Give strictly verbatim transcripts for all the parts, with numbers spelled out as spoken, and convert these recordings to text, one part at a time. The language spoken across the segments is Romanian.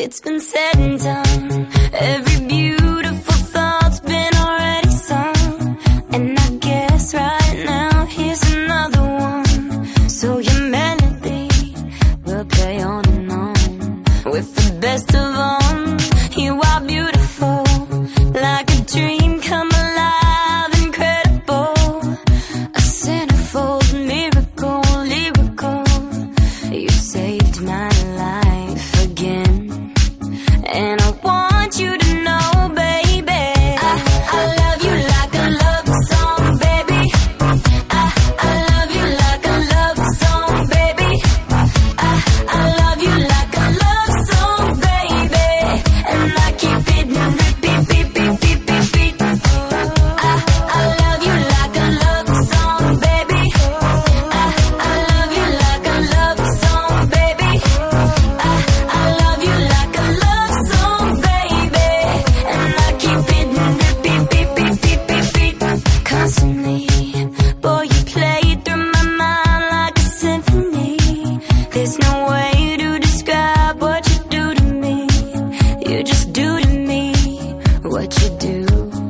It's been said and done. Every beautiful thought's been already sung. And I guess right now here's another one. So your melody will play on and on. With the best of them, you are beautiful, like a dream come alive, incredible. A centerfold miracle, lyrical. You saved my life again. And I want you to know, baby, I, I love you like a love song, baby. I, I love you like a love song, baby. I, I love you like a love song, baby. And I keep it in repeat, beat, beat, beat, beat, beat. I, I love you like a love song, baby. I, I love you like a love song, baby. I, I love you like a love song, baby. And I keep it in repeat, beat, beat, beat, beat, beat. Constantly, boy, you play through my mind like a symphony. There's no way to describe what you do to me. You just do to me what you do.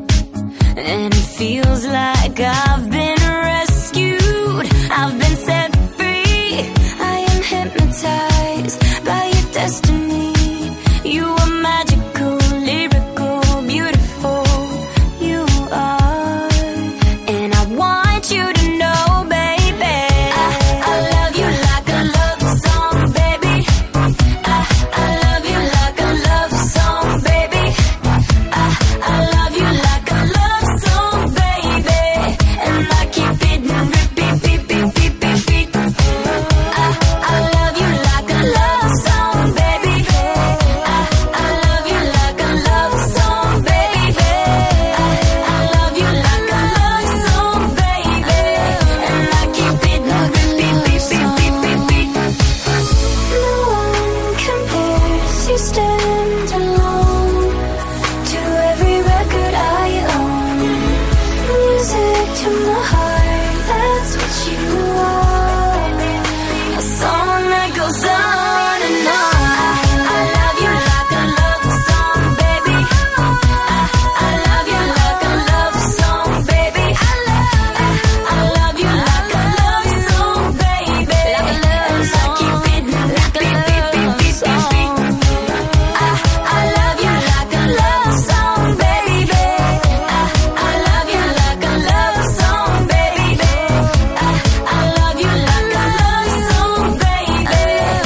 And it feels like I've been rescued. I've been set free. I am hypnotized by your destiny. You are magical, lyrical, beautiful. You are. And I want you to know, baby, I, I love you like a love song, baby. I, I love you like a love song, baby. I, I love you like a love song, baby. And I keep it in repeat, beat, beat, beat, beat, beat. I, I love you like a love song, baby. I, I love you like a love song, baby. I, I love you like a love song, baby. And I keep it in repeat, beat, beat, beat, beat, beat. No one compares, you stand alone to every record I own. Music to my heart, that's what you are. A song that goes on and on. I, I love you like a love song, baby. I, I love you like a love song, baby. I, I, I love you like a love song, baby. And I keep it beat, beat, beat, beat, beat, beat. I, I love you like a love song, baby. I, I love you like a love song, baby. I, I love you like a love song, baby.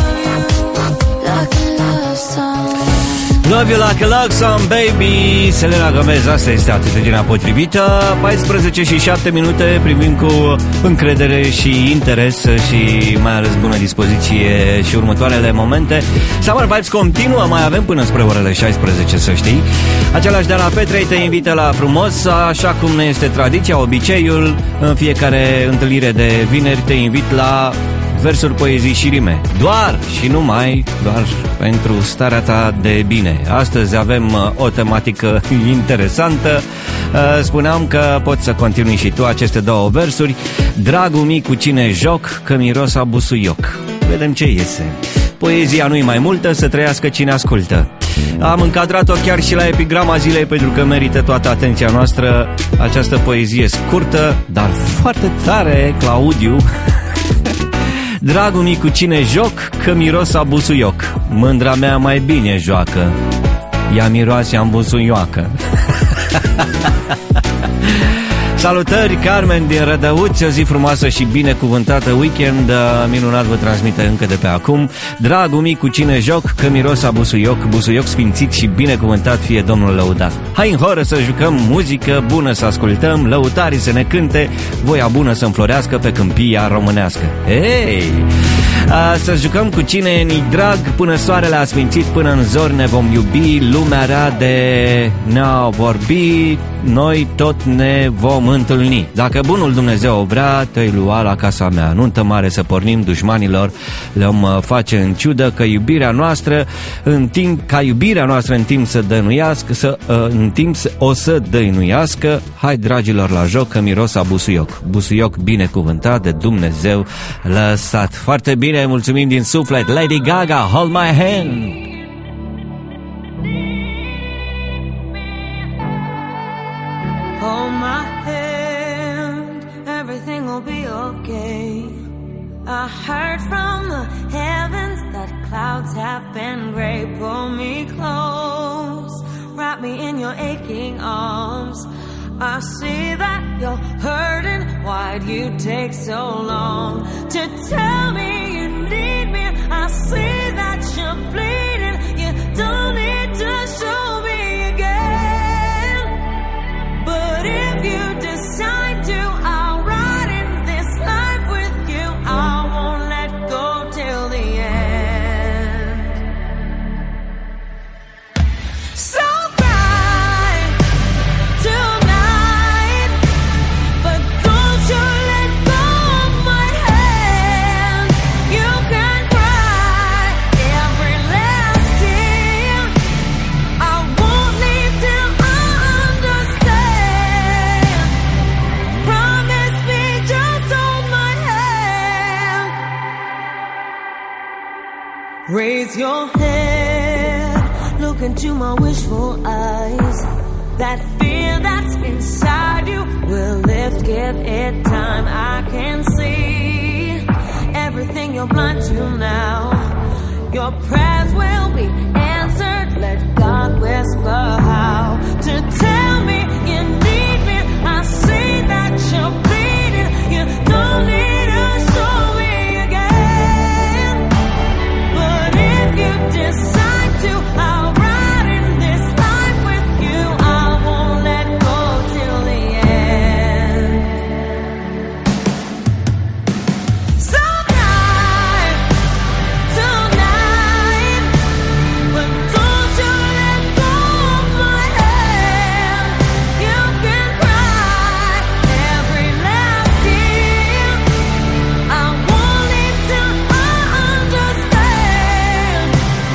Like a love song. Love You Like a Love Song, baby. Selena Gomez, asta este atitudinea potrivită. paisprezece și șapte minute, primim cu încredere și interes și mai ales bună dispoziție și următoarele momente. Summer Vibes continuă, mai avem până spre orele șaisprezece, să știi. Același de la Petrei te invită la frumos, așa cum ne este tradiția, obiceiul. În fiecare întâlnire de vineri te invit la versuri, poezii și rime. Doar și numai, doar pentru starea ta de bine. Astăzi avem uh, o tematică interesantă. Uh, spuneam că poți să continui și tu aceste două versuri. Dragul mic, cu cine joc, că miros a busuioc. Vedem ce iese. Poezia nu-i mai multă, să trăiască cine ascultă. Am încadrat-o chiar și la epigrama zilei pentru că merită toată atenția noastră. Această poezie scurtă, dar foarte tare, Claudiu. Dragul mic, cu cine joc, că miros a busuioc. Mândra mea mai bine joacă, ea miroase-a în busuioacă. Salutări, Carmen din Rădăuți, o zi frumoasă și binecuvântată, weekend minunat vă transmite încă de pe acum. Dragul mic, cu cine joc, că miros a busuioc, busuioc sfințit și binecuvântat fie Domnul lăudat. Hai în horă să jucăm muzică bună, să ascultăm, lăutarii să ne cânte, voia bună să înflorească pe câmpia românească. Hei! A, să jucăm cu cine ni drag, până soarele a sfințit, până în zori ne vom iubi, lumea rea de ne-a vorbi, noi tot ne vom întâlni. Dacă bunul Dumnezeu vrea, te-ai lua la casa mea. Nuntă mare să pornim, dușmanilor le-om face în ciudă, că iubirea noastră în timp, ca iubirea noastră în timp să dăinuiască, să, în timp să, o să dăinuiască. Hai, dragilor, la joc, că miros a busuioc. Busuioc binecuvântat de Dumnezeu lăsat. Foarte bine, mulțumim din suflet. Lady Gaga, Hold My Hand. okay. I heard from the heavens that clouds have been gray. Pull me close, wrap me in your aching arms. I see that you're hurting. Why'd you take so long to tell me you need me? I see that you're bleeding. You don't need to show me again. But if you decide to, I'll ride in this life with you. I won't let go till the end. So raise your head, look into my wishful eyes. That fear that's inside you will lift, give it time. I can see everything you're blind to now. Your prayers will be answered. Let God whisper how to tell me you need me. I see that you're bleeding. You don't need to show me. You decide to, I'll ride in this life with you. I won't let go till the end. Sometime, tonight, but don't you let go of my hand. You can cry every last tear. I won't leave till I understand.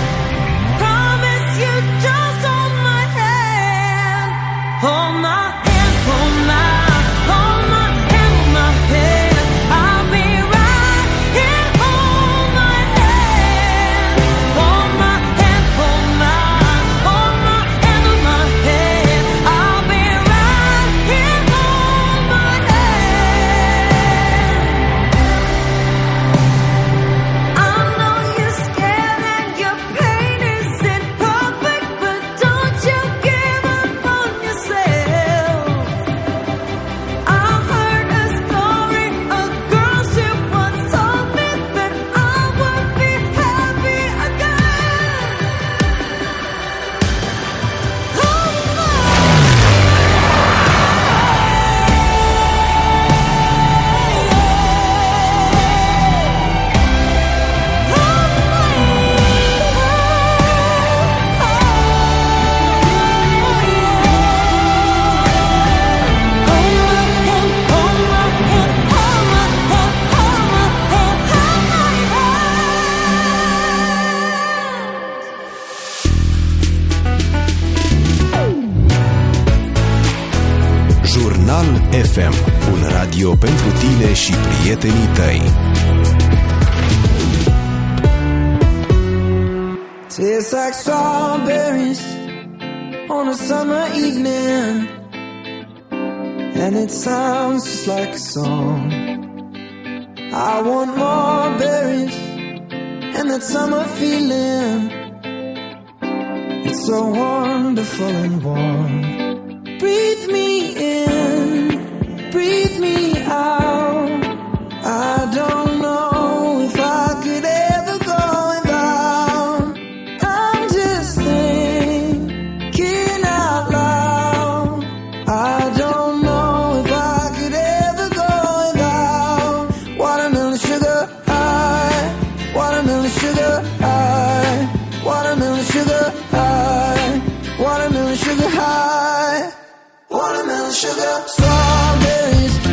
You just hold my hand, hold my hand, hold my, hold my hand, hold my hand. I'll be right here, hold my hand, hold my hand, hold my, hold my hand, hold my hand. I'll be right here, hold my hand. I know you're scared and your pain isn't perfect, but don't you give up on yourself. I heard a story, a girl she once told me that I would be happy again. Oh, Jurnal F M, un radio pentru tine și prietenii tăi. Tastes like strawberries on a summer evening, and it sounds just like a song. I want more berries and that summer feeling. It's so wonderful and warm. Breathe me in, breathe me out. I don't know if I could ever go without. I'm just thinking out loud. I don't know if I could ever go without watermelon sugar high, watermelon sugar high, watermelon sugar high, watermelon sugar high. Watermelon sugar, strawberries,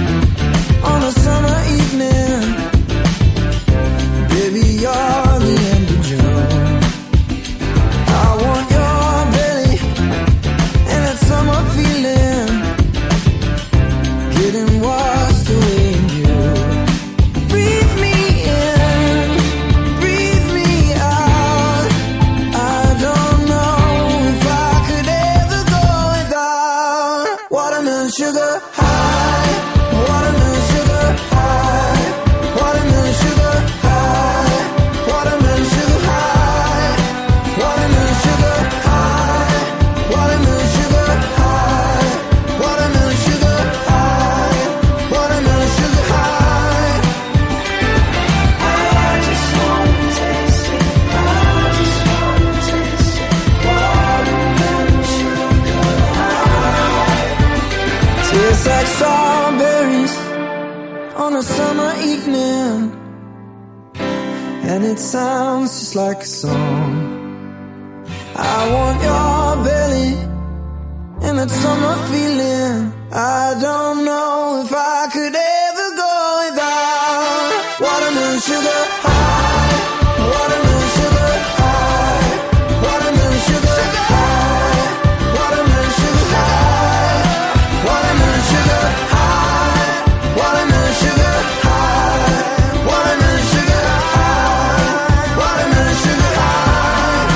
and it sounds just like a song. I want your belly and that summer feeling. I don't know if I could ever go without watermelon sugar high, watermelon sugar high, watermelon sugar high, watermelon sugar high, watermelon sugar high, watermelon sugar high, watermelon sugar high, watermelon sugar high.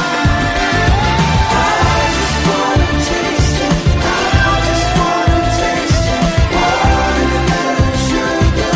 I just wanna taste it. I just wanna taste it. Watermelon sugar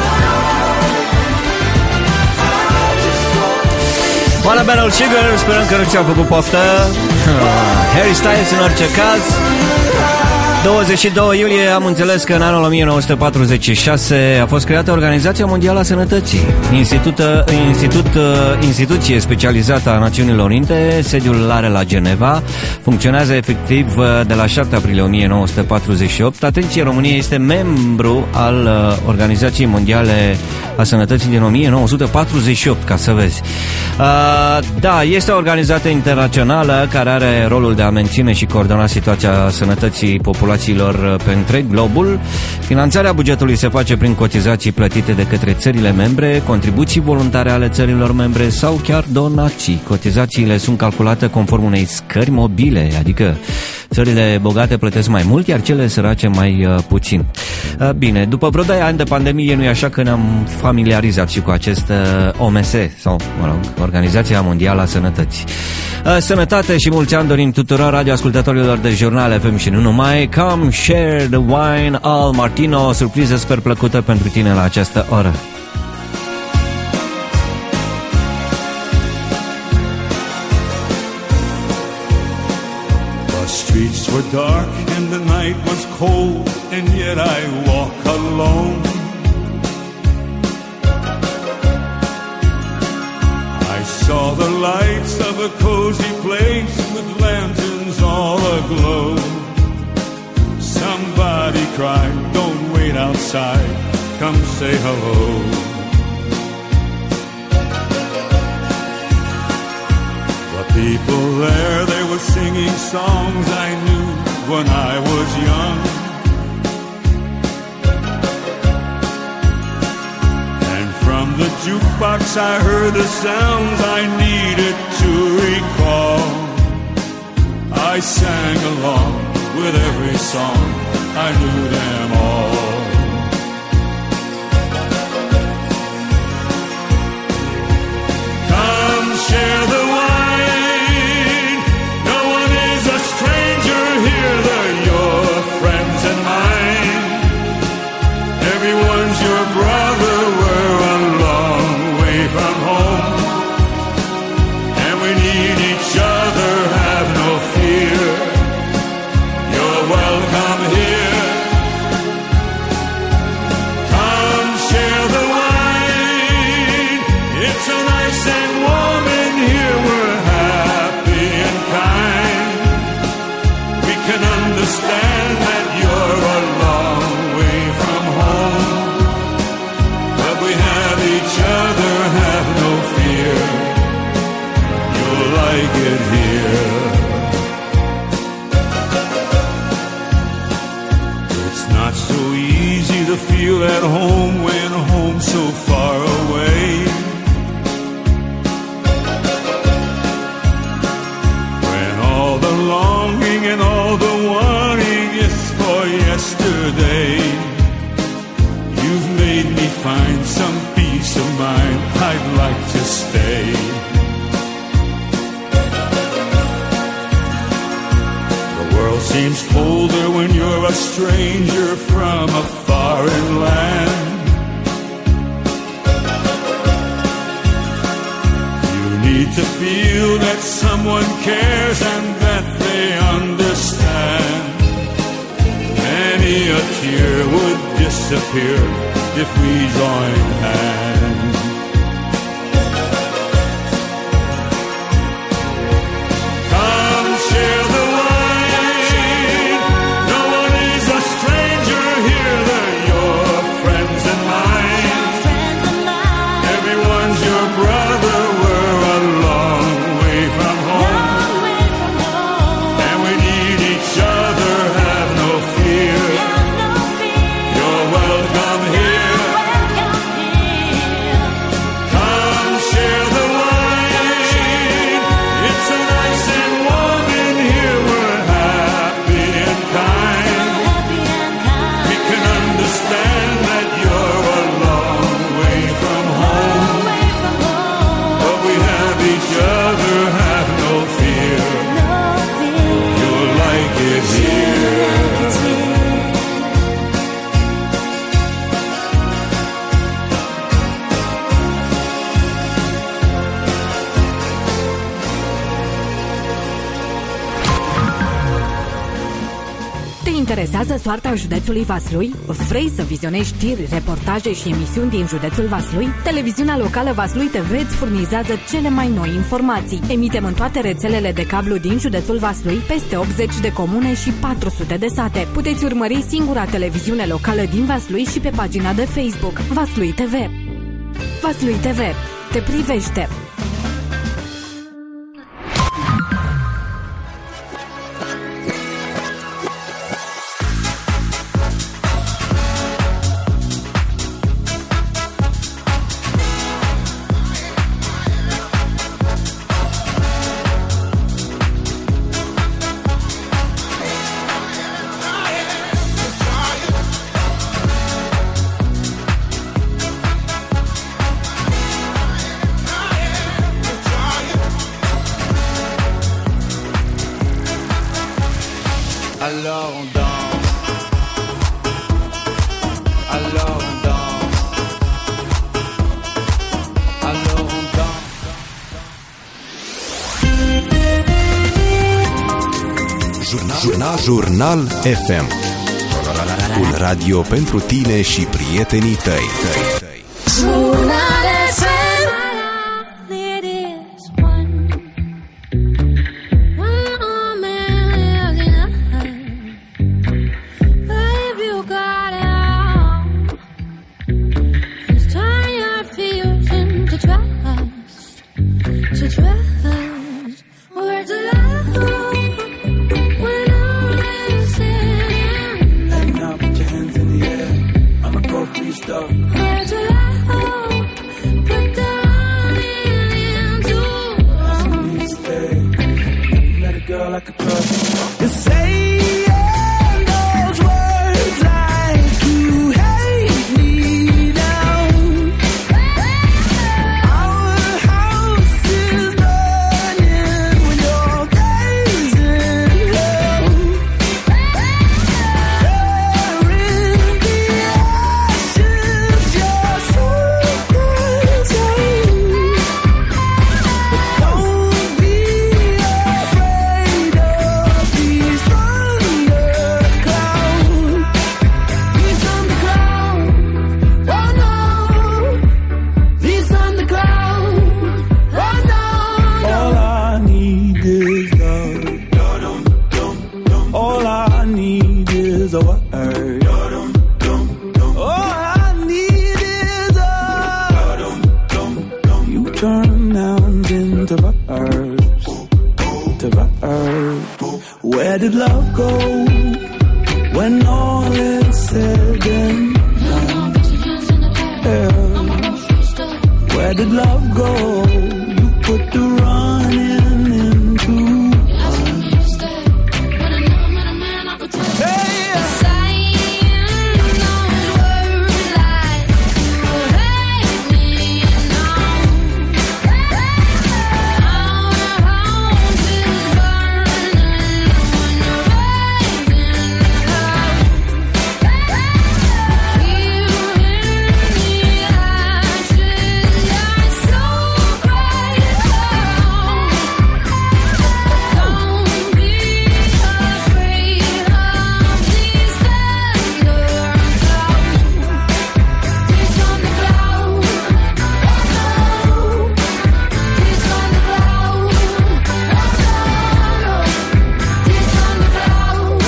high. I just wanna taste it. Watermelon Sugar, sperăm că nu ți-au făcut poftă. Harry Styles în orice caz. douăzeci și doi iulie, am înțeles că în anul o mie nouă sute patruzeci și șase a fost creată Organizația Mondială a Sănătății, Institută, institut, instituție specializată a Națiunilor Unite, sediul are la Geneva, funcționează efectiv de la șapte aprilie o mie nouă sute patruzeci și opt. Atenție, România este membru al Organizației Mondiale a Sănătății din o mie nouă sute patruzeci și opt, ca să vezi. Uh, da, este o organizație internațională care are rolul de a menține și coordona situația sănătății populațiilor pe întreg globul. Finanțarea bugetului se face prin cotizații plătite de către țările membre, contribuții voluntare ale țărilor membre sau chiar donații. Cotizațiile sunt calculate conform unei scări mobile, adică țările bogate plătesc mai mult, iar cele sărace mai uh, puțin. Uh, bine, după vreo doi ani de pandemie, nu-i așa că ne-am familiarizat și cu acest uh, O M S, sau, mă rog, Organizația Mondială a Sănătății. Uh, sănătate și mulți ani dorim tuturor radioascultătorilor de Jurnal F M și nu numai. Come share the wine al Martino, o surpriză sper plăcută pentru tine la această oră. Streets were dark and the night was cold, and yet I walk alone. I saw the lights of a cozy place with lanterns all aglow. Somebody cried, "Don't wait outside, come say hello." People there, they were singing songs I knew when I was young. And from the jukebox I heard the sounds I needed to recall. I sang along with every song, I knew them all. Come share the your brother, we're a long way from home, and we need each other, have no fear, you're welcome here. Come share the wine, it's so nice and warm in here, we're happy and kind. We can understand that you're a long way from home, we have each other, have no fear, you'll like it here. It's not so easy to feel at home when home's so far away. When all the longing and all the wanting is for yesterday. You've made me find some peace of mind, I'd like to stay. The world seems colder when you're a stranger from a foreign land. You need to feel that someone cares and that they understand. Many a tear would disappear if we join hands. Come share the wine, no one is a stranger here, they're your friends and mine. Everyone's your brother, interesează soarta județului Vaslui? Vrei să vizionezi știri, reportaje și emisiuni din județul Vaslui? Televiziunea locală Vaslui T V îți furnizează cele mai noi informații. Emitem în toate rețelele de cablu din județul Vaslui, peste optzeci de comune și patru sute de sate. Puteți urmări singura televiziune locală din Vaslui și pe pagina de Facebook Vaslui T V. Vaslui T V te privește. Alors on danse, alors on danse, alors on danse. Jurnal, Jurnal, Jurnal F M. Un radio pentru tine și prietenii tăi. Jurnal F M. It is one. One man living a babe, you got it all. It's time your fusion to trust, to trust. Where's the love when I'm listening? Let me now put your hands in the air. I'ma go free stuff. Where's the love? Put the running into us. Stay. Never met a girl I could trust. You're saying those words like you hate me now. Our house is burning when you're gazing hell. There in the ashes, your secrets hang. Don't be afraid of these thunderclouds. These thunderclouds, oh no. These thunderclouds, oh no. All I need is love. All I need is a word. All I need is a. You turn nouns into verbs, to verbs. Where did love go when all is said and done? Yeah. Where did love go? You put the running into fun. Hey, Saying those words like you hate me now. Our house is burning when you're raising hell. Here in the ashes, your soul cries out. Don't be afraid of these thunderclouds. These thunderclouds, these thunderclouds, these thunderclouds,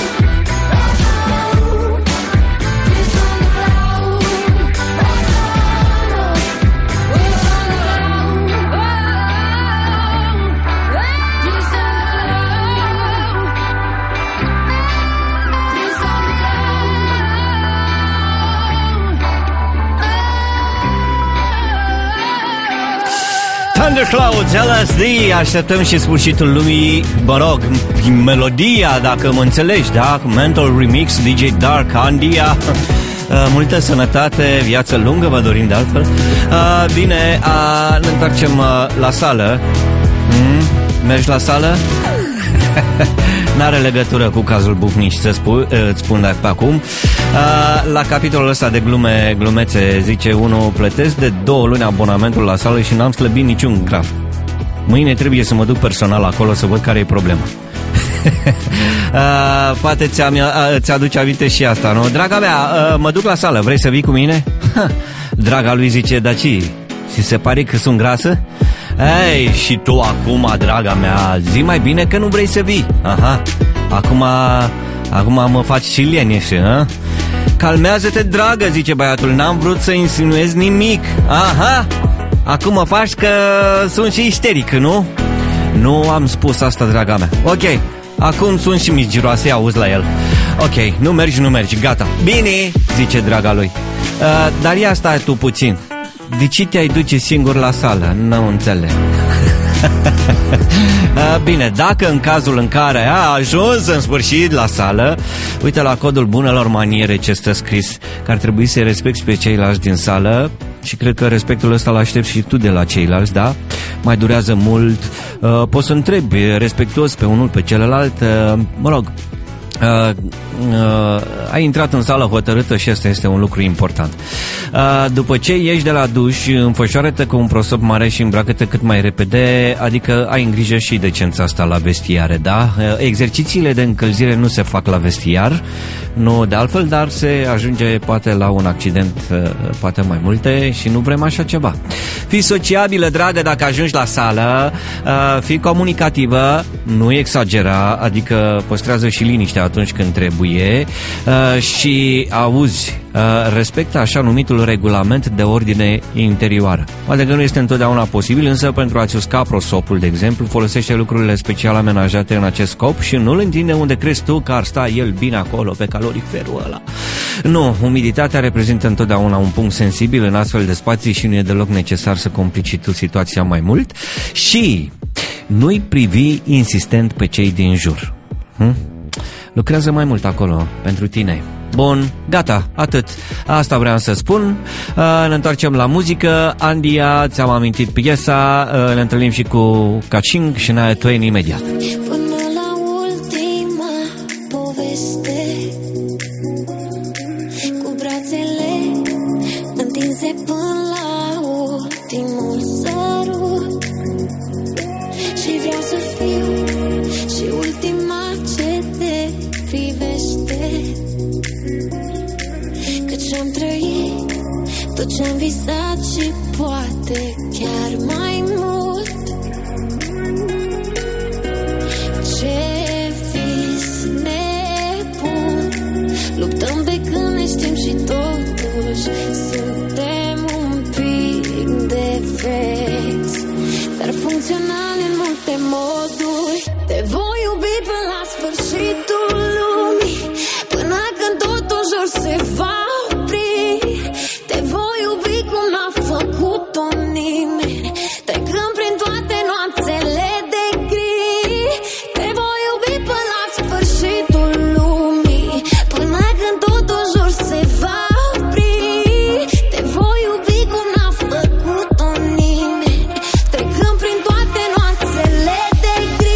these Thunderclouds, L S D. Așteptăm și sfârșitul lumii. Mă rog, melodia, dacă mă înțelegi, da? Mental Remix, D J Dark, Andia. Multă sănătate, viață lungă vă dorim de altfel. Bine, ne întoarcem la sală. Mergi la sală? N-are legătură cu cazul Bucnici, să spun, îți spun de pe acum. La capitolul ăsta de glume, glumețe, zice unul: plătesc de două luni abonamentul la sală și n-am slăbit niciun gram. Mâine trebuie să mă duc personal acolo să văd care e problema. uh, poate ți-am, uh, ți-aduce aminte și asta, nu? Draga mea, uh, mă duc la sală, vrei să vii cu mine? Draga lui zice, da ce? Ți se pare că sunt grasă? Ei, și tu acum, draga mea, zi mai bine că nu vrei să vii. Aha, acum, acum mă faci și leneșă, ha? Calmează-te, dragă, zice băiatul, n-am vrut să insinuez nimic. Aha, acum mă faci că sunt și isteric, nu? Nu am spus asta, draga mea. Ok, acum sunt și migiroase, auzi la el. Ok, nu mergi, nu mergi, gata. Bine, zice draga lui. uh, Dar ia stai tu puțin. De ce te-ai duce singur la sală? Nu înțeleg. Bine, dacă în cazul în care a ajuns în sfârșit la sală, uite la codul bunelor maniere ce stă scris, că ar trebui să respecti pe ceilalți din sală. Și cred că respectul ăsta l-aștept și tu de la ceilalți, da? Mai durează mult, uh, poți să întrebi respectuos pe unul pe celălalt, uh, mă rog, Uh, uh, ai intrat în sală hotărâtă și asta este un lucru important. Uh, după ce ieși de la duș, înfășoară-te cu un prosop mare și îmbracă-te cât mai repede, adică ai în grijă și decența asta la vestiare, da? Uh, exercițiile de încălzire nu se fac la vestiar, nu de altfel, dar se ajunge poate la un accident, uh, poate mai multe și nu vrem așa ceva. Fii sociabilă, dragă, dacă ajungi la sală, uh, fii comunicativă, nu exagera, adică păstrează și liniștea atunci când trebuie uh, și auzi, uh, respectă așa numitul regulament de ordine interioară. Poate că nu este întotdeauna posibil, însă pentru a-ți usca prosopul, de exemplu, folosește lucrurile special amenajate în acest scop și nu-l întinde unde crezi tu că ar sta el bine acolo pe caloriferul ăla. Nu, umiditatea reprezintă întotdeauna un punct sensibil în astfel de spații și nu e deloc necesar să complici tu situația mai mult și nu-i privi insistent pe cei din jur. Hm? Lucrează mai mult acolo pentru tine. Bun, gata, atât. Asta vreau să spun. uh, Ne întoarcem la muzică. Andia, ți-am amintit piesa. uh, Ne întâlnim și cu Kaching și Shania Twain imediat. Până la ultima poveste, cu brațele întinse până la ultimul sărut, și vreau să fiu și ultima ce te privește, căci am trăit tot ce-am visat și poate chiar mai mult. Ce vis nebun, luptăm de când ne știm și totuși suntem un pic defecți, dar funcțional în multe moduri. Te voi iubi până la sfârșitul lumii, până când totul jur se va opri. Te voi iubi cum n-a făcut-o nimeni, trecând prin toate noaptele de gri. Te voi iubi până la sfârșitul lumii, până când totul jur se va opri. Te voi iubi cum n-a făcut-o nimeni, trecând prin toate noaptele de gri.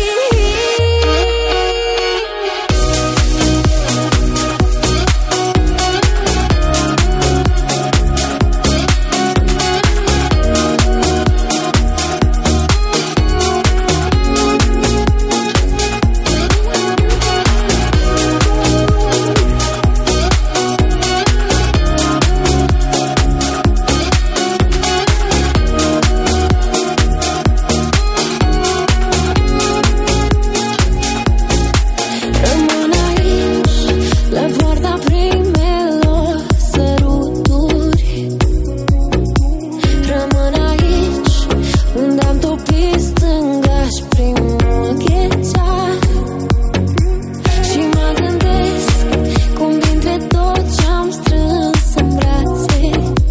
Rămân aici, la poarta primelor săruturi. Rămân aici, unde am topit stânga-și primul ghețar. Și mă gândesc cum dintre tot ce-am strâns în brațe,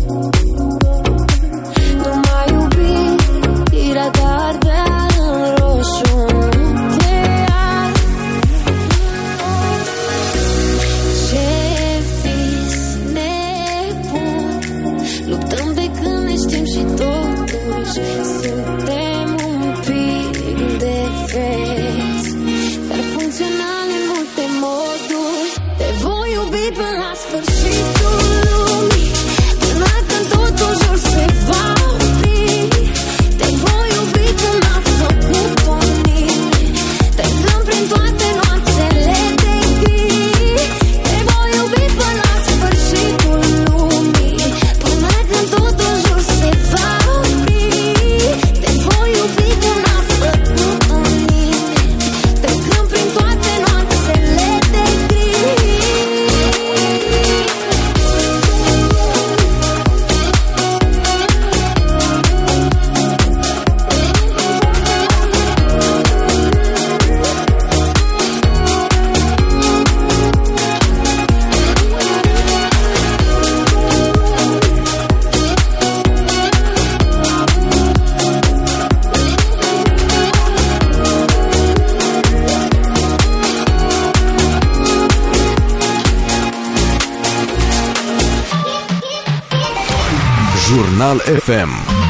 nu mai iubirea, dar bea în roșu nuclear. Ce vis nebun, luptăm de când ne știm și totuși suntem un pic defecți, dar funcțional în multe moduri. Te voi iubi până la sfârșitul lumii, până când totul jur se va opri. Te voi iubi cum n-a făcut-o nimeni, trecând prin toate noaptele Jurnal F M.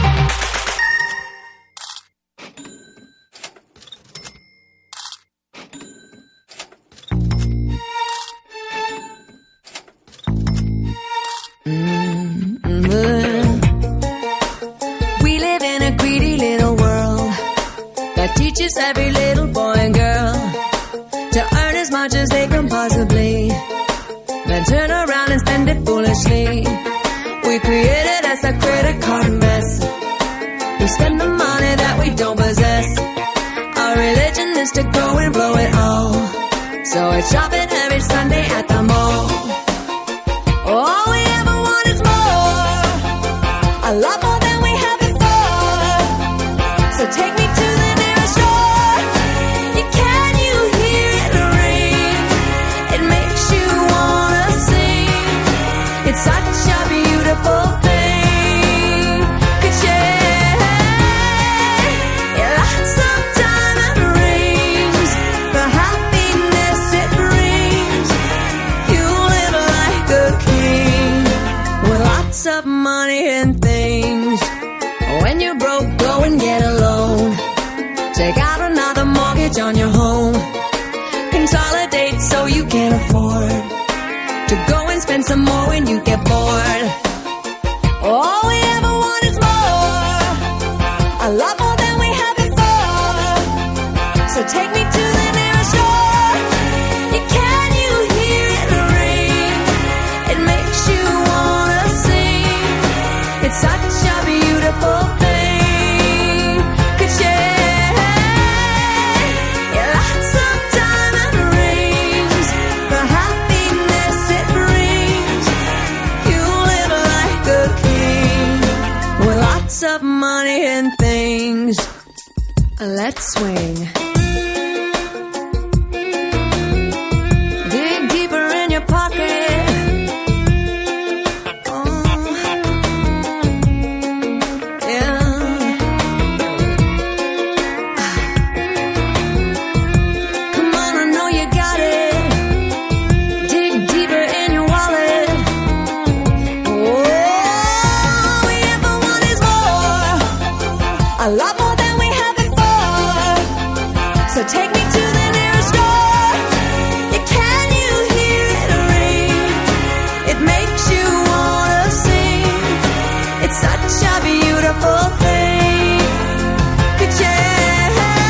We live in a greedy little world that teaches every little boy and girl to earn as much as they can possibly, then turn around and spend it foolishly. We created as a credit card mess. We spend the money that we don't possess. Our religion is to go and blow it all, so it's shopping every Sunday at the mall. All we ever want is more, a lot more than we had before. So take me to the nearest store. You can you hear it ring? It makes you wanna sing. It's such a beautiful thing. Could share lots of diamond rings, the happiness it brings. You live like a king with lots of money and things. When you're broke, go and get a loan. Take out another mortgage on your home. Consolidate so you can afford to go and spend some more when you get bored. All we ever want is more, a lot more than we had before. So take me to the nearest store. You can you hear it ring? It makes you wanna sing. It's such a beautiful thing. Could share lots of diamond rings, the happiness it brings. You live like a king with lots of money and things. Let's swing. Dig deeper in your pocket. Oh, yeah. Come on, I know you got it. Dig deeper in your wallet. All we ever want is more, a lot more than we had before. So take me to the nearest store. You can you hear it ring? It makes you wanna sing. It's such a beautiful thing. Could share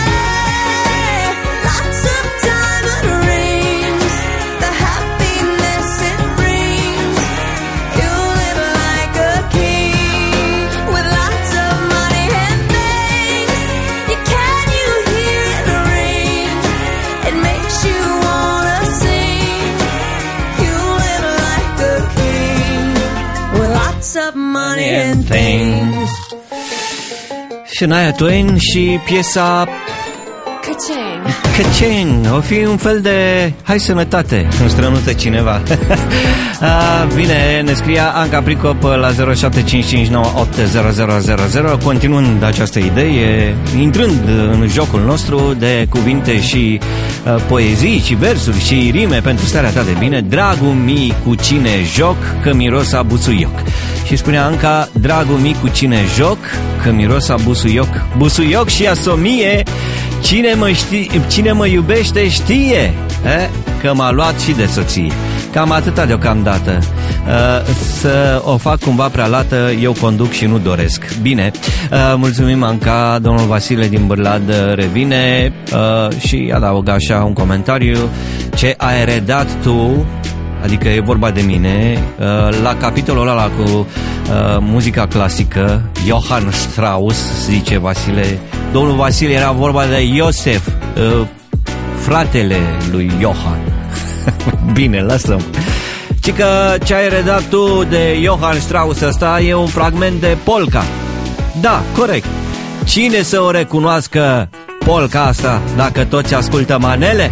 lots of diamond rings, the happiness it brings. You live like a king with lots of money and things. You can you hear it ring? It makes you wanna sing. You live like a king with lots of money and things. Shania Twain și piesa Ka-ching. Ka-ching. O fi un fel de hai sănătate, îmi strănută cineva. A, bine, ne scria Anca Pricop la zero șapte cinci cinci nouă opt zero zero zero zero. Continuând această idee, intrând în jocul nostru de cuvinte și uh, poezii și versuri și rime pentru starea ta de bine. Dragul mi, cu cine joc, că miros a busuioc. Și spunea Anca, dragul mi, cu cine joc, că miros a busuioc. Busuioc și asomie. Cine mă, știe, cine mă iubește știe, eh? Că m-a luat și de soție. Cam atâta deocamdată. uh, Să o fac cumva prea lată, eu conduc și nu doresc. Bine, uh, mulțumim Anca. Domnul Vasile din Bârlad revine uh, și adaugă așa un comentariu. Ce ai redat tu, adică e vorba de mine, uh, la capitolul ăla cu uh, muzica clasică, Johann Strauss, zice Vasile. Domnul Vasile, era vorba de Iosef, uh, fratele lui Johann. Bine, lăsăm. Ci că ce ai redat tu de Johann Strauss ăsta e un fragment de polka. Da, corect. Cine să o recunoască polka asta dacă toți ascultă manele?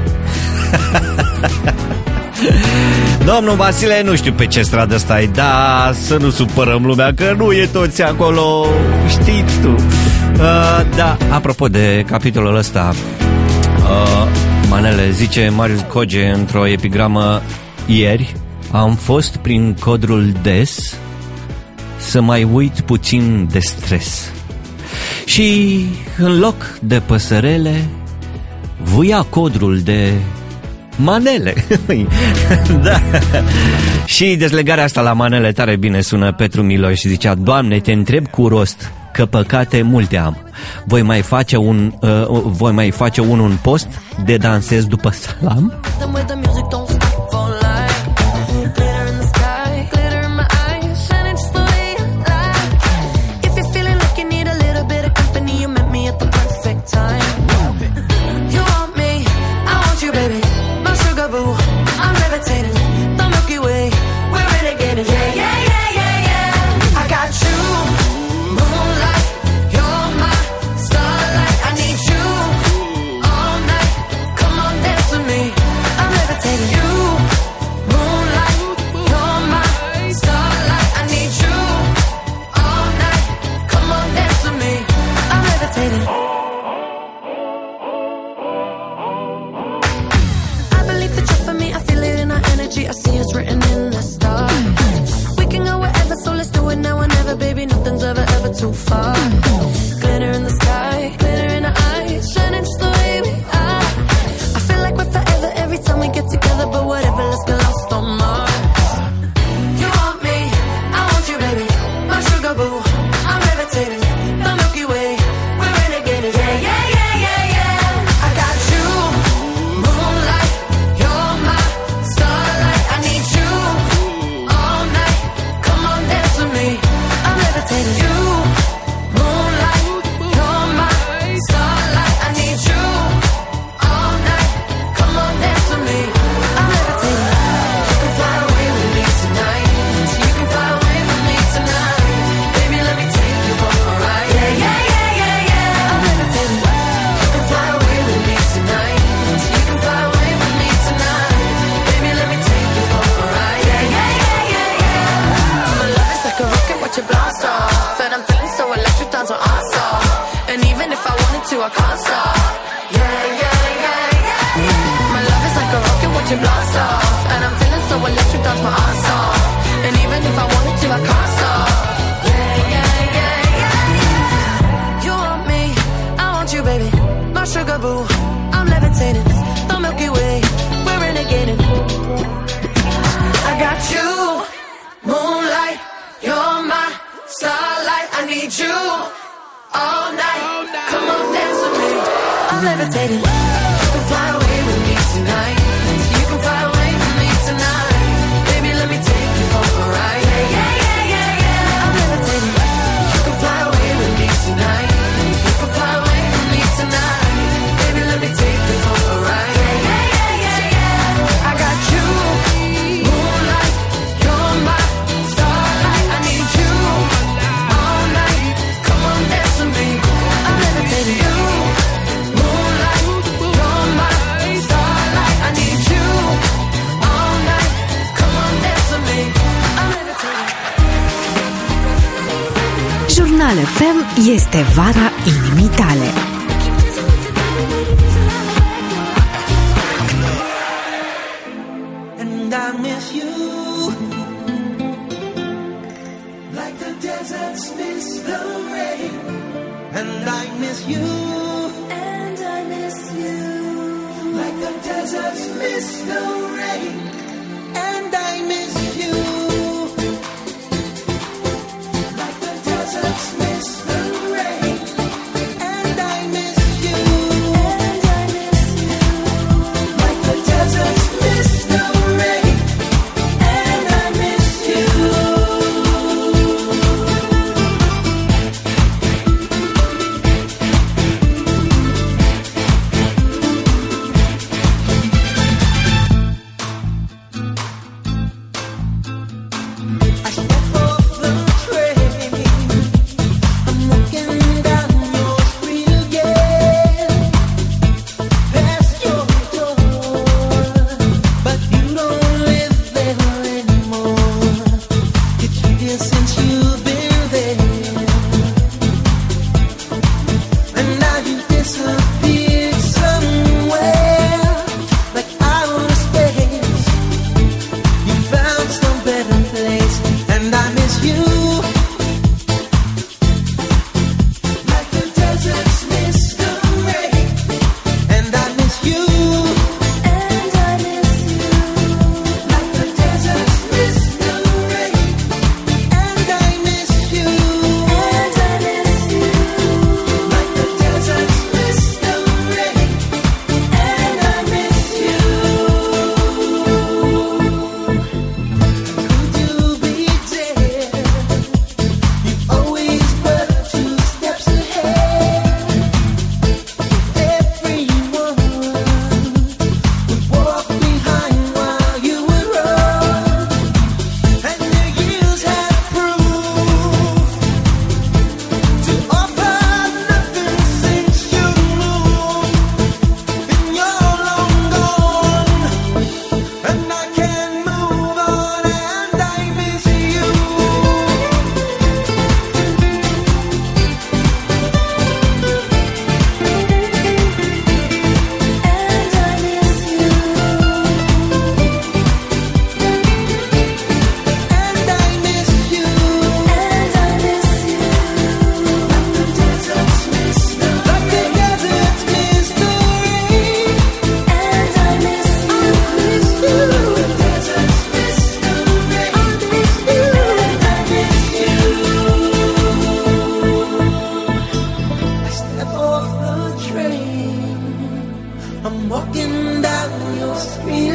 Domnul Vasile, nu știu pe ce stradă stai, da, să nu supărăm lumea, că nu e toți acolo, știi tu. Uh, da, apropo de capitolul ăsta, uh, manele, zice Marius Coge într-o epigramă ieri, am fost prin Codrul des să mai uit puțin de stres. Și în loc de păsărele, vuia codrul de manele. Da. Și dezlegarea asta la manele tare bine sună. Petru Miloș zicea: Doamne, te întreb cu rost, că păcate multe am. Voi mai face un uh, voi mai face un un post de dansez după salam? Jurnal F M este vara inimii tale. And I miss you like the deserts miss the rain. And I miss you, and I miss you like the deserts miss the rain. And I miss you like the deserts miss the rain. And I miss you, and I miss you like the deserts miss the rain. And I miss you.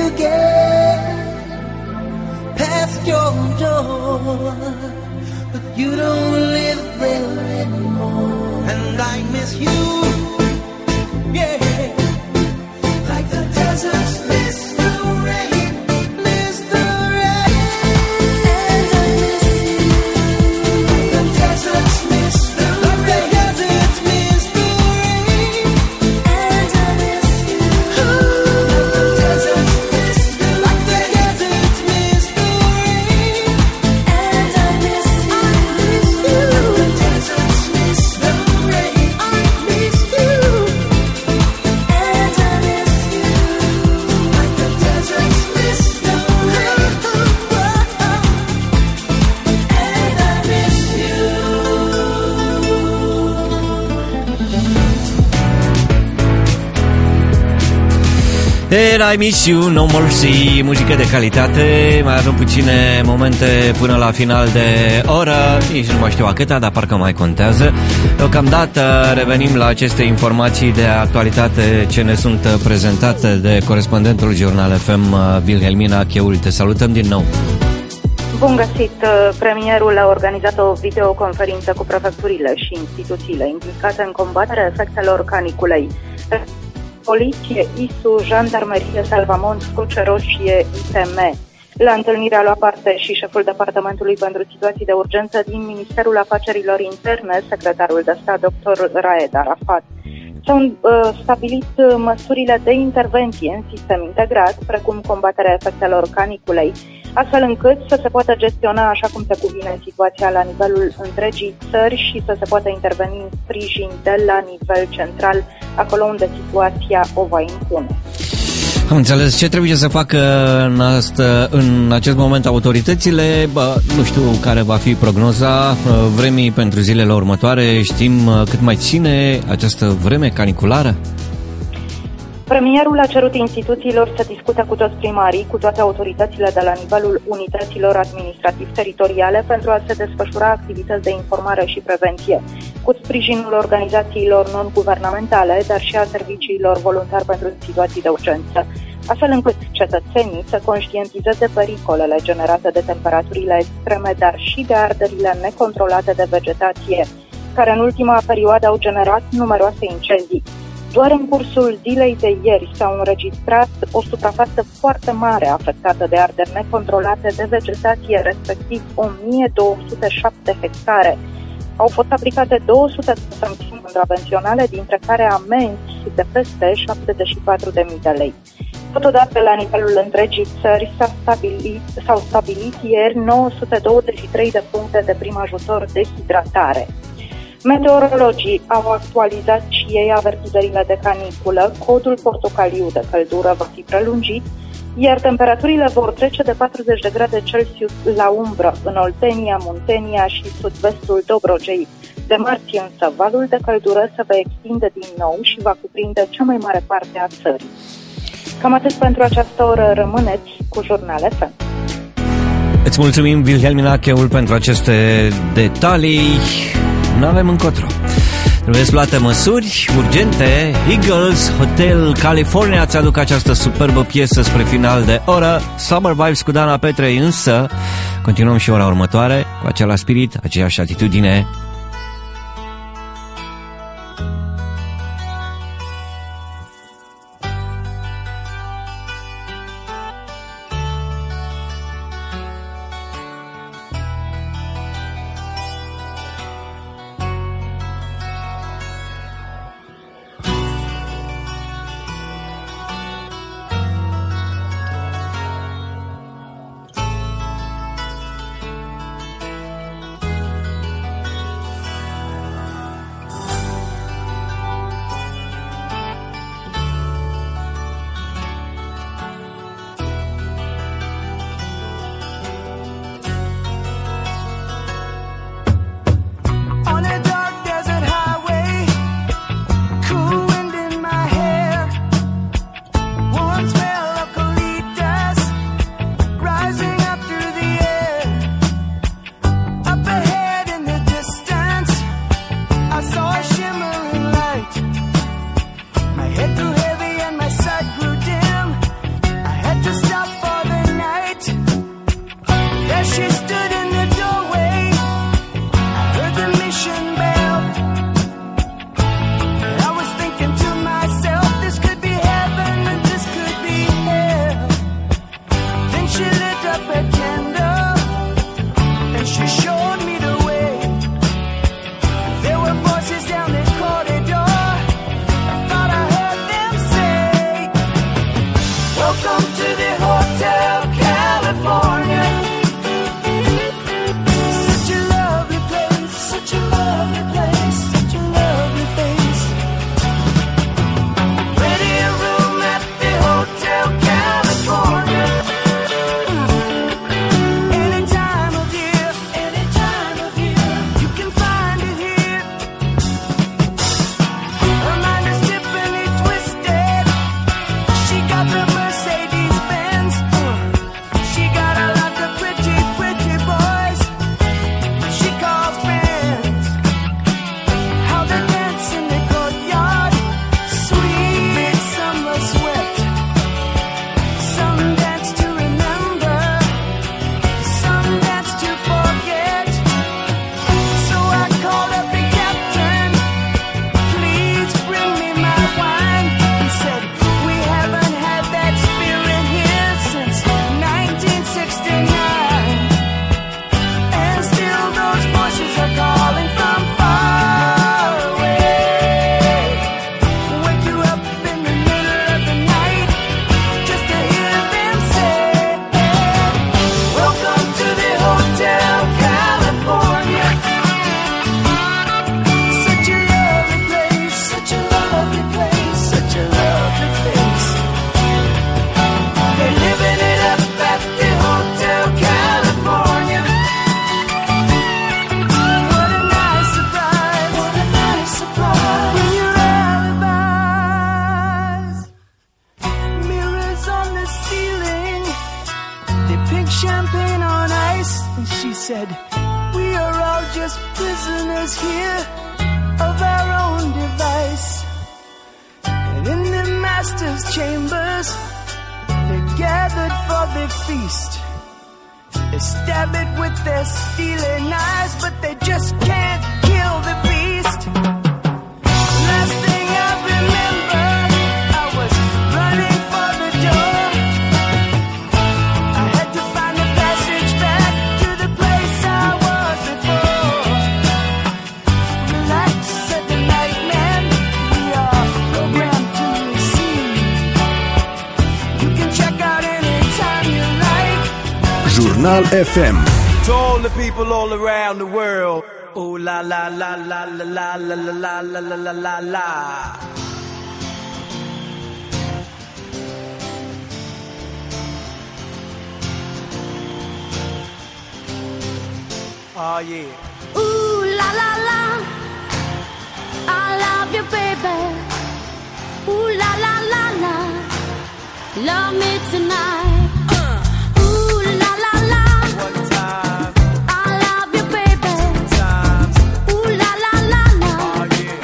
again past your door, but you don't live there anymore. And I miss you, yeah, like the deserts miss the rain, miss the rain. And I miss you, like the deserts miss the rain, like the deserts miss the rain. And I miss you, like the deserts miss the rain, like the deserts miss the rain. And I miss you, like the deserts miss the rain. I miss you, and I miss you, like the deserts miss the rain. And I miss you. And I Miss You, No Mercy, muzică de calitate. Mai avem puține momente până la final de oră. Nici nu mai știu a câta, dar parcă mai contează. Deocamdată revenim la aceste informații de actualitate ce ne sunt prezentate de corespondentul Jurnal F M, Wilhelmina Cheul. Te salutăm din nou. Bun găsit! Premierul a organizat o videoconferință cu prefecturile și instituțiile implicate în combaterea efectelor caniculei. Poliție, I S U, Jandarmerie, Salvamont, Cruce Roșie, I T M. La întâlnire a luat parte și șeful Departamentului pentru Situații de Urgență din Ministerul Afacerilor Interne, secretarul de stat, doctor Raed Arafat. S-au uh, stabilit măsurile de intervenție în sistem integrat, precum combaterea efectelor caniculei, astfel încât să se poată gestiona așa cum se cuvine situația la nivelul întregii țări și să se poată interveni în sprijin de la nivel central, acolo unde situația o va impune. Am înțeles. Ce trebuie să facă în, asta, în acest moment autoritățile? Bă, nu știu care va fi prognoza vremii pentru zilele următoare. Știm cât mai ține această vreme caniculară? Premierul a cerut instituțiilor să discute cu toți primarii, cu toate autoritățile de la nivelul unităților administrativ-teritoriale pentru a se desfășura activități de informare și prevenție, cu sprijinul organizațiilor non-guvernamentale, dar și a serviciilor voluntari pentru situații de urgență, astfel încât cetățenii să conștientizeze pericolele generate de temperaturile extreme, dar și de arderile necontrolate de vegetație, care în ultima perioadă au generat numeroase incendii. Doar în cursul zilei de ieri s-au înregistrat o suprafață foarte mare afectată de arderi necontrolate de vegetație, respectiv o mie două sute șapte hectare. Au fost aplicate două sute de sancțiuni contravenționale, dintre care amenzi de peste șaptezeci și patru de mii de lei. Totodată, la nivelul întregii țări s-a stabilit, s-au stabilit ieri nouă sute douăzeci și trei de puncte de prim ajutor de hidratare. Meteorologii au actualizat și ei avertizările de caniculă, codul portocaliu de căldură va fi prelungit, iar temperaturile vor trece de patruzeci de grade Celsius la umbră în Oltenia, Muntenia și sud-vestul Dobrogei. De marți însă, valul de căldură se va extinde din nou și va cuprinde cea mai mare parte a țării. Cam atât pentru această oră, rămâneți cu Jurnal F M. Îți mulțumim, Wilhelmina Cheul, pentru aceste detalii. Nu avem încotro. Trebuie să luate măsuri urgente. Eagles, Hotel California îți aduc această superbă piesă spre final de oră. Summer Vibes cu Dana Petrei, însă continuăm și ora următoare cu același spirit, aceeași atitudine. those chambers, they're gathered for the feast. They stab it with their stealing eyes, but they just can't kill the beast. Last thing I remember, I was running for the door. I had to find the passage back to the place I was before. Relax, said the night man, we are programmed to receive. You can check out anytime you like. Jurnal F M. To all the people all around the world. Oh la la la la la la la la la la la la la. Oh yeah. Ooh la la la, I love you, baby. Ooh la la la la, love me tonight. Ooh la la la, One time, I love you, baby. time. Ooh la la la la, Oh yeah.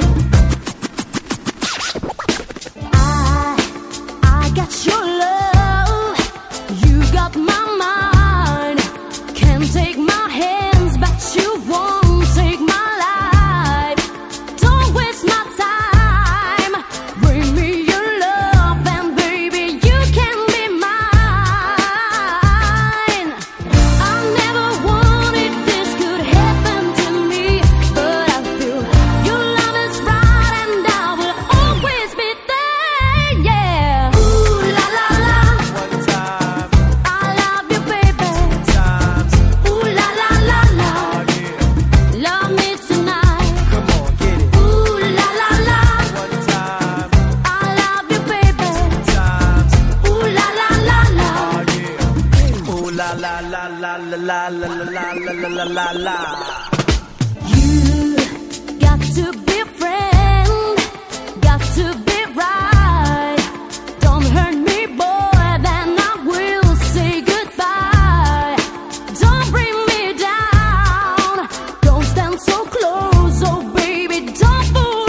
I I got your love, you got my mind. Can't take my hands, but you won't take my life. Don't waste my time. Bring me your love, and baby, you can be mine. I never wanted this could happen to me, but I feel your love is right, and I will always be there. Yeah. Ooh la la la, One time, I love you, baby. times. Ooh la la la la, Oh yeah. love me tonight. Come on, get it. Ooh la la la, One time, I love you, baby. times. Ooh la la la la, Oh yeah. Ooh la la la la la la la la la la la la la. you got to be a friend, got to be right. Don't hurt me, boy, then I will say goodbye. Don't bring me down, don't stand so close, oh baby, don't fool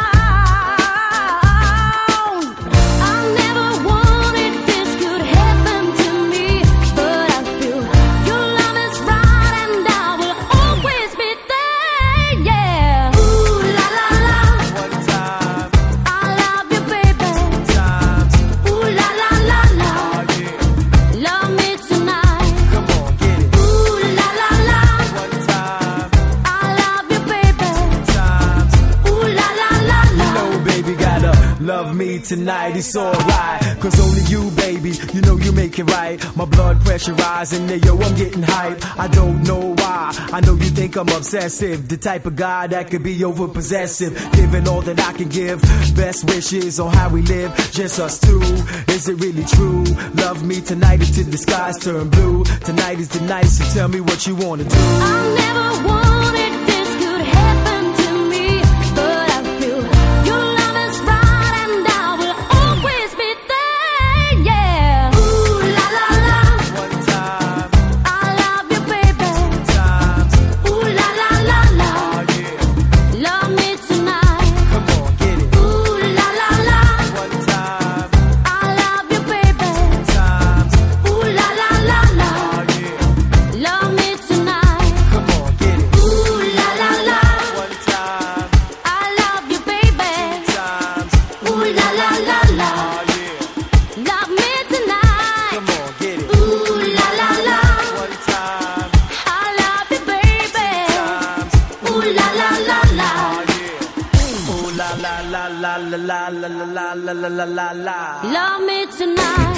around. I never wanted this could happen to me, but I feel your love is right, and I will always be there. Yeah. Ooh la la la, One time, I love you, baby. times. Ooh la la la la, Oh yeah. love me tonight. Come on, get it. Ooh la la la, One time, I love you, baby. times. Ooh la la la la. No, baby, gotta love me tonight, it's alright. Cause only you, baby, you know you make it right. My blood pressure rising, yo, I'm getting hype. I don't know why, I know you think I'm obsessive. The type of guy that could be over possessive. Giving all that I can give, best wishes on how we live, just us two. Is it really true? Love me tonight until the skies turn blue. Tonight is the night, so tell me what you wanna do. I never wanted this could happen to me, but I feel your love is right, and I will always be there. Yeah. Ooh la la la, One time, I love you, baby. times. Ooh la la la la, Oh yeah. love me tonight. Come on, get it. Ooh la la la, One time, I love you, baby. times. Ooh la la la la, Oh yeah. love me tonight. Come on, get it. Ooh la la la, One time, I love you, baby. times. Ooh la la la la, Oh yeah. love me tonight. Come on, get it. Ooh la la la, One time, I love you, baby. times. Ooh la la la la, Oh yeah. Ooh la la la la la la la la la la la la la. love me tonight.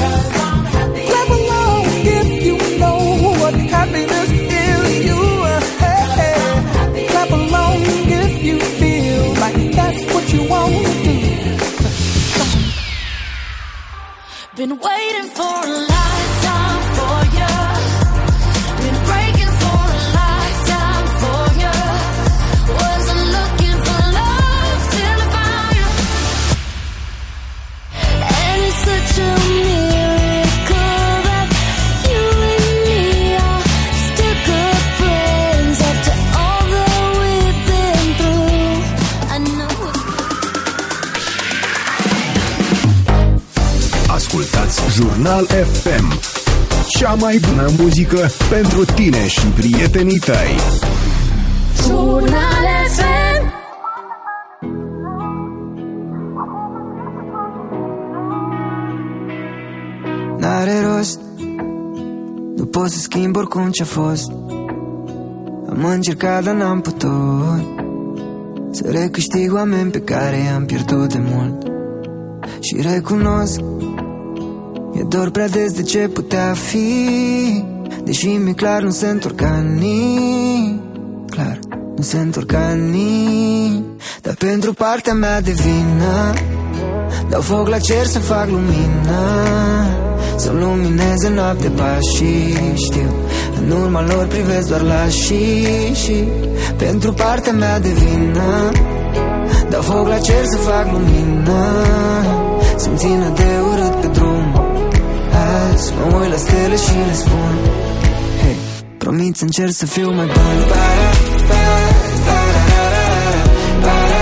Clap along if you know what happiness is. You, hey, hey. Clap along if you feel like that's what you want to do. Been waiting for a lifetime for you. Been breaking for a lifetime for you. Wasn't looking for love till I found you. And it's such a miracle that you and me are still good friends after all that we've been through. I know. Ascultați Jurnal F M, cea mai bună muzică pentru tine și prietenii tăi. Jurnal F M. N-are rost, nu pot să schimb oricum ce-a fost. Am încercat, dar n-am putut să recâștig oameni pe care i-am pierdut de mult. Și recunosc, e dor prea des de ce putea fi, deși mi-e clar nu se întorc anii. Clar, nu se întorc anii. Dar pentru partea mea de vină dau foc la cer să fac lumină, să-mi lumineze noapte pașii. Știu, în urma lor privesc doar la și, și pentru partea mea de vină dau foc la cer să fac lumină, să-mi țină de urât pe drum. Azi mă uit la stele și le spun, hei, promit să încerc să fiu mai bun. Para, para, para, para,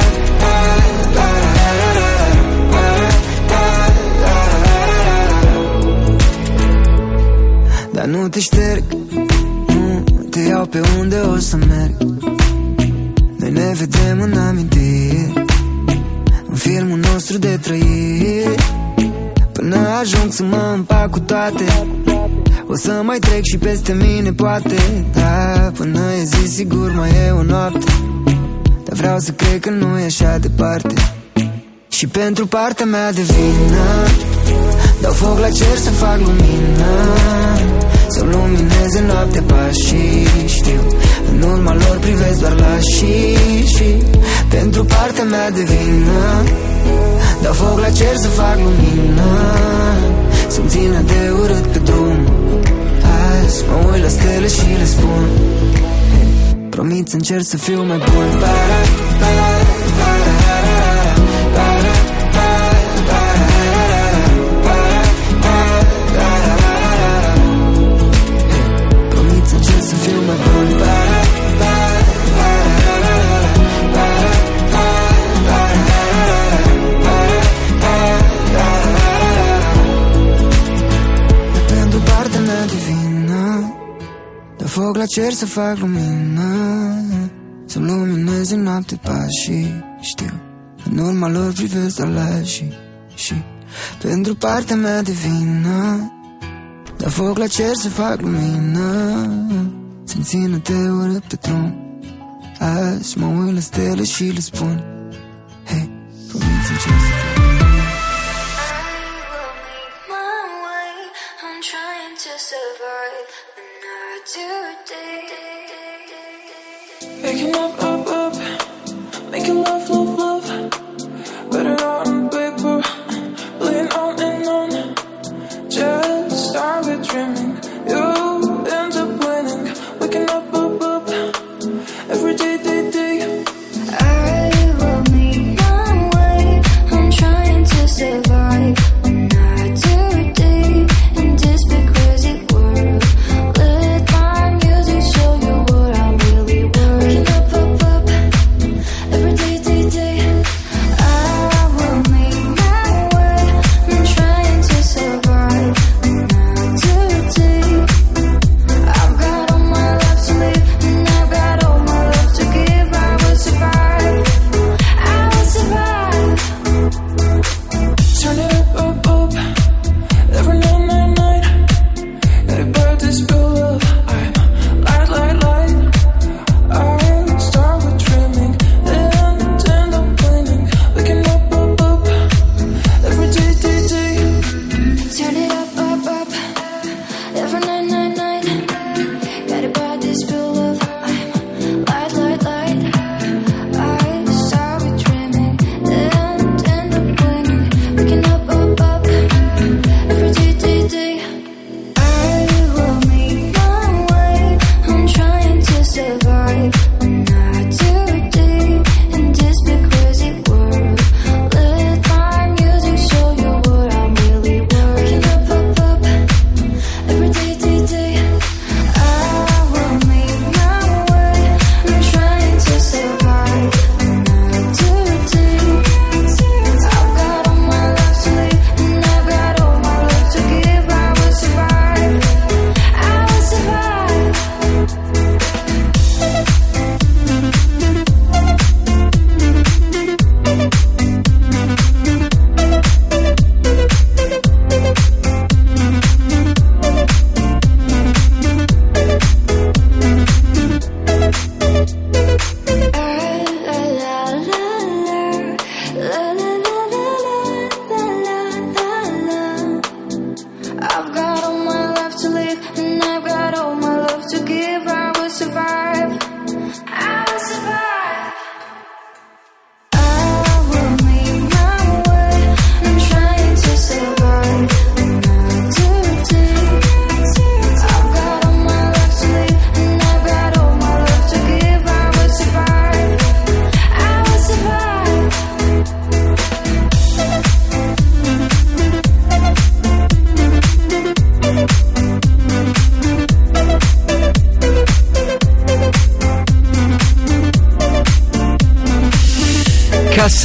dar nu te șterg, nu te iau pe unde o să merg. Noi ne vedem în amintiri, în filmul nostru de trăiri, până ajung să mă împac cu toate. O să mai trec și peste mine poate, da, până e zi sigur mai e o noapte. Dar vreau să cred că nu e așa departe. Și pentru partea mea de vină dau foc la cer să fac lumină, să-mi lumineze noaptea pașii. Știu, în urma lor privesc doar la și, și pentru partea mea de vină dau foc la cer să fac lumină, să-mi țină de urât pe drum. Azi mă uit la stele și le spun, hey, promit să încerc să fiu mai bun. Para, para, para, para, să fiu mai bun. Para, para, para, para, para, para. Pentru partea mea divină dau foc la cer să fac lumină, să-mi lumineze noapte pașii. Știu, în urma lor privesc doar la și, și pentru partea mea divină dau foc la cer să fac lumină, să-mi țină de urât pe drum. Azi mă uit la stele și le spun, hei, promit să încerc să fiu. I'm trying to survive another day. Waking up, up, up, making love, love, love. Better on paper, laying on and on. Just started dreaming, you end up winning. Waking up, up, up, every day, day, day. I will make my way. I'm trying to survive another day in this big crazy world. Let my music show you what I'm really worth. Waking up, up,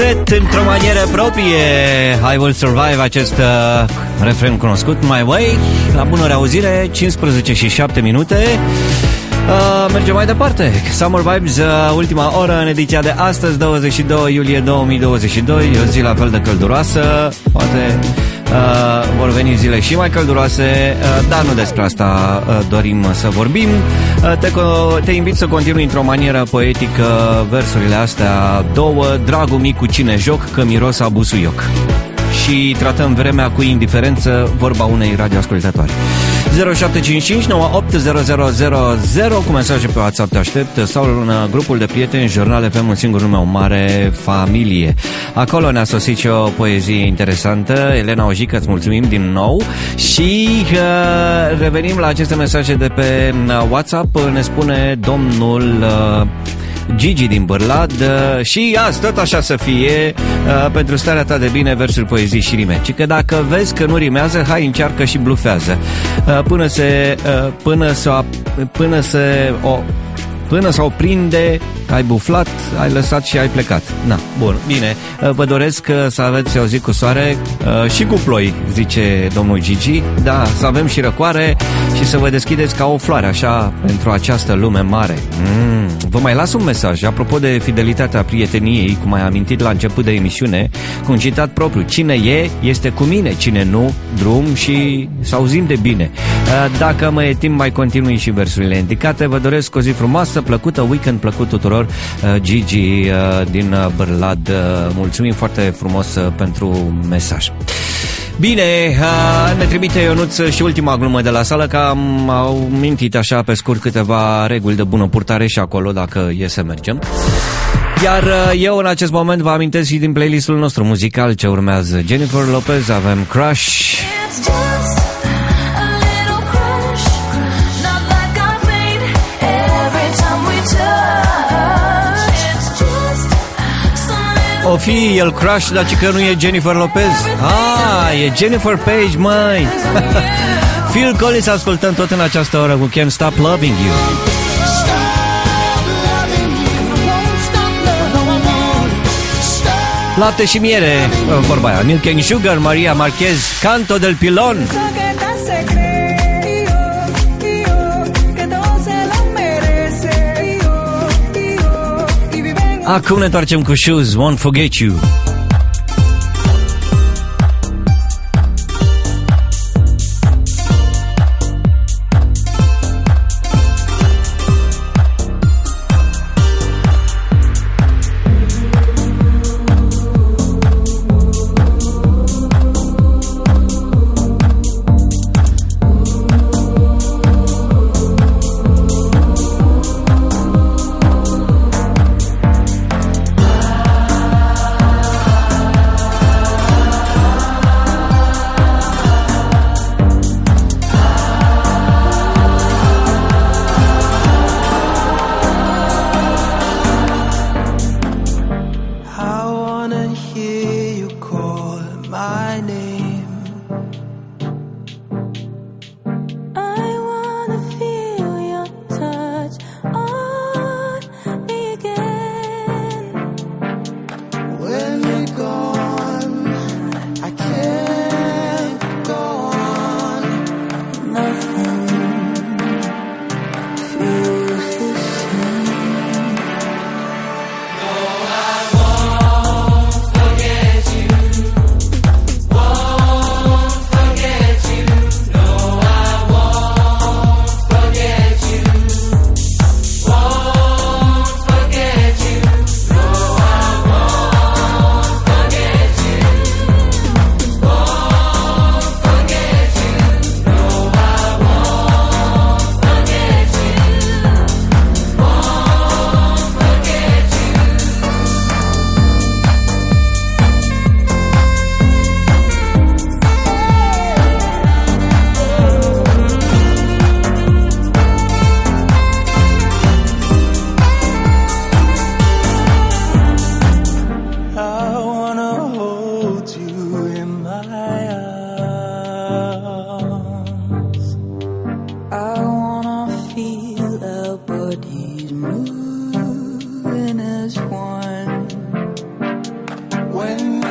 Set într-o manieră proprie. I Will Survive, acest uh, refren cunoscut. My Way. La bună reauzire, cincisprezece și șapte minute. Uh, mergem mai departe. Summer Vibes, uh, ultima oră în ediția de astăzi, douăzeci și doi iulie două mii douăzeci și doi. E o zi la fel de călduroasă. Poate uh, vor veni zile și mai călduroase, uh, dar nu despre asta uh, dorim să vorbim. uh, te, te invit să continui într-o manieră poetică versurile astea două. Dragul micu, cine joc, că miros a busuioc. Și tratăm vremea cu indiferență, vorba unei radioascultătoare. zero șapte cinci cinci nouă opt zero zero zero zero cu mesaje pe WhatsApp te aștept, sau în grupul de prieteni Jurnal F M, un singur nume, o mare familie. Acolo ne-a sosit și o poezie interesantă. Elena Ojică, îți mulțumim din nou. Și uh, revenim la aceste mesaje de pe WhatsApp. Ne spune domnul uh, Gigi din Bârlad: și azi tot așa să fie, uh, pentru starea ta de bine, versuri, poezii și rime. Ci că dacă vezi că nu rimează, hai încearcă și blufează. Uh, până se uh, până să până se o Până s-o prinde, ai buflat, ai lăsat și ai plecat. Na, bun, bine. Vă doresc să aveți o zi cu soare uh, și cu ploi, zice domnul Gigi. Da, să avem și răcoare și să vă deschideți ca o floare, așa, pentru această lume mare. Mm. Vă mai las un mesaj, apropo de fidelitatea prieteniei, cum ai amintit la început de emisiune, cu un citat propriu: cine e, este cu mine, cine nu, drum și să auzim de bine. Uh, dacă mai e timp, mai continui și versurile indicate. Vă doresc o zi frumoasă, plăcută, weekend plăcut tuturor. uh, Gigi uh, din uh, Bârlad, uh, mulțumim foarte frumos uh, pentru mesaj. Bine, uh, ne trimite Ionuț și ultima glumă de la sală, că am au mintit așa pe scurt câteva reguli de bună purtare și acolo, dacă e să mergem. Iar uh, eu în acest moment vă amintesc și din playlistul nostru muzical ce urmează. Jennifer Lopez, avem Crush. O fi el Crush, dar că nu e Jennifer Lopez. Ah, e Jennifer Page, măi. Phil Collins ascultăm tot în această oră cu Can't Stop Loving You. Lapte și miere, vorba aia. Milk and Sugar, Maria Marquez, Canto del Pilon. Acum ne întoarcem cu Shoes, Won't Forget You. Won't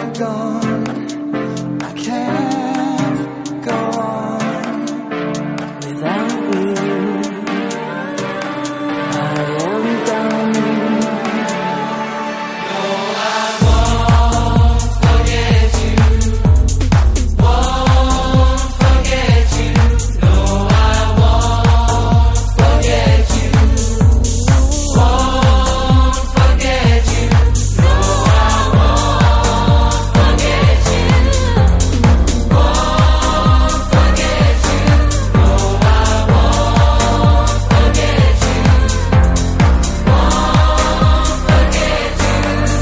you're gone, I can't go on without you. I am done. No, I won't forget you. Won't forget you. No, I won't forget you. Won't forget you. No, I won't forget you. Won't forget you. No, I won't forget you. Won't forget you.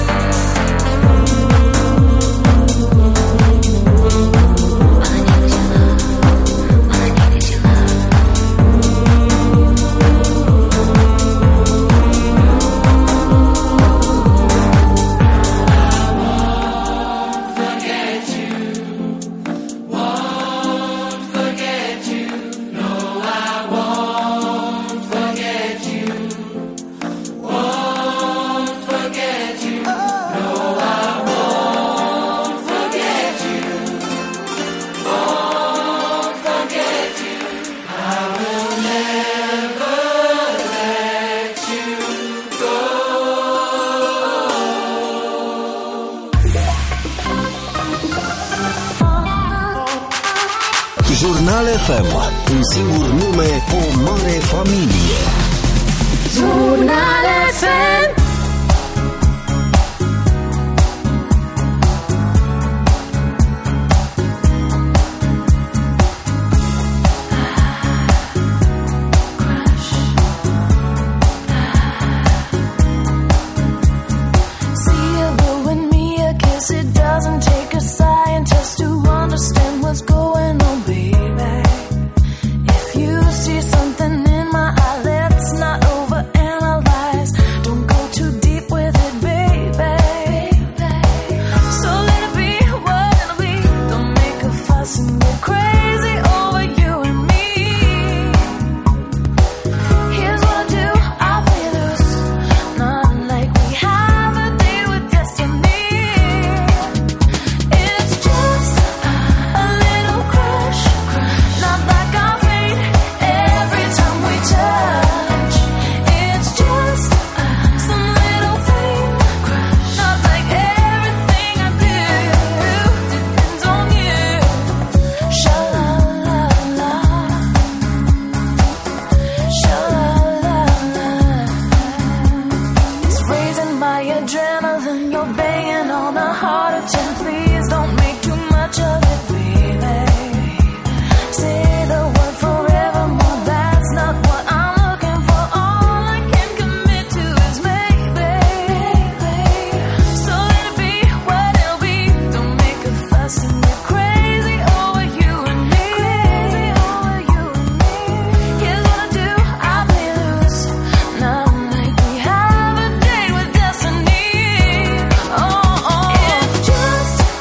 Forget you. Won't forget you. No, I won't forget you. Won't forget you. No, I won't forget you. Won't forget you. I will never let you go. Jurnal F M, un singur nume, o mare familie. Jurnal F M. See you blowing me a kiss. It doesn't take a scientist to understand what's going on, baby. If you see something in my eye, let's not overanalyze. Don't go too deep with it, baby. So let it be what it'll be. Don't make a fuss and get crazy over you and me. Here's what I do, I'll play loose. Not like we have a deal with destiny. It's just a little crush, not like I fade every time we touch. It's just some little thing, not like everything I do depends on you. Sha-la-la-la, sha-la-la-la. It's raising my adrenaline, you're banging on a heart of tin. Please don't make too much of it, baby. Say the word forevermore, that's not what I'm looking for. All I can commit to is maybe. So let it be what it'll be. Don't make a fuss and get crazy over you and me. Here's what I do, I'll play loose. Not like we have a date with destiny. Oh, oh. It's just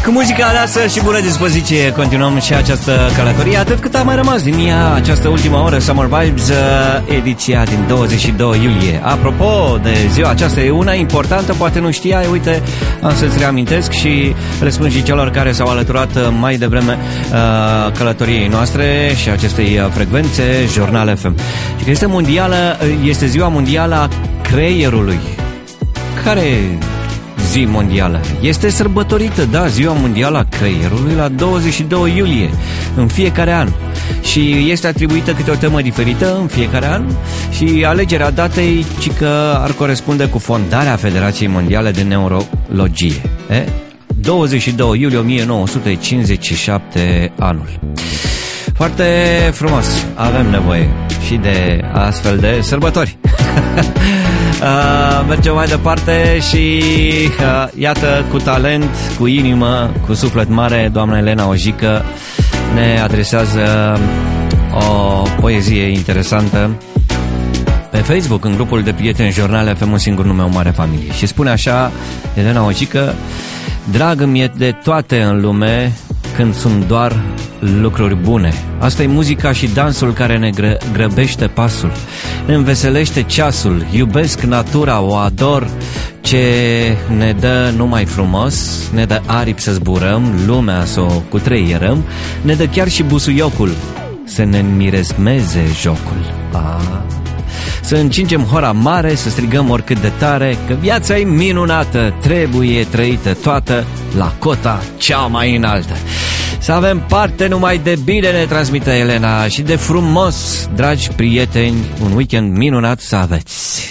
Cu muzica aleasă și bună dispoziție continuăm și această călătorie, atât cât a mai rămas din ea această ultimă oră Summer Vibes, ediția din douăzeci și doi iulie. Apropo de ziua aceasta, e una importantă, poate nu știai, uite, am să-ți reamintesc și le spun și celor care s-au alăturat mai devreme uh, călătoriei noastre și acestei frecvențe, Jurnal F M. Și că este mondială, este ziua mondială a creierului. Care zi mondială? Este sărbătorită, da, ziua mondială a creierului la douăzeci și doi iulie în fiecare an. Și este atribuită câte o temă diferită în fiecare an și alegerea datei ci că ar corespunde cu fondarea Federației Mondiale de Neurologie. E? douăzeci și doi iulie o mie nouă sute cincizeci și șapte anul. Foarte frumos, avem nevoie și de astfel de sărbători. Uh, mergem mai departe și uh, iată, cu talent, cu inimă, cu suflet mare, doamna Elena Ojică ne adresează o poezie interesantă pe Facebook, în grupul de prieteni Jurnal F M, un singur nume, o mare familie. Și spune așa Elena Ojică: drag îmi e de toate în lume când sunt doar lucruri bune. Asta e muzica și dansul care ne gră, grăbește pasul, ne înveselește ceasul, iubesc natura, o ador, ce ne dă numai frumos, ne dă aripi să zburăm, lumea să o cutreierăm, ne dă chiar și busuiocul să ne miresmeze jocul. A, să încingem hora mare, să strigăm oricât de tare că viața e minunată, trebuie trăită toată la cota cea mai înaltă. Să avem parte numai de bine, ne transmite Elena, și de frumos, dragi prieteni, un weekend minunat să aveți.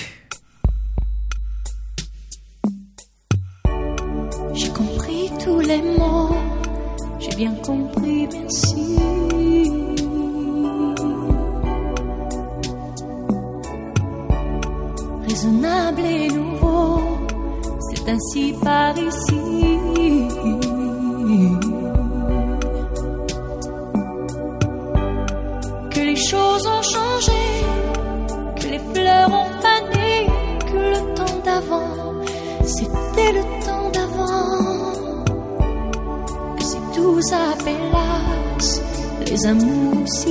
J'ai compris tous les mots, j'ai bien compris, merci. Raisonnable et nouveau, c'est ainsi par ici. Que les choses ont changé, que les fleurs ont fané, que le temps d'avant, c'était le temps d'avant. Que si tout s'appelasse, les amours s'y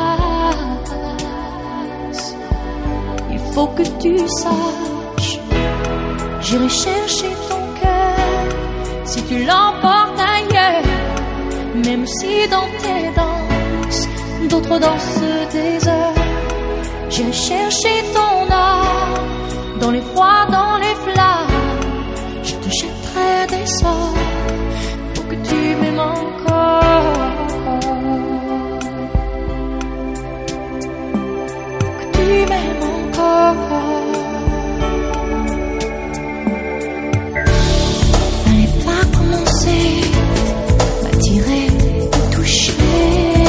passent. Il faut que tu saches, j'irai chercher ton cœur si tu l'emportes ailleurs, même si dans tes danses d'autres dansent des heures. J'irai chercher ton âme dans les froids, dans les flammes. Je te jetterai des sorts pour que tu m'aimes encore, pour que tu m'aimes encore. Fallait pas commencer, m'attirer, me toucher.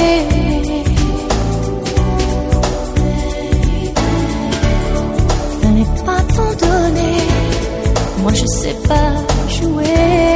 Moi je sais pas jouer.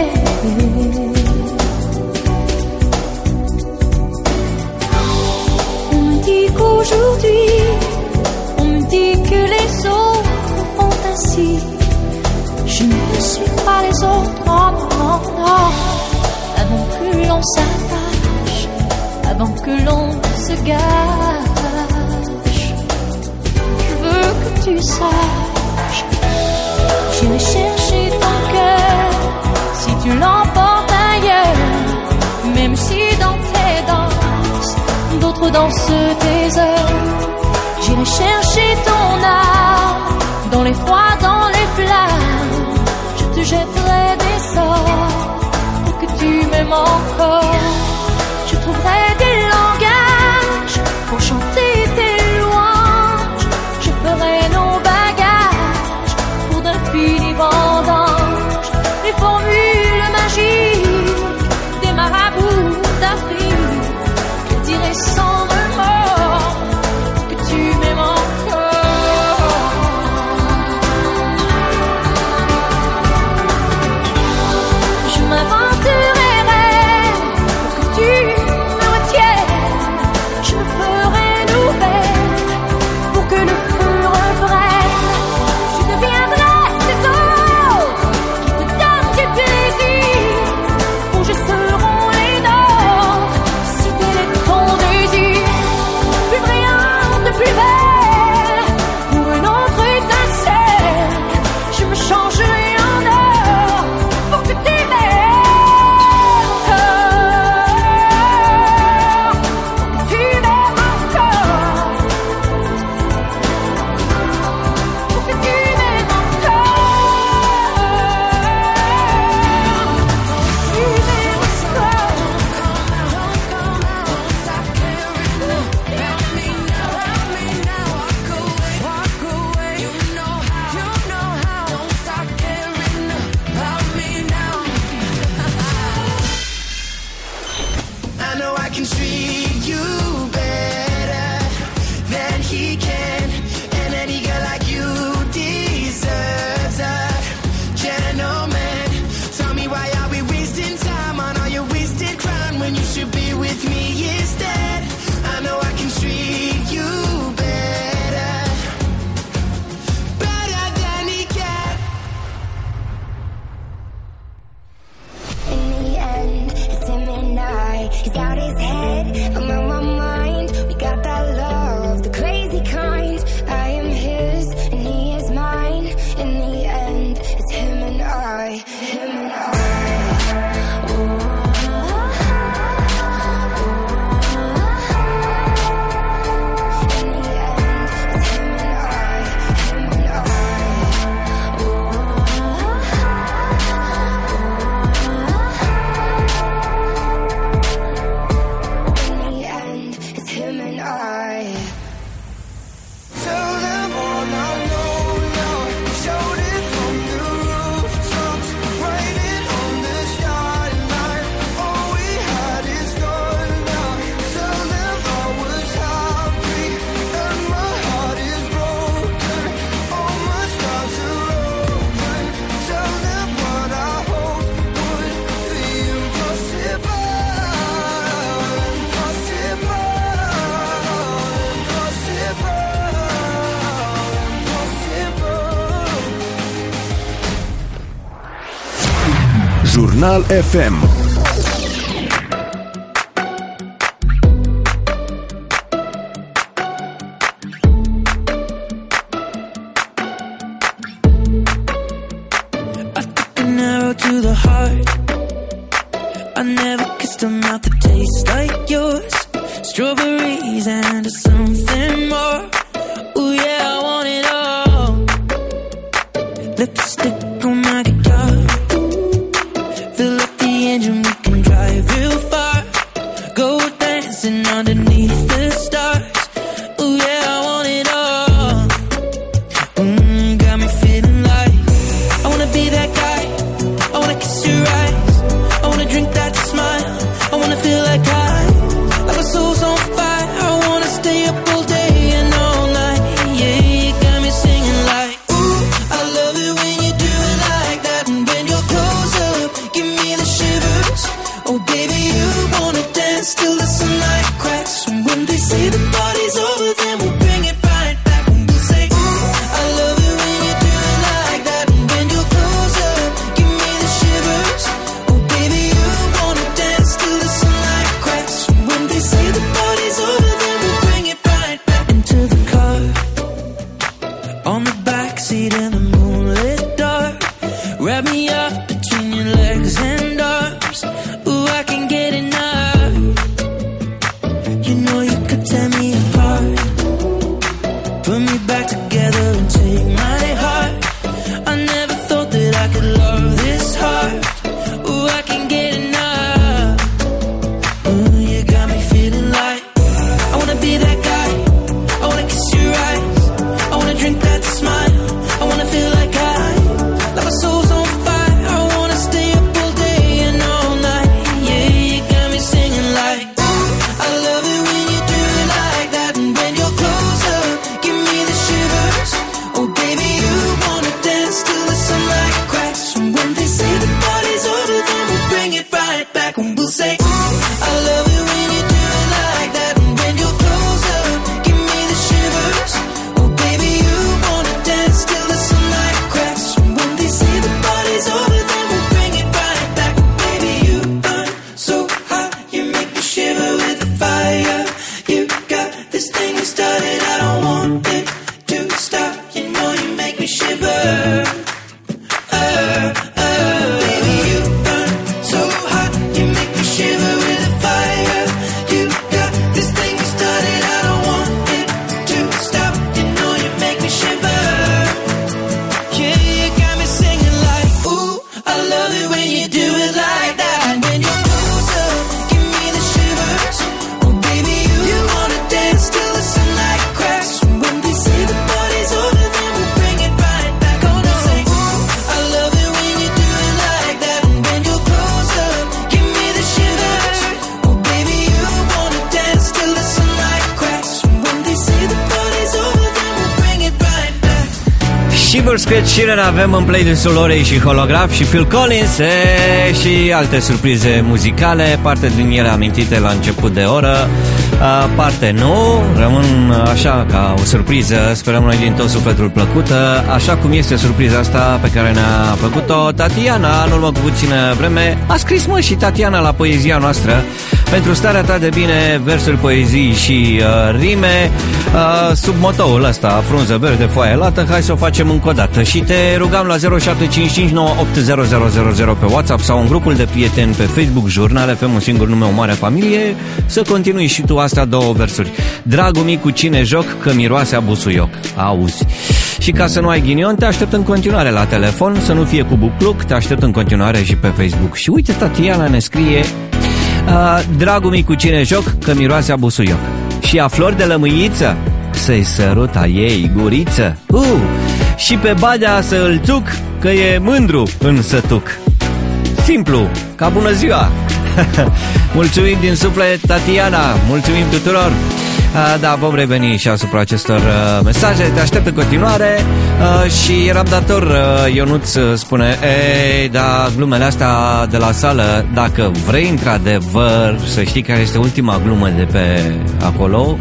On me dit qu'aujourd'hui, on me dit que les autres font ainsi. Je ne suis pas les autres, non, non, non. Avant que l'on s'attache, avant que l'on se gâche, je veux que tu saches, j'irai chercher ton cœur si tu l'emportes ailleurs, même si dans tes danses d'autres dansent tes heures. J'irai chercher ton âme dans les froids, dans les flammes. Je te jetterai des sorts pour que tu m'aimes encore. Je trouverai des langages pour chanter tes louanges. Je ferai nos bagages pour d'infinis vendanges, les formules magiques des marabouts d'Afrique. Je dirai sans remords que tu m'aimes encore. Jurnal F M. To the heart, I never kissed a mouth that tastes like yours. Strawberries and something more. Ooh yeah, I want it all. Lipstick on my guitar. Fill up the engine, we can drive real far. Go dancing underneath the stars. Ooh yeah, I want it all. Mm, got me feeling like I wanna be that guy. I wanna kiss your eyes. I wanna drink that smile. I wanna feel like I, like my soul's on fire. I wanna stay up all day and all night. Yeah, you got me singing like, ooh, I love it when you do it like that. And when you're close up, give me the shivers. Oh baby, you wanna dance till the sunlight cracks. And when they say the party's over, then we'll bring it right back. And we'll say, ooh, I love it when you do it like that. And when you're close up, give me the shivers. Oh baby, you wanna dance till the sunlight cracks. And when they say the party's over, then we'll bring it right back. Into the car, on the backseat in the moonlit dark. Wrap me up between your legs and arms. Ooh, I can get enough. You know you could tear me apart. Put me back together and take my heart. I never thought that I could love this hard. Ooh, I can get enough. Ooh, you got me feeling like I wanna be that guy. I wanna kiss your eyes. I wanna drink that smile. I wanna feel like I, like my soul's on fire. I wanna stay up all day and all night. Yeah, you got me singing like, ooh, I love it when you do it like that. And when you're close up, give me the shivers. Oh baby, you wanna dance till the sunlight cracks. And when they say the party's over, then we'll bring it right back. And we'll say, ooh, I love it when you do it like that. And when you're close up, give me the shivers. Oh baby, you wanna dance till the sunlight cracks. And when they say the party's over, then we'll bring it right back. Baby, you burn so hot, you make me shiver with the fire. You got this thing you started, I don't want it to stop. You know you make me shiver. Uh, uh, baby, you burn so hot, you make me shiver with the fire. You got this thing you started, I don't want it to stop. You know you make me shiver. Yeah, you got me singing like, ooh, I love it when you do it like that. And when you're close up, give me the shivers. Oh baby, you, you wanna dance till the sunlight cracks. And when they say the party's over, then we'll bring it right back. Gonna say, ooh, I love it when you do it like that. And when you're close up, give me the shivers. Oh baby, you wanna dance till the sunlight cracks. And when they say the party's over, then we'll bring it right back. Shivers cu Ed Sheeran avem în playlistul orei și Holograph și Phil Collins e, și alte surprize muzicale, parte din ele amintite la început de oră, a, parte nu, rămân așa ca o surpriză, sperăm noi din tot sufletul plăcută, așa cum este surpriza asta pe care ne-a făcut-o Tatiana în urmă cu puțină vreme. A scris mă și Tatiana la poezia noastră pentru starea ta de bine, versuri, poezii și uh, rime, uh, sub motoul ăsta, frunză verde, foaie lată. Hai să o facem încă o dată și te rugam la zero șapte cinci cinci nouă opt zero zero zero zero pe WhatsApp sau în grupul de prieteni pe Facebook Jurnal F M, un singur nume, o mare familie, să continui și tu astea două versuri. Dragul mic, cu cine joc, că miroase a busuioc. Auzi. Și ca să nu ai ghinion, te aștept în continuare la telefon, să nu fie cu bucluc, te aștept în continuare și pe Facebook. Și uite, Tatiana ne scrie: Uh, dragul mic, cu cine joc, că miroase a busuioc. Și a flori de lămâiță, să-i sărut a ei guriță. uh, Și pe Badea să îl tuc, că e mândru în sătuc. Simplu, ca bună ziua. Mulțumim din suflet, Tatiana. Mulțumim tuturor. Uh, da, vom reveni și asupra acestor uh, mesaje. Te aștept în continuare. uh, Și eram dator, uh, Ionuț spune: ei, da, glumele astea de la sală, dacă vrei într-adevăr să știi care este ultima glumă de pe acolo,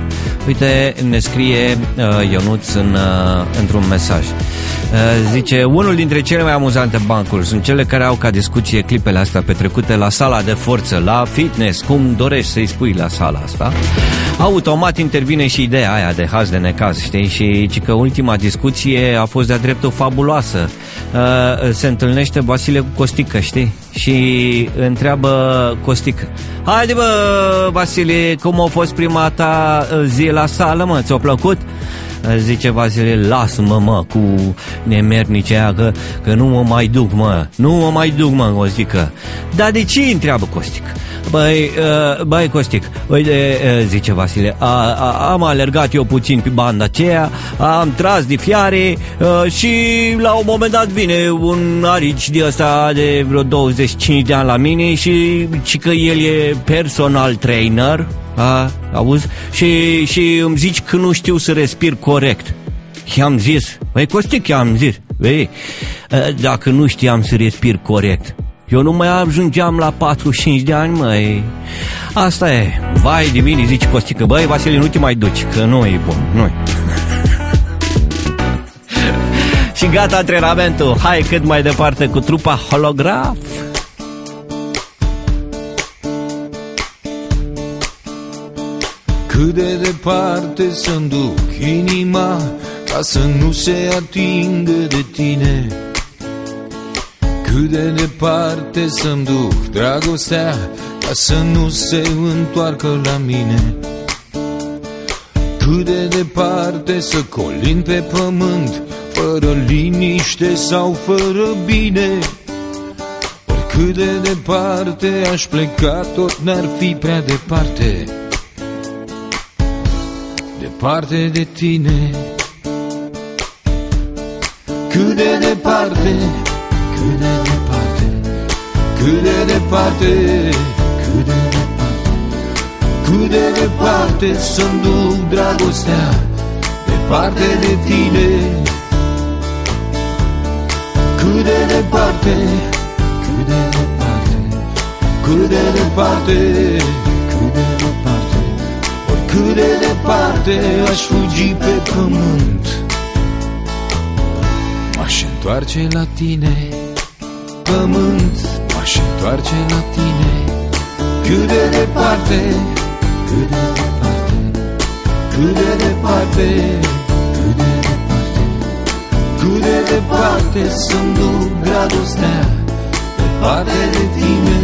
Uite, ne scrie uh, Ionuț în, uh, într-un mesaj. Uh, zice, unul dintre cele mai amuzante bancuri sunt cele care au ca discuție clipele astea petrecute la sala de forță, la fitness, cum dorești să-i spui la sala asta. Automat intervine și ideea aia de haz de necaz, știi? Și ci că ultima discuție a fost de-a dreptul fabuloasă. Uh, se întâlnește Vasile cu Costică, știi? Și întreabă Costică: haide bă, Vasile, cum a fost prima ta zi la sală, mă? Ți-a plăcut? Zice Vasile, lasă-mă, mă, cu nemernice aia, că, că nu mă mai duc, mă. Nu mă mai duc, mă, Costică. Dar de ce? Întreabă Costică. Băi, uh, băi, Costic, uite, uh, zice Vasile, a, a, am alergat eu puțin pe banda aceea, am tras de fiare uh, și la un moment dat vine un arici de ăsta de vreo douăzeci și cinci de ani la mine și, și că el e personal trainer, a, auzi, și, și îmi zici că nu știu să respir corect. I-am zis, băi, Costic, i-am zis, băi, uh, dacă nu știam să respir corect, eu nu mai ajungeam la patruzeci și cinci de ani, măi. Asta e. Vai de mine, zice Costică. Băi, Vasile, nu te mai duci, că nu e bun, nu. Și gata antrenamentul. Hai cât mai departe cu trupa Holograf. Cât de departe să-mi duc inima ca să nu se atingă de tine? Cât de departe să-mi duc dragostea ca să nu se întoarcă la mine? Cât de departe să colin pe pământ fără liniște sau fără bine? Oricât de departe aș pleca, tot n-ar fi prea departe, departe de tine. Cât de departe, cât de departe, cât de departe, cât de departe, cât de departe să-mi duc dragostea, departe de tine. Cât de departe, cât de departe, cât de departe, cât de departe, oricât de departe aș fugi pe pământ, m-aș întoarce la tine. Pământ, m-aș întoarce la tine. Cât de departe, cât de departe, cât de departe, cât de departe, cât de departe să-mi duc dragostea, departe de tine.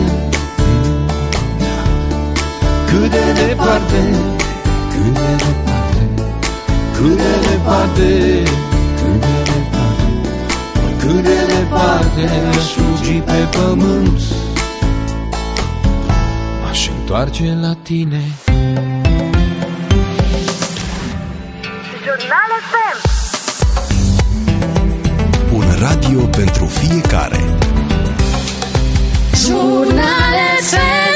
Cât de departe, cât de departe, cât de departe, cât de departe, cât de departe aș fugi pe pământ, m-aș întoarce la tine. Jurnal F M. Un radio pentru fiecare. Jurnal F M.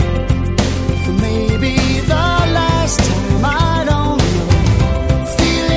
Feel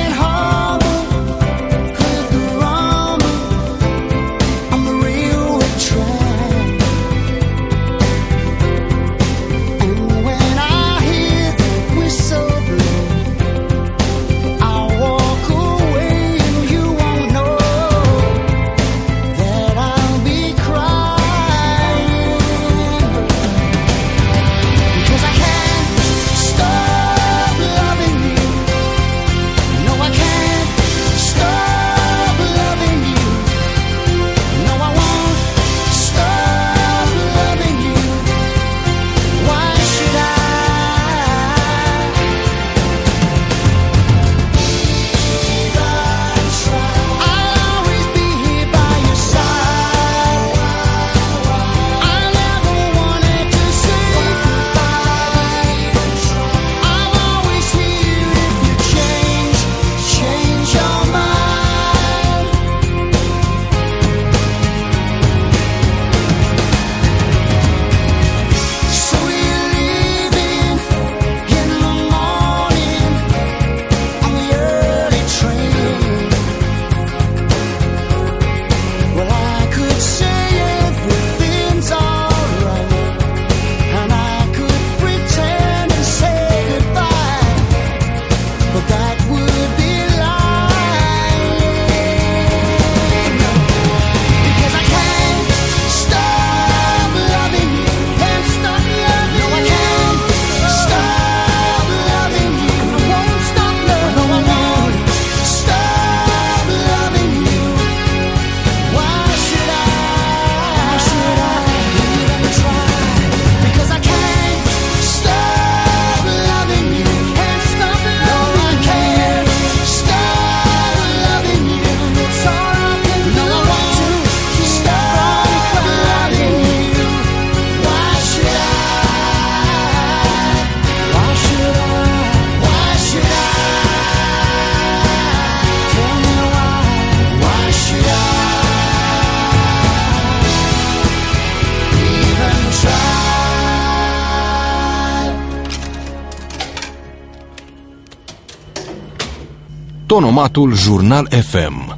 Tonomatul Jurnal F M.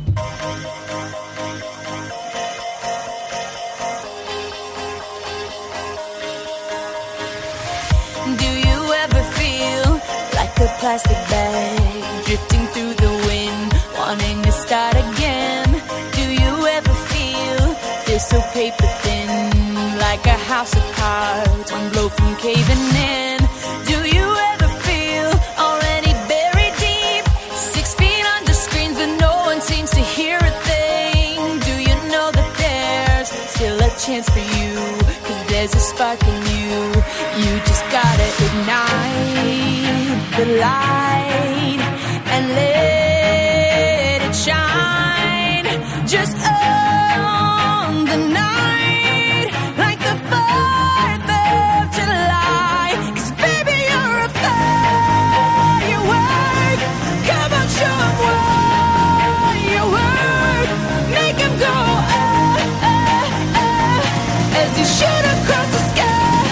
Do you ever feel like a plastic bag drifting through the wind, wanting to start again? Do you ever feel feel so paper thin, like a house of cards, one blow from caving in? Do you ever feel already buried deep, six feet under screens but no one seems to hear a thing? Do you know that there's still a chance for you, 'cause there's a spark in you? You just gotta ignite the light and let it shine. Just own the night like the fourth of July. 'Cause baby, you're a firework. Come on, show 'em what you work. Make 'em go ah, ah, ah, as you shoot across the sky.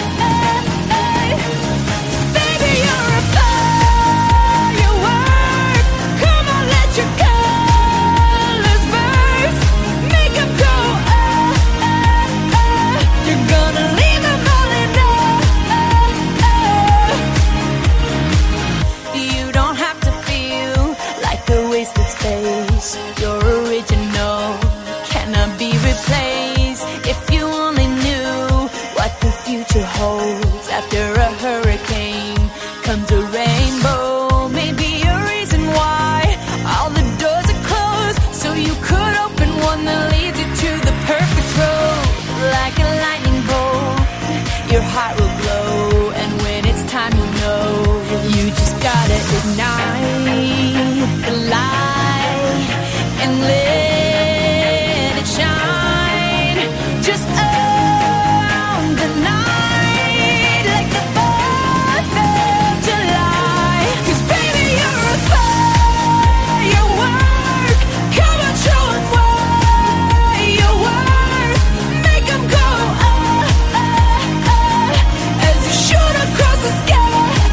Your original cannot be replaced. If you only knew what the future holds, after a hurricane comes a rainbow. Maybe a reason why all the doors are closed, so you could open one that leads you to the perfect road. Like a lightning bolt, your heart will glow, and when it's time, you know you just gotta ignite the light and let it shine. Just own the night like the fourth of July. 'Cause baby, you're a firework. Come on, show 'em what you work. Make 'em go ah, ah, ah, as you shoot across the sky.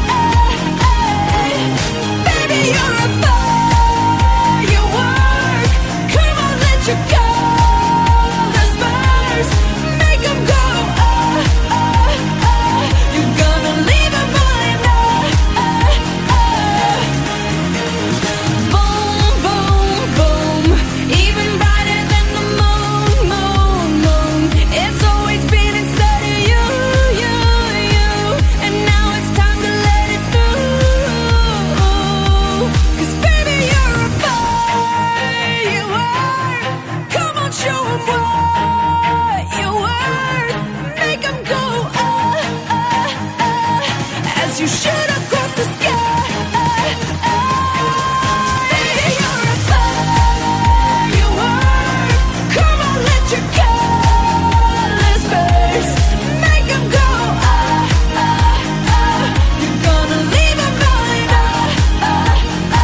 Baby, you're a firework. Come on, let your colors burst. Make 'em go ah, ah, ah. You're gonna leave 'em all in ah, ah, ah. Boom, boom, boom. Even brighter than the moon, moon, moon. It's always been inside of you, you, you. And now it's time to let it through. 'Cause baby, you're a firework. Come on, show 'em what you worth. Make 'em go ah, ah, ah, as you shoot across the sky. Baby, you're a firework. Come on, let your colors burst. Make 'em go ah, ah, ah. You're gonna leave 'em all in ah, ah,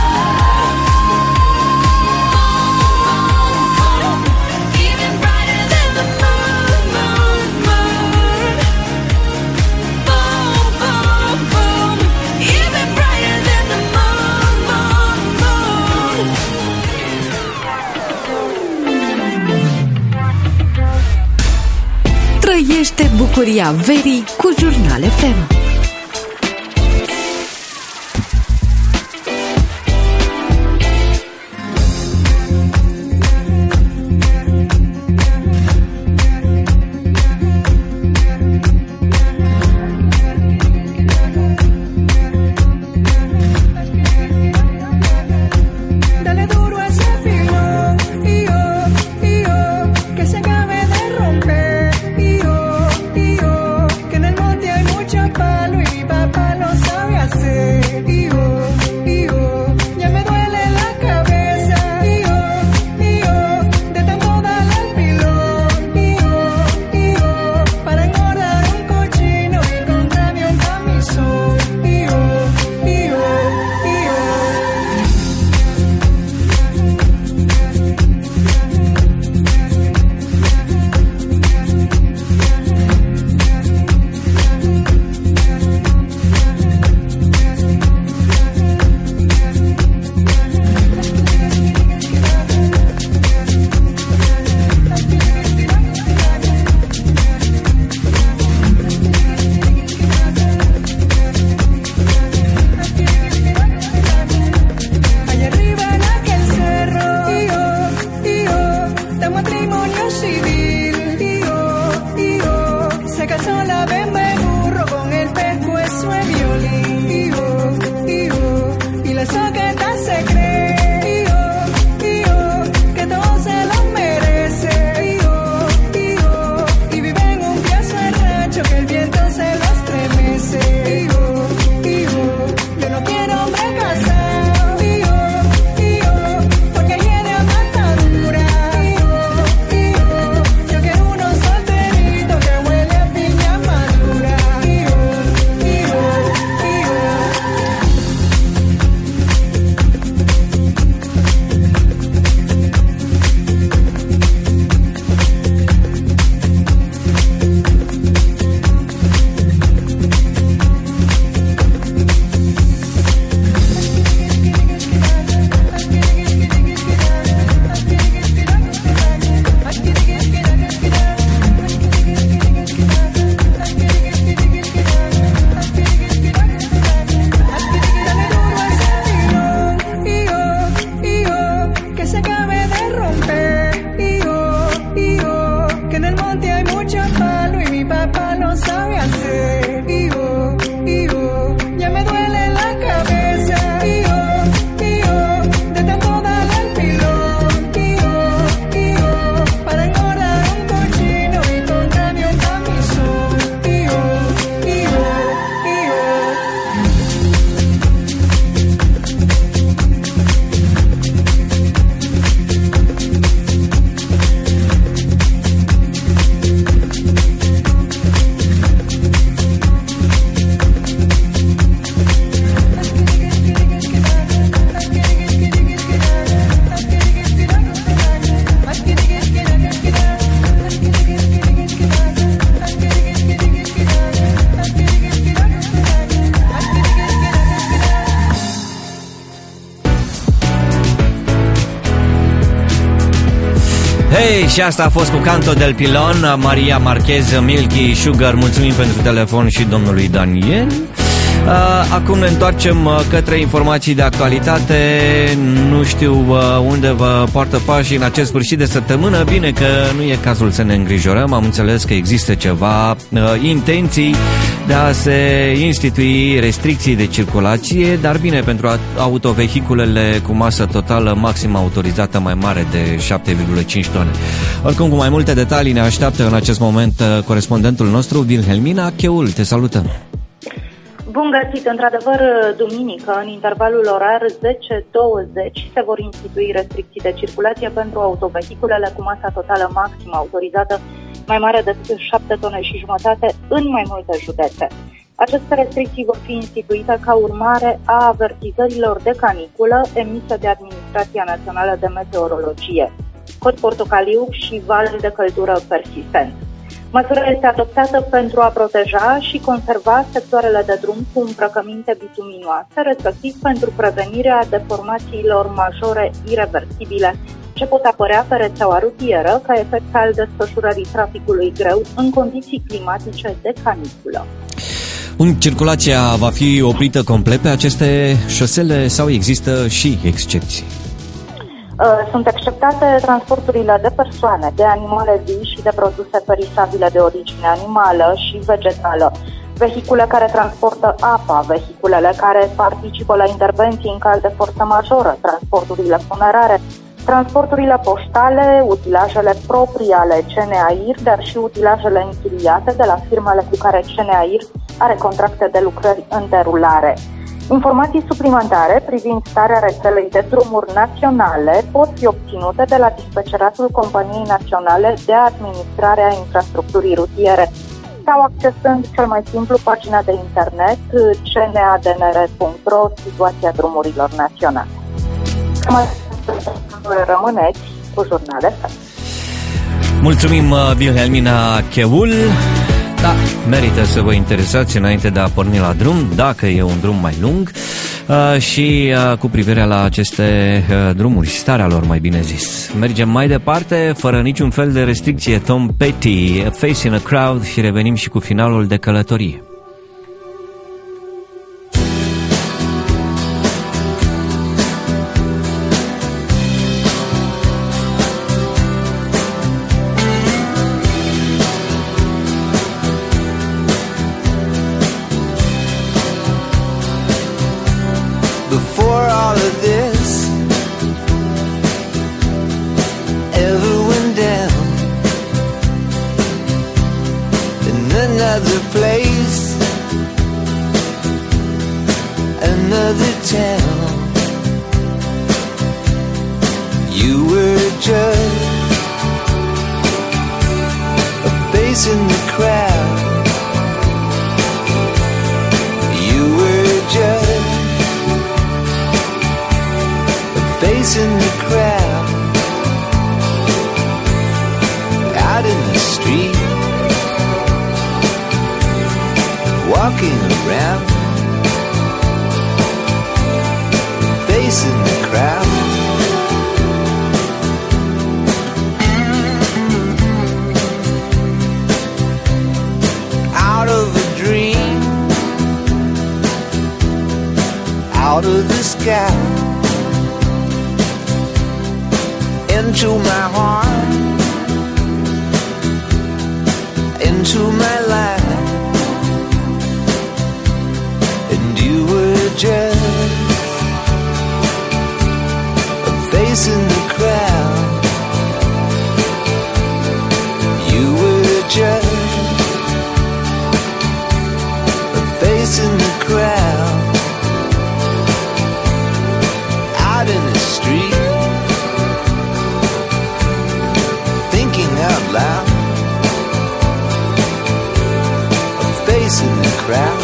ah. Even brighter than the moon, moon, moon. Boom, boom, boom. Even brighter than the moon, moon, moon. Trăiește bucuria verii cu Jurnal F M. Dale duro a ese filo, y yo, y yo, que se acabe de romper, y yo, y yo, que en el monte hay mucha paz. no sabe hacer. Y yo, y yo, ya me duele la cabeza. Y yo, y yo, de tanto darle al pilón. Y yo, y yo, para engordar un cochino y con cambio en camisón. Y yo, y yo, y yo. Hei, și asta a fost cu Canto del Pilon, Maria Marquez, Milky Sugar. Mulțumim pentru telefon și domnului Daniel. Acum ne întoarcem către informații de actualitate. Nu știu unde vă poartă pașii în acest sfârșit de săptămână. Bine că nu e cazul să ne îngrijorăm. Am înțeles că există ceva intenții de a se institui restricții de circulație, dar bine, pentru autovehiculele cu masă totală maximă autorizată mai mare de șapte virgulă cinci tone. Oricum, cu mai multe detalii ne așteaptă în acest moment corespondentul nostru, Wilhelmina Cheul. Te salutăm! Bun găsit! Într-adevăr, duminică, în intervalul orar zece douăzeci, se vor institui restricții de circulație pentru autovehiculele cu masa totală maximă autorizată mai mare de șapte tone și jumătate în mai multe județe. Aceste restricții vor fi instituite ca urmare a avertizărilor de caniculă emise de Administrația Națională de Meteorologie, cod portocaliu și val de căldură persistent. Măsura este adoptată pentru a proteja și conserva sectoarele de drum cu îmbrăcăminte bituminoase, respectiv pentru prevenirea deformațiilor majore ireversibile ce pot apărea pe rețeaua rutieră ca efect al desfășurării traficului greu în condiții climatice de caniculă. Circulația va fi oprită complet pe aceste șosele sau există și excepții? Sunt exceptate transporturile de persoane, de animale vii și de produse perisabile de origine animală și vegetală, vehicule care transportă apa, vehiculele care participă la intervenții în caz de forță majoră, transporturile funerare, transporturile poștale, utilajele proprii ale C N A I R, dar și utilajele închiriate de la firmele cu care C N A I R are contracte de lucrări în derulare. Informații suplimentare privind starea rețelei de drumuri naționale pot fi obținute de la dispeceratul Companiei Naționale de Administrare a Infrastructurii Rutiere sau accesând cel mai simplu pagina de internet c n a d n r punct r o, situația drumurilor naționale. Rămâneți cu jurnale. Mulțumim, Wilhelmina Cheul. Da, merită să vă interesați înainte de a porni la drum, dacă e un drum mai lung, și cu privire la aceste drumuri, starea lor, mai bine zis. Mergem mai departe, fără niciun fel de restricție. Tom Petty, Face in a Crowd, și revenim și cu finalul de călătorie. Out of the sky into my heart, into my life. just a face in the crowd. You were just a face in the crowd. Out in the street, thinking out loud. A face in the crowd.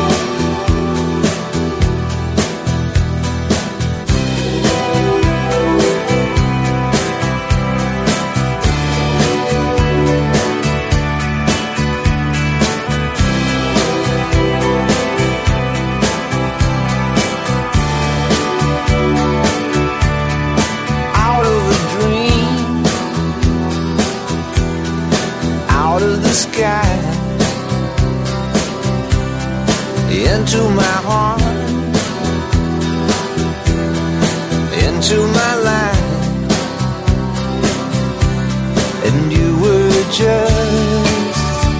Sky into my heart, into my life, and you were just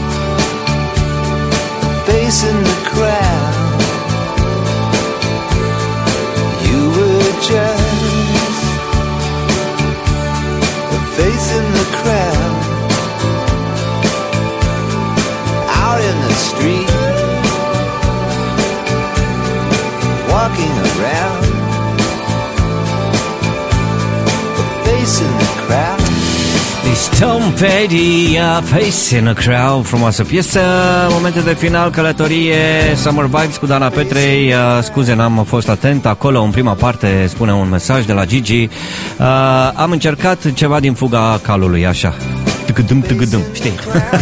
a face in the crowd. You were just a face in the crowd. In the street, walking around, a face in the crowd. It's Tom Petty, a face in a crowd. Frumoasă piesă. Momente de final, călătorie, Summer Vibes cu Dana Petrei. uh, Scuze, n-am fost atent. Acolo, în prima parte, spune un mesaj de la Gigi. uh, Am încercat ceva din Fuga Calului, așa. Tăgădâm, tăgădâm, știi?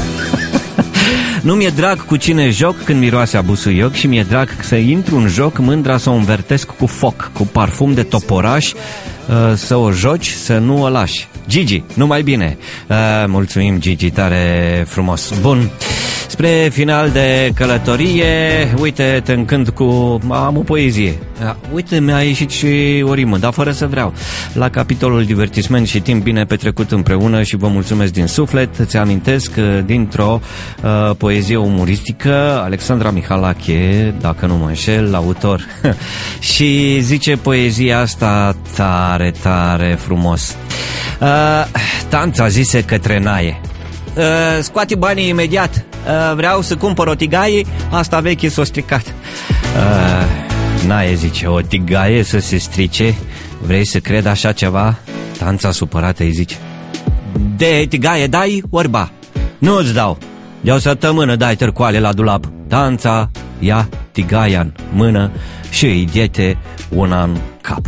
Nu mi-e drag cu cine joc când miroase a busuioc și mi-e drag să intru în joc mândra să o învertesc cu foc, cu parfum de toporaș, să o joci, să nu o lași. Gigi, numai bine. Mulțumim, Gigi, tare frumos. Bun. Spre final de călătorie, uite, te încânt cu... Am o poezie. Uite, mi-a ieșit și o rimă, dar fără să vreau. La capitolul divertisment și timp bine petrecut împreună și vă mulțumesc din suflet. Îți amintesc dintr-o uh, poezie umoristică, Alexandra Mihalache, dacă nu mă înșel, autor. Și zice poezia asta tare, tare frumos. Uh, Tanța zise către Naie: Uh, scoate banii imediat, uh, vreau să cumpăr o tigaie, asta veche s-o stricat. uh, Naie zice: o tigaie să se strice? Vrei să cred așa ceva? Tanța supărată îi zice: de tigaie dai orba? Nu-ți dau, de o săptămână dai târcoale la dulap. Tanța ia tigaia în mână și îi dete una în cap.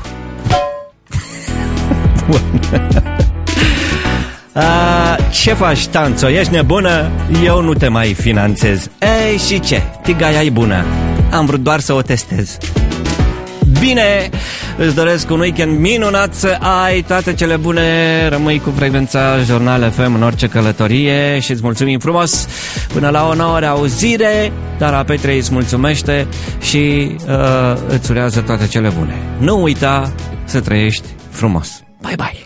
A, ce faci, Tanțo? Ești nebună? Eu nu te mai finanțez. Ei, și ce? Tigaia e bună. Am vrut doar să o testez. Bine, îți doresc un weekend minunat, să ai toate cele bune. Rămâi cu frecvența Jurnal F M în orice călătorie și îți mulțumim frumos. Până la o nouă reauzire, Dana Petrei îți mulțumește și uh, îți urează toate cele bune. Nu uita să trăiești frumos. Bye, bye!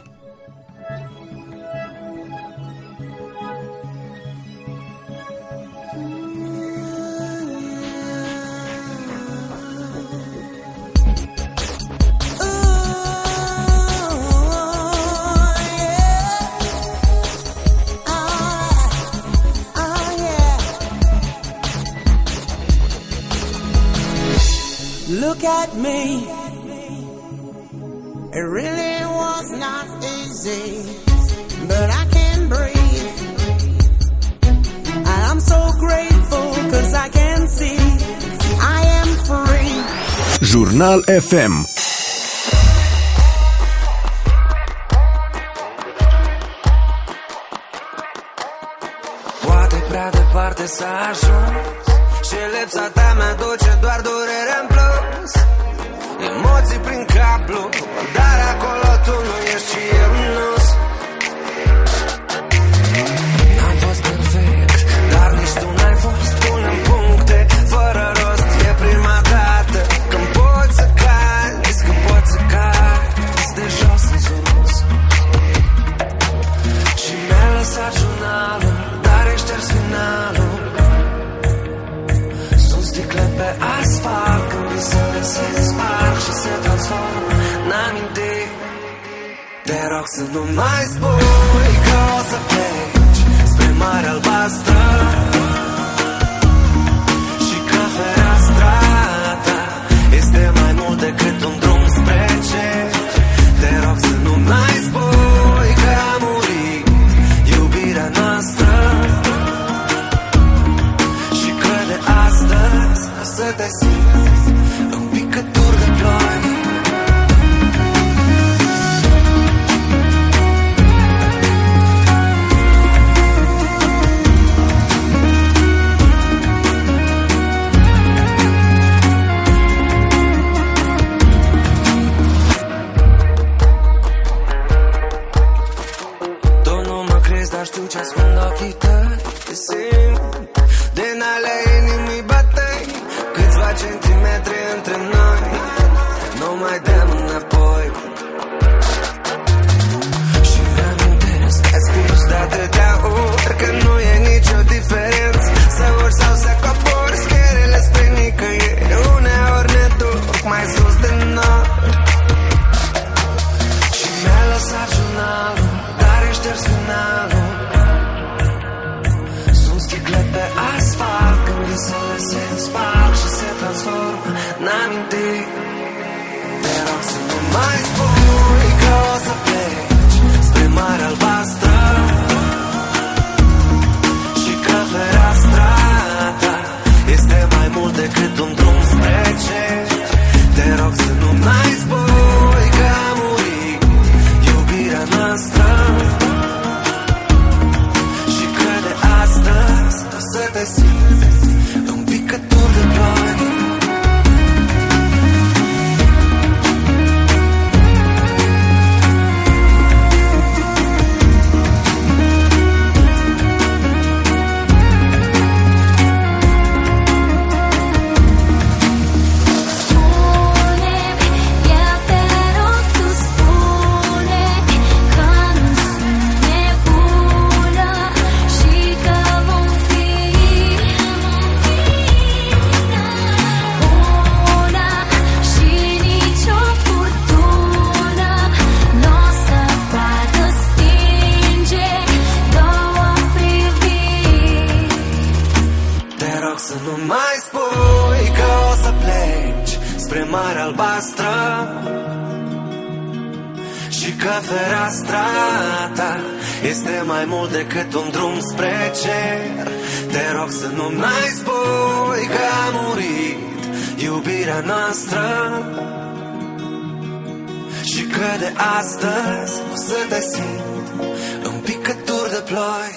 Look at me. It really was not easy, but I can breathe. And I'm so grateful cause I can see I am free. Jurnal F M. Poate prea departe s-a ajuns și lipsa ta mi-aduce doar durere în plus. Emoții prin cablu, dar acolo tu nu ești și eu nu-s. N-am fost perfect, dar nici tu n-ai fost. Pune-mi puncte fără rost. E prima dată când poți să cazi, când poți să cazi de jos în sus. Și mi-ai lăsat jurnalul, dar ai șters finalul. Sunt sticle pe asfalt când visele se transformă în amintiri. Te rog să nu mai spui că o să pleci spre Marea Albastră și că fereastra ta este mai mult decât un drum spre cer. Te rog să nu mai spui că a murit iubirea noastră și că de astăzi o să te simți un picătur de ploi. Dar știu ce ascund ochii tăi. Te simt din ale inimii batei. Câțiva centimetri între noi, nu mai dăm înapoi. Și mi-amintesc că ai spus de atâtea ori că nu e nicio diferență să urci sau să cobori scările spre nicăieri. Uneori ne duc mai sus de noi. Și mi-ai lăsat jurnalul, dar ești șters finalul. Pe asfalt, când visele se sparg și se transformă în amintiri. Te rog să nu mai spui că o să pleci spre Marea Albastră și că fereastra ta este mai mult decât un drum spre cer. Te rog să nu mai spui că a murit iubirea noastră și că de astăzi o să te simți un picătur de ploi. Marea Albastră și că fereastra ta este mai mult decât un drum spre cer. Te rog să nu mai spui că a murit iubirea noastră și că de astăzi o să te simt un picătur de ploi.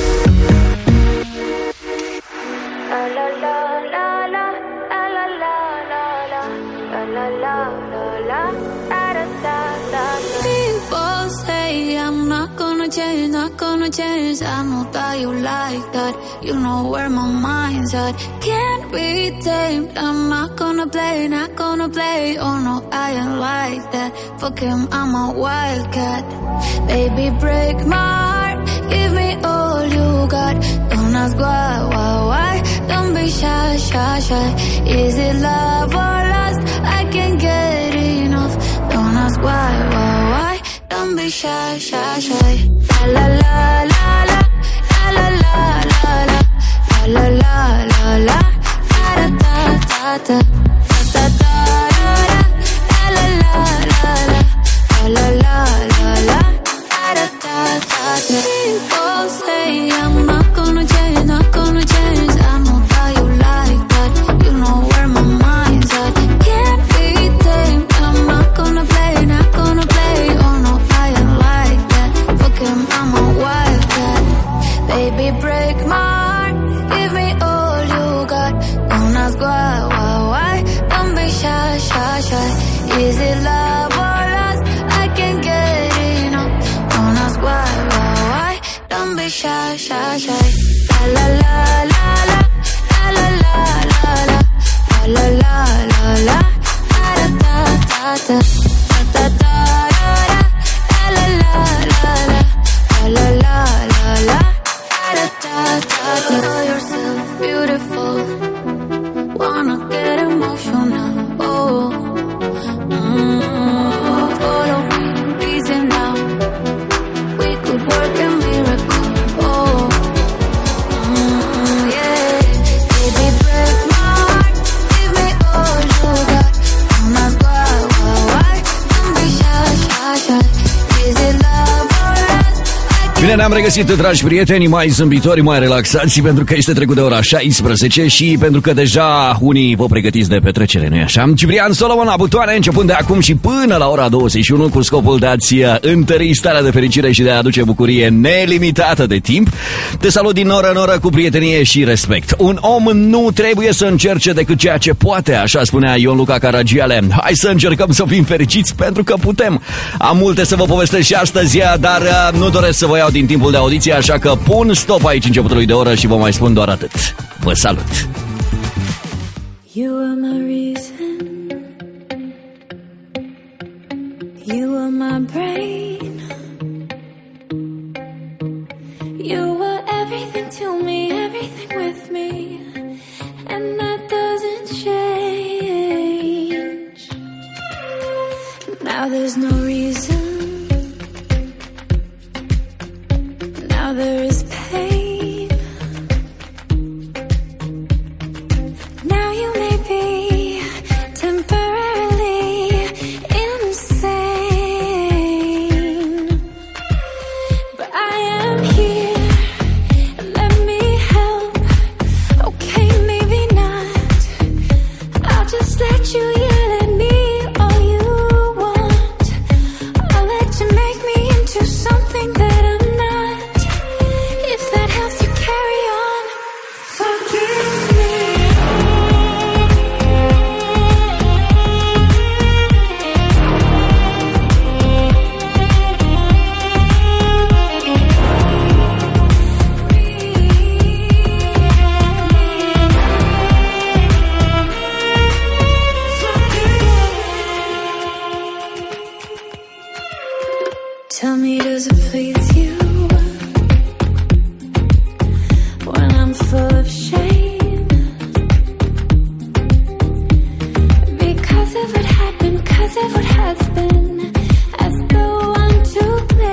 La la la la la la la la la la la la la da da da. People say I'm not gonna change, not gonna change. I know that you like that. You know where my mind's at. Can't be tamed. I'm not gonna play, not gonna play. Oh no, I ain't like that. Fuck him, I'm a wildcat. Baby, break my heart. Give me all you got. Don't ask why, why, why. Don't be shy, shy, shy. Is it love or lust? I can't get enough. Don't ask why, why, why. Don't be shy, shy, shy. La la la la la la la la la la la la la da da da da da da la la la la la la la la da da da da. People say I'm not gonna change, not gonna change. I know that you like that. You know where my mind's at. Can't be tamed. I'm not gonna play, not gonna play. Oh no, I ain't like that. Fuck him, I'm a wildcat. Baby, break my heart. Give me all you got. Don't ask why, why, why. Don't be shy, shy, shy. Is it love or lust? I can't get enough. Don't ask why, why, why. Don't be shy, shy, shy. La la la la la la la la la la la la la da da da da da da la la la la la la la la da da da da. Know yourself beautiful. Wanna get emotional. Oh. Mm. Bine, ne-am regăsit, dragi prieteni, mai zâmbitori, mai relaxați, pentru că este trecut de ora șaisprezece și pentru că deja unii vă pregătiți de petrecere, nu-i așa? Ciprian Solomon la butoane, începând de acum și până la ora douăzeci și unu, cu scopul de a-ți întări starea de fericire și de a aduce bucurie nelimitată de timp. Te salut din oră în oră cu prietenie și respect. Un om nu trebuie să încerce decât ceea ce poate, așa spunea Ion Luca Caragiale. Hai să încercăm să fim fericiți pentru că putem. Am multe să vă povestesc și astăzi, dar nu doresc să vă iau din timpul de audiție, așa că pun stop aici începutului de oră și vă mai spun doar atât. Vă salut! You are my reason. You are my brain. You were everything to me, everything with me, and that doesn't change. Now there's no reason. Now there is pain. Now you may be temporarily insane, but I am here. Let me help. Okay, maybe not. I'll just let you yell at me all you want. I'll let you make me into something that I'm not. If that helps you carry on, forgive me. Tell me, does it please you when I'm full of shame? Because of what happened, because of what has been, as the one to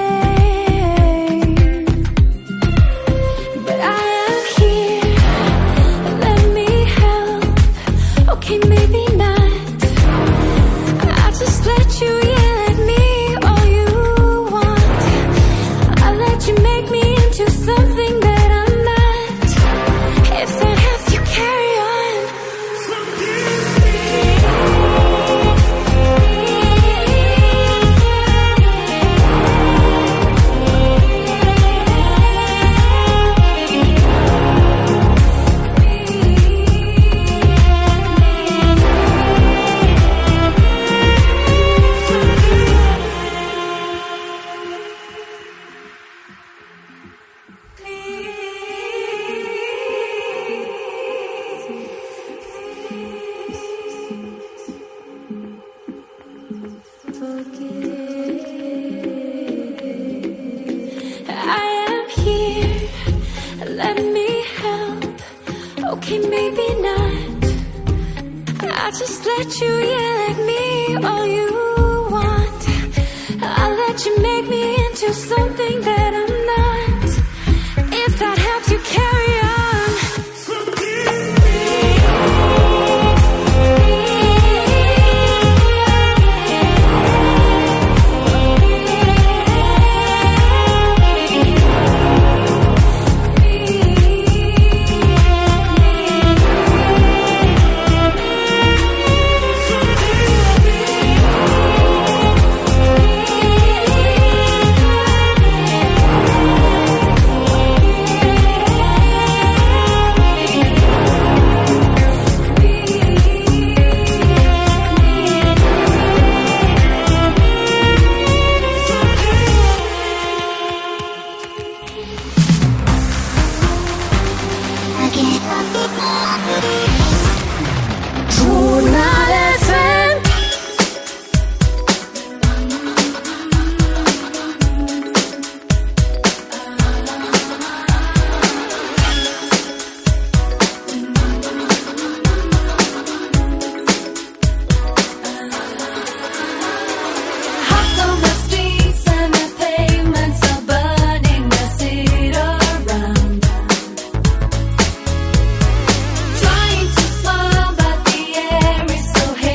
blame. But I am here, let me help. Okay, maybe not. I'll just let you yell at me all you want. I'll let you make me into something that I'm not. If that helps you carry on, forgive me. I am here, let me help. Okay, maybe not. I'll just let you yell at me all you want. I'll let you make me into something that I'm not. If that helps you carry on, forgive me. Jurnal F M. Hearts on the streets and the pavements are burning the city around. Trying to smile, but the air is so heavy.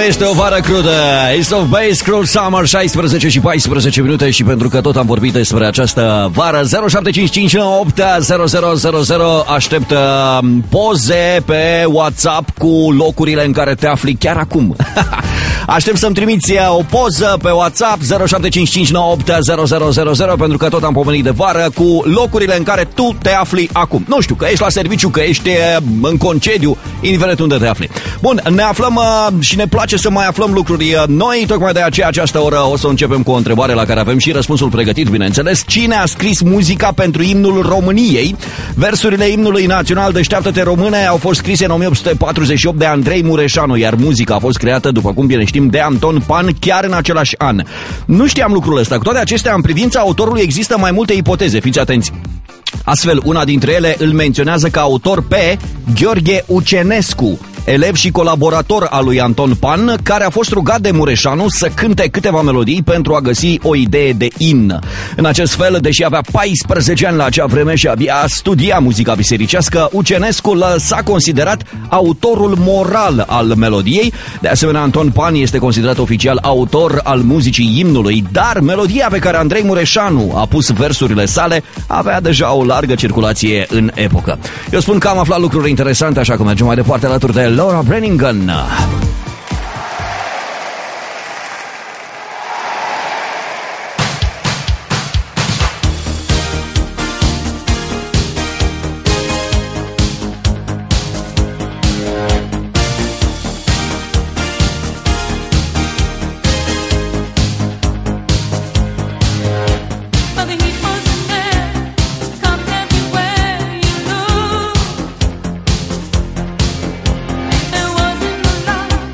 Este o vară crudă. Ace of Base, Cruel Summer, șaisprezece și paisprezece minute. Și pentru că tot am vorbit despre această vară, zero șapte cinci cinci nouă opt zero zero zero zero. Aștept poze pe WhatsApp cu locurile în care te afli chiar acum. Aștept să-mi trimiți o poză pe WhatsApp zero șapte cinci cinci nouă opt zero zero zero zero, pentru că tot am pomenit de vară, cu locurile în care tu te afli acum. Nu știu, că ești la serviciu, că ești în concediu, indiferent unde te afli. Bun, ne aflăm și ne place să mai aflăm lucruri noi, tocmai de aceea această oră o să începem cu o întrebare la care avem și răspunsul pregătit, bineînțeles. Cine a scris muzica pentru imnul României? Versurile imnului național Deșteaptă-te Române au fost scrise în o mie opt sute patruzeci și opt de Andrei Mureșanu, iar muzica a fost creată, după cum bine știm, de Anton Pan chiar în același an. Nu știam lucrul ăsta. Cu toate acestea, în privința autorului există mai multe ipoteze, fiți atenți. Astfel, una dintre ele îl menționează ca autor pe Gheorghe Ucenescu, elev și colaborator al lui Anton Pan, care a fost rugat de Mureșanu să cânte câteva melodii pentru a găsi o idee de imn. În acest fel, deși avea paisprezece ani la acea vreme și abia studia muzica bisericească, Ucenescu s-a considerat autorul moral al melodiei. De asemenea, Anton Pan este considerat oficial autor al muzicii imnului, dar melodia pe care Andrei Mureșanu a pus versurile sale avea deja o largă circulație în epocă. Eu spun că am aflat lucruri interesante, așa că mergem mai departe alături de Laura Branigan. There wasn't a lot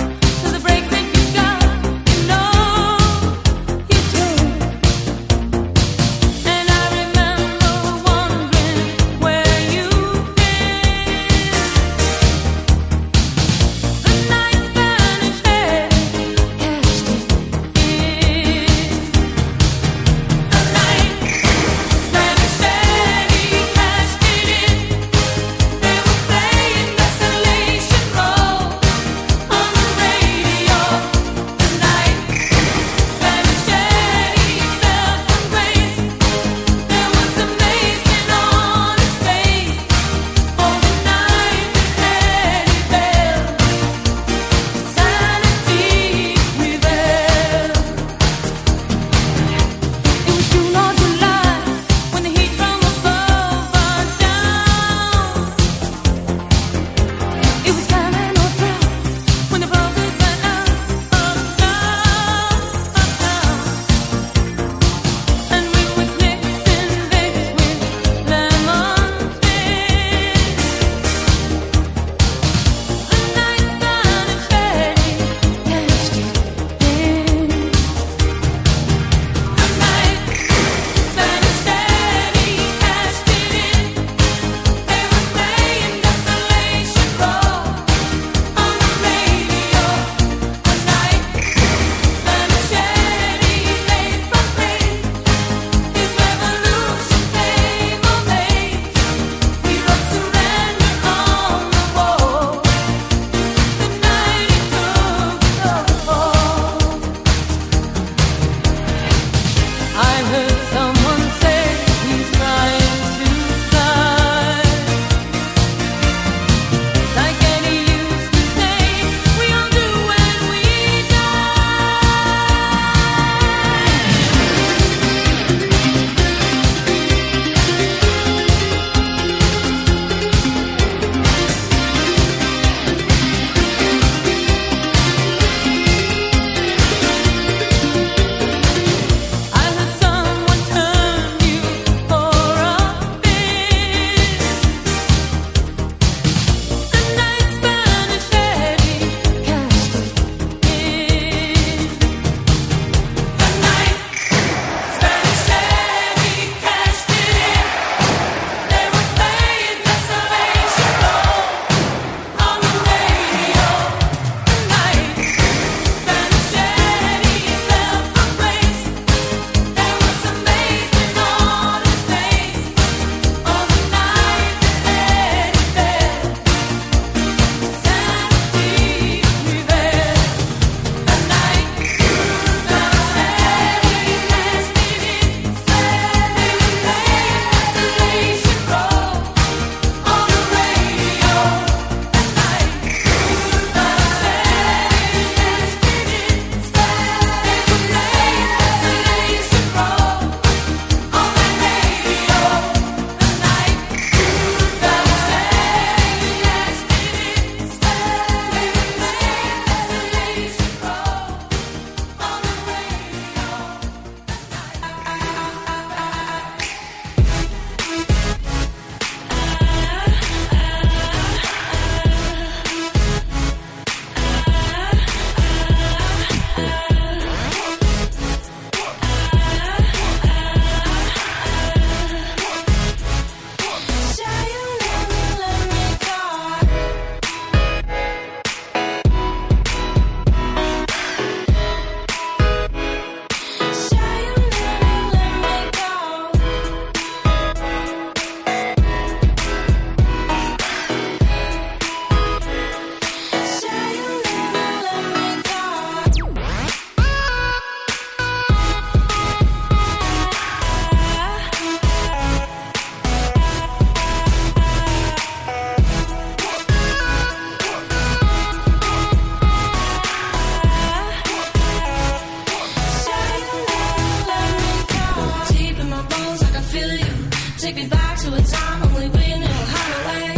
take me back to a time when we knew how to wait.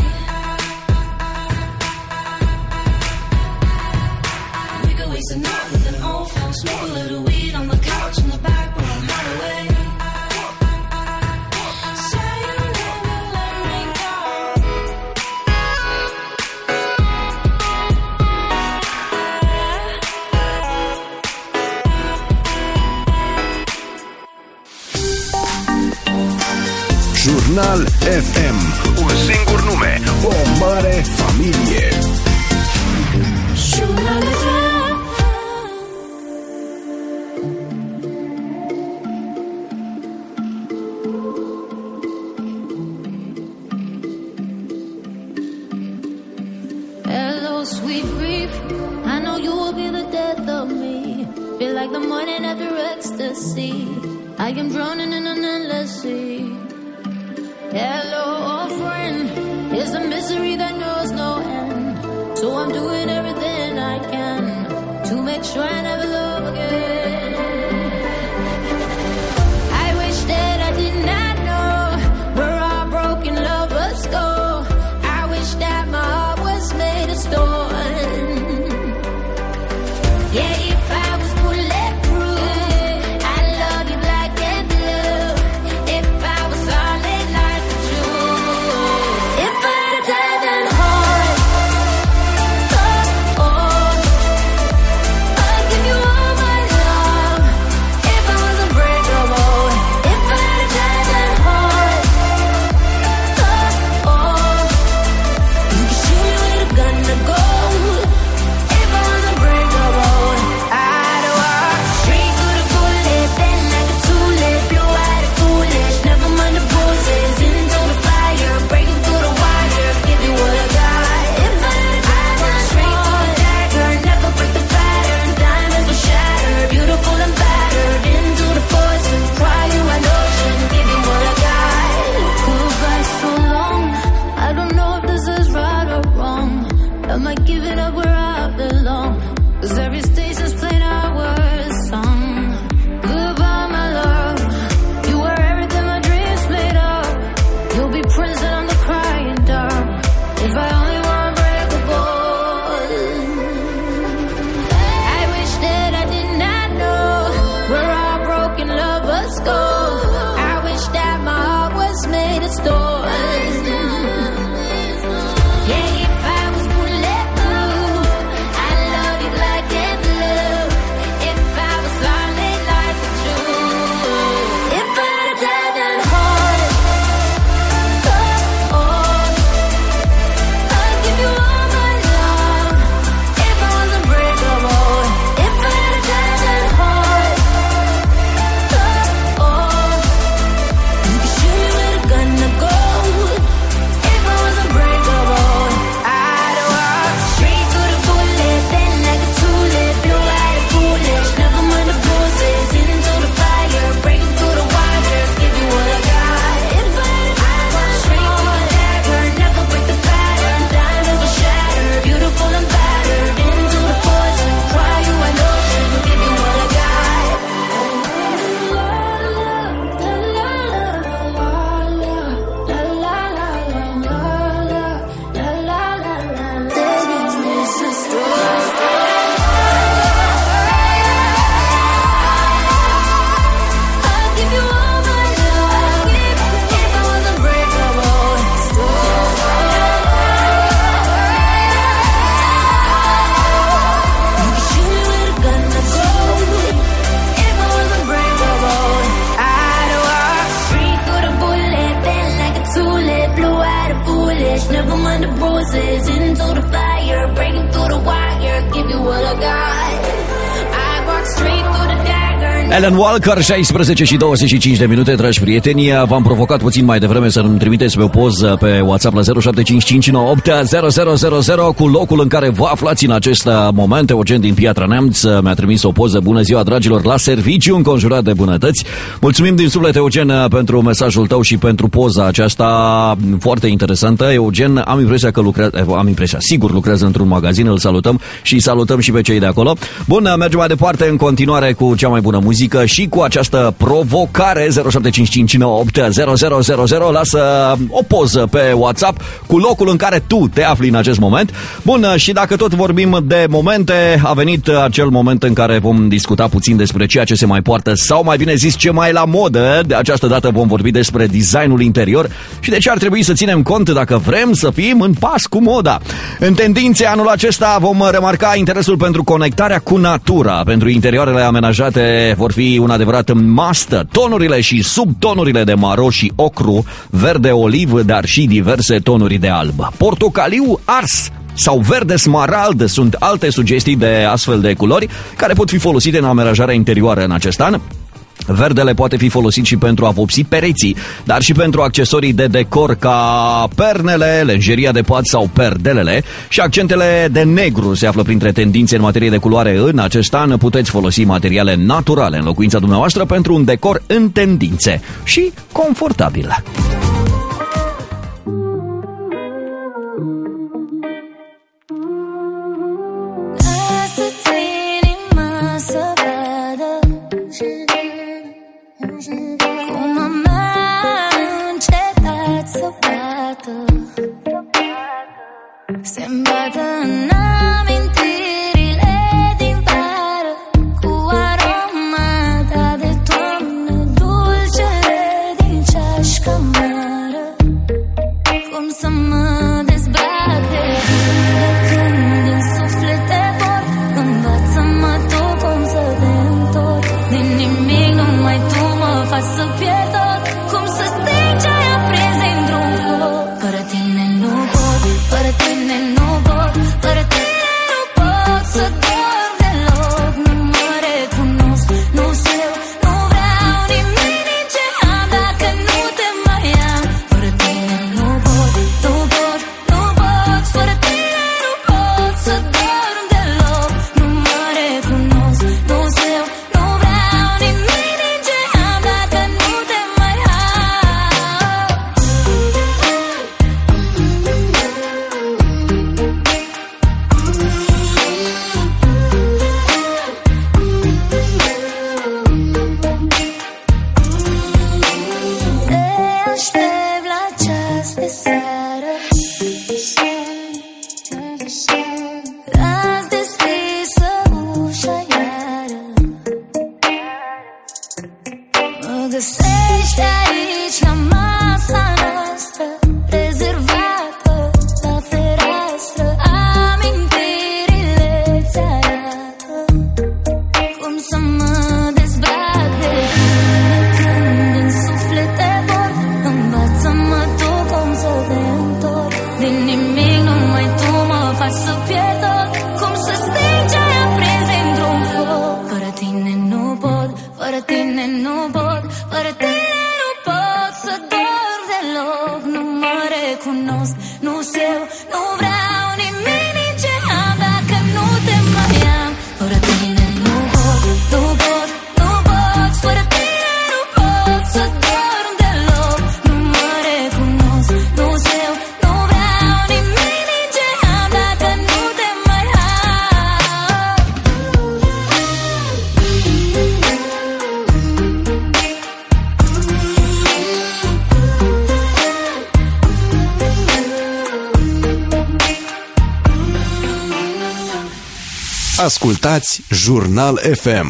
We could waste a night with an old film, smoke a little weed on the couch in the back room, hide away. Say you'll never let me go. Jurnal F M. Un singur nume, o mare familie. Jurnal F M. Hello, sweet grief. I know you will be the death of me. Feel like the morning after ecstasy. I am drowning in an endless sea. Hello, old friend. It's a misery that knows no end. So I'm doing everything I can to make sure I never love again. I wish that I did not know where our broken lovers go. I wish that my heart was made of stone. Yeah, if I was bulletproof, I'd love you black and blue. If I was solid like a Jew, if I'd died and hard, oh, oh, I'd give you all my love. If I was unbreakable, if I'd died and hard, oh, oh, you could shoot me with a gun to go. If I was unbreakable, I'd walk straight through the bullet, then like a tulip, blue-eyed and foolish, never mind the bruises, into the fire, breaking through the wires, give you what I got. If I'd walk straight through the dagger, never break the pattern, diamonds will shatter, beautiful and battered, into the poison, cry you an ocean, give you what I got. Goodbye so long, I don't know if this is right or wrong. Am I giving up where I belong? 'Cause every station's playing our song. Goodbye, my love. You were everything my dreams made of. You'll be prison on the crying dark. If I only were unbreakable. I wish that I did not know where our broken lovers go. I wish that my heart was made of stone. Yeah, if I was bulletproof, I'd love you black and blue. If I was solid like a Jew, if I'd died and hard, oh, oh, I'd give you all my love. If I was unbreakable, if I'd died and hard, oh, oh, you could shoot me with a gun to go. If I was unbreakable, I'd walk straight through the bullet, then like a tulip, blue-eyed and foolish, never mind the bruises, into the fire, breaking through the wires, give you what I got. If I'd walk straight through the dagger, never break the pattern, diamonds will shatter, beautiful and battered, into the poison, cry you an ocean, give you what I got. I'll give you all my love. If I was unbreakable, you could shoot me with a gun to go. If I was unbreakable, I'd walk straight through the bullet, then like a tulip, blue-eyed and foolish, never mind the bruises, into the fire, breaking through the wire, give you what I got. I walk straight through the dagger. Alan Walker, șaisprezece și douăzeci și cinci de minute, dragi prieteni. V-am provocat puțin mai devreme să-mi trimiteți pe o poză pe WhatsApp la zero șapte cinci cinci nouă opt zero zero zero zero cu locul în care vă aflați în acest moment. Eugen din Piatra Neamț mi-a trimis o poză. Bună ziua, dragilor, la serviciu, înconjurat de bunătăți. Mulțumim din suflet, Eugen, pentru mesajul tău și pentru poza aceasta foarte interesantă. Eugen, am impresia că lucrează, am impresia, sigur lucrează într-un magazin, îl salutăm și salutăm și pe cei de acolo. Bun, mergem mai departe în continuare cu cea mai bună muzică. muzică și cu această provocare. Zero șapte cinci cinci nouă opt zero zero zero zero. Lasă o poză pe WhatsApp cu locul în care tu te afli în acest moment. Bun, și dacă tot vorbim de momente, a venit acel moment în care vom discuta puțin despre ceea ce se mai poartă, sau mai bine zis ce mai la modă. De această dată vom vorbi despre designul interior și de ce ar trebui să ținem cont dacă vrem să fim în pas cu moda. În tendințe anul acesta vom remarca interesul pentru conectarea cu natura. Pentru interioarele amenajate vor fi un adevărat must. Tonurile și subtonurile de maro și ocru, verde oliv, dar și diverse tonuri de alb. Portocaliu ars sau verde smarald sunt alte sugestii de astfel de culori care pot fi folosite în amenajarea interioară în acest an. Verdele poate fi folosit și pentru a vopsi pereții, dar și pentru accesorii de decor ca pernele, lenjeria de pat sau perdelele. Și accentele de negru se află printre tendințe în materie de culoare în acest an. Puteți folosi materiale naturale în locuința dumneavoastră pentru un decor în tendințe și confortabil. Cum am încetat să bată, se-mi bată în amintirile din vară, cu aroma ta de toamnă, dulcele din ceașca mare. Cum să mă dezbrac de tine când în suflet te vor, învață-mă tu cum să te întorc. Din nimic numai tu mă faci să pierd tot, cum să sting ce ai aprins dintr-un foc. Fără tine nu pot, fără tine nu pot, fără tine nu pot să dorm deloc. Nu mă recunosc, nu știu, nu vreau nimic din ce am dacă nu te mai am. Fără tine nu pot, nu pot, nu pot, fără tine nu pot să dorm deloc. Nu mă recunosc, nu știu, nu vreau nimic din ce am dacă nu te mai am. Te aștept la ceas de seară, las deschisă ușa iară. Mă găsești aici la masa noastră, rezervată la fereastră. Amintirile ți arată cum să mă dezbrac de tine când în suflet te vor. Învață-mă tu cum să te întorc. Din nimic numai tu mă faci să pierd tot, cum să sting ce ai aprins dintr-un foc. Fără tine nu pot, fără tine nu pot, fără tine nu pot să dorm deloc. Nu mă recunosc, nu știu, nu vreau nimic din ce am dacă nu te mai am. Fără tine nu pot, nu pot, nu pot, fără tine nu pot să dorm deloc. Nu mă recunosc, nu știu, nu vreau nimic din ce am dacă nu te mai am. Ascultați Jurnal F M.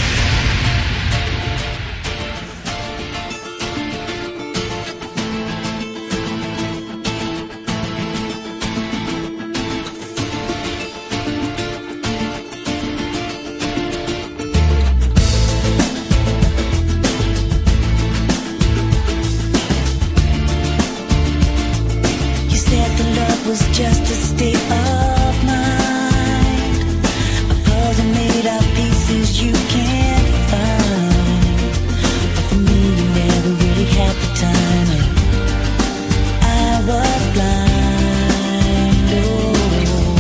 You said the love was just a state of mind, a puzzle made of pieces you can't find. But for me, you never really had the time, and I was blind. Oh,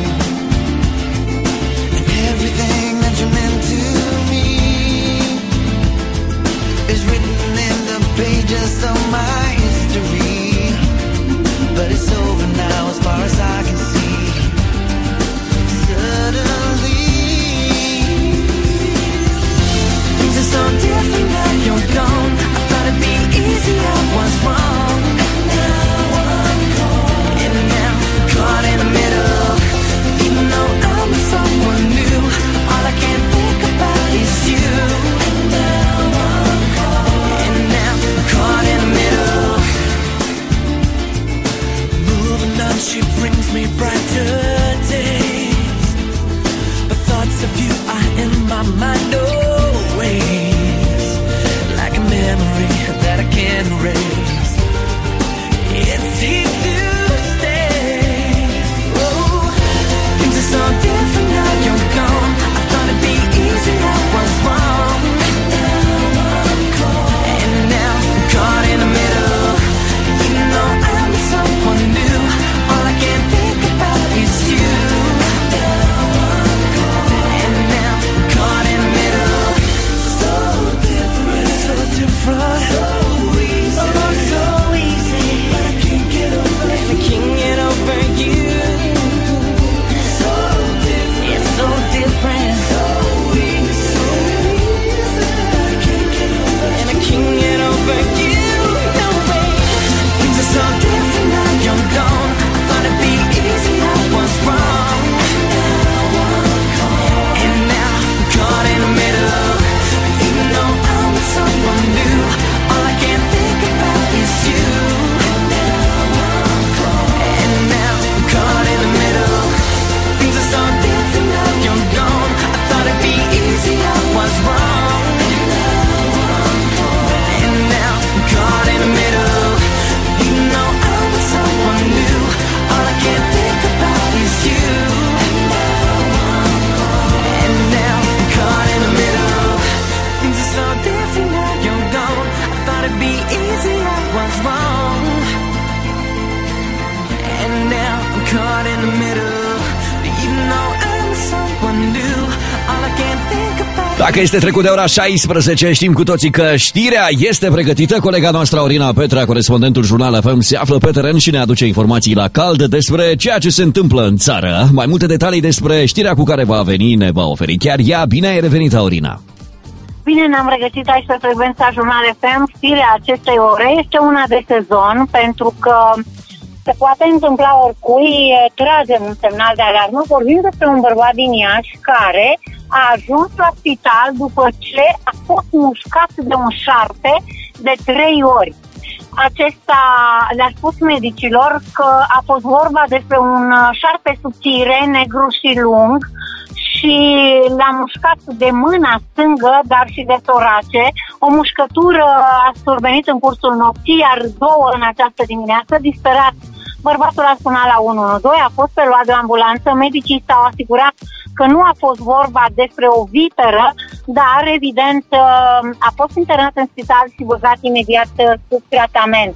And everything that you meant to me is written in the pages of my history. But it's over now as far as I can see. Suddenly things are easy, I was wrong. And now I'm caught in the middle. Even though I'm with someone new, all I can think about is you. And now I'm caught in the middle. Moving on, she brings me brighter days. But thoughts of you are in my mind always, like a memory that I can't erase. It's here to stay. Oh, things are so different now you're gone. I thought it'd be easy, I was wrong. And now I'm caught in the middle. Even though I'm with someone new, all I can think about is you. And now I'm caught in the middle. So different, so different, so easy, oh, so easy. But I can't get over it, I can't get over you. So different, it's so different, so easy, so easy. But I can't get over it, and I can't get over you. No way. Things are so different now you're gone. I thought it'd be easy, I was wrong. And now I'm caught in the middle. Even though I'm with someone new, all I can think about is you. And now I'm caught in the middle. Things are so different now you're gone. I thought it'd be easy, I was wrong. And now I'm caught in the middle. Even though I'm with someone new, all I can think about is you. And now I'm caught in the middle. Things are so different now you're gone. I thought it'd be easy, I was wrong. And now I'm caught in the middle. Even though I'm with someone new, all I can think about. Dacă este trecut de ora șaisprezece, știm cu toții că știrea este pregătită. Colega noastră, Aurina Petra, corespondentul Jurnal F M, se află pe teren și ne aduce informații la cald despre ceea ce se întâmplă în țară. Mai multe detalii despre știrea cu care va veni ne va oferi chiar ea. Bine ai revenit, Aurina! Bine ne-am regăsit aici pe frecvența Jurnal F M. Știrea acestei ore este una de sezon, pentru că se poate întâmpla oricui. Tragem un semnal de alarmă. Vorbim despre un bărbat din Iași care a ajuns la spital după ce a fost mușcat de un șarpe de trei ori. Acesta le-a spus medicilor că a fost vorba despre un șarpe subțire, negru și lung, și l-a mușcat de mâna stângă, dar și de torace. O mușcătură a survenit în cursul nopții, iar două în această dimineață. Disperat, bărbatul a sunat la unu unu doi, a fost preluat de o ambulanță. Medicii s-au asigurat că nu a fost vorba despre o viperă, dar evident a fost internat în spital și băgat imediat sub tratament.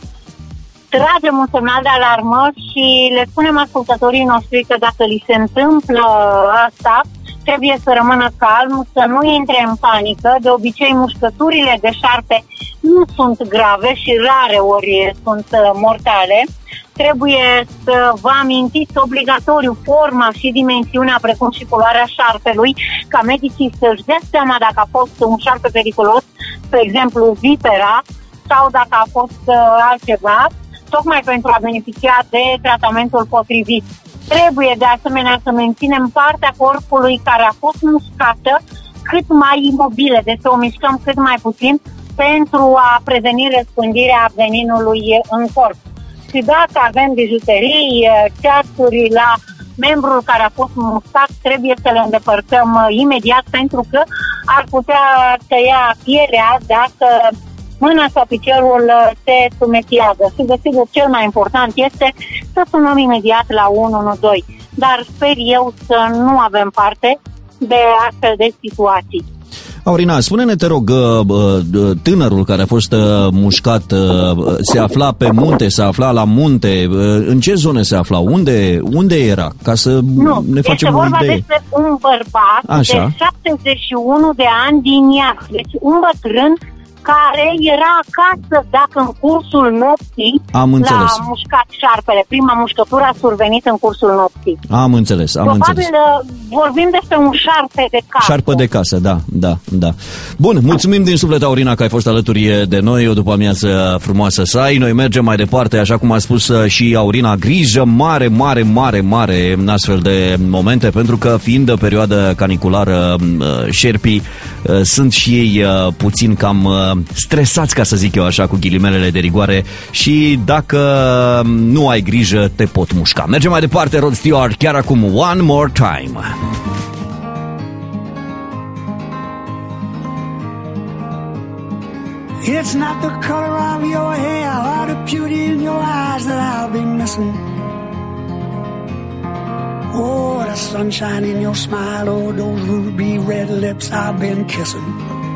Tragem un semnal de alarmă și le spunem ascultătorii noștri că dacă li se întâmplă asta, trebuie să rămână calm, să nu intre în panică. De obicei, mușcăturile de șarpe nu sunt grave și rare ori sunt mortale. Trebuie să vă amintiți obligatoriu forma și dimensiunea, precum și culoarea șarpelui, ca medicii să-și dea seama dacă a fost un șarpe periculos, spre exemplu vipera, sau dacă a fost altceva, tocmai pentru a beneficia de tratamentul potrivit. Trebuie de asemenea să menținem partea corpului care a fost mușcată cât mai imobilă, deci să o mișcăm cât mai puțin pentru a preveni răspândirea veninului în corp. Și dacă avem bijuterii, ceasuri la membrul care a fost mușcat, trebuie să le îndepărtăm imediat, pentru că ar putea tăia pielea dacă mâna sau piciorul se sumetiază. Și desigur, cel mai important este să sunăm imediat la unu unu doi. Dar sper eu să nu avem parte de astfel de situații. Aurina, spune-ne, te rog, tânărul care a fost mușcat se afla pe munte, se afla la munte, în ce zone se afla, unde, unde era, ca să nu, ne facem o idee? Nu, este vorba despre un bărbat Așa. de șaptezeci și unu de ani din Iași, deci un bătrân care era acasă dacă în cursul nopții Am înțeles. l-a mușcat șarpele. Prima mușcătură a survenit în cursul nopții. Am înțeles, am Probabil înțeles. vorbim despre un șarpe de casă. Șarpă de casă, da, da, da. Bun, mulțumim din suflet, Aurina, că ai fost alături de noi, o după amiază frumoasă să ai. Noi mergem mai departe, așa cum a spus și Aurina, grijă mare, mare, mare, mare în astfel de momente, pentru că fiind perioadă caniculară, șerpii sunt și ei puțin cam stresați, ca să zic eu așa, cu ghilimelele de rigoare, și dacă nu ai grijă, te pot mușca. Mergem mai departe, Rod Stewart, chiar acum, One More Time. It's not the color of your hair or the beauty in your eyes that I'll be missing. Oh, the sunshine in your smile, oh, those ruby red lips I've been kissing.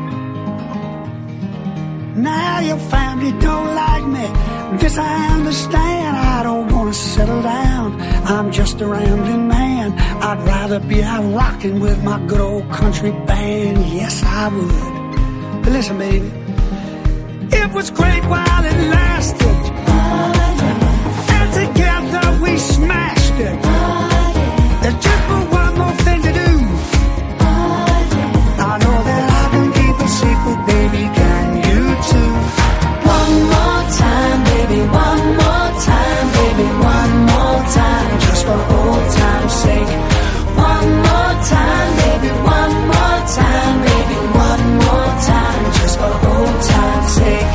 Now your family don't like me, this I understand. I don't wanna settle down, I'm just a rambling man. I'd rather be out rocking with my good old country band. Yes, I would. But listen, baby, it was great while it lasted, and together we smashed it. There's just one more thing to do. I know that I can keep a secret, baby, can you too? One more time, baby, one more time, baby, one more time, just for old time's sake. One more time, baby, one more time, baby, one more time, just for old time's sake.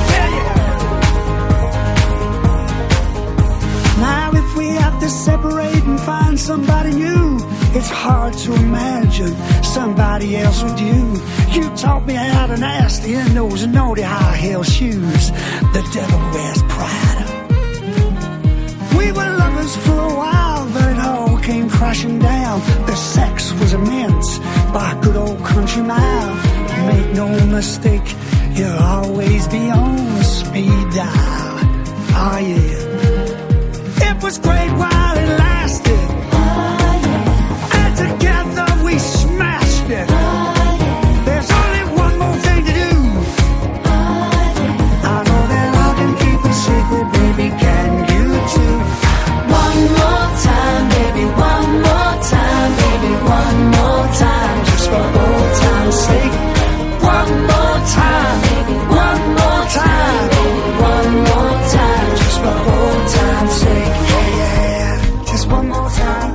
Now if we have to separate and find somebody new, it's hard to imagine somebody else with you. You taught me how to nasty in those naughty high heel shoes the devil wears Prada. We were lovers for a while, but it all came crashing down. The sex was immense by good old country mile. Make no mistake, you'll always be on speed dial. Oh yeah. It was great while it lasted, and together we smashed it. There's only one more thing to do. I know that I can keep a secret, baby, can you too? One more time, baby, one more time, baby, one more time, just for old time's sake. One more time, baby, one more time, baby, one more time, just for old time's sake. Just one more time.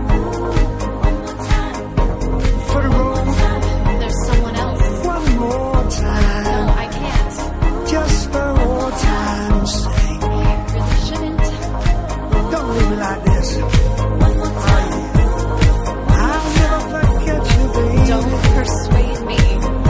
For the road. There's someone else. One more time. No, I can't. Just for old time's sake. Really shouldn't. Don't leave me like this. One more time. I'll never forget you, baby. Don't persuade me.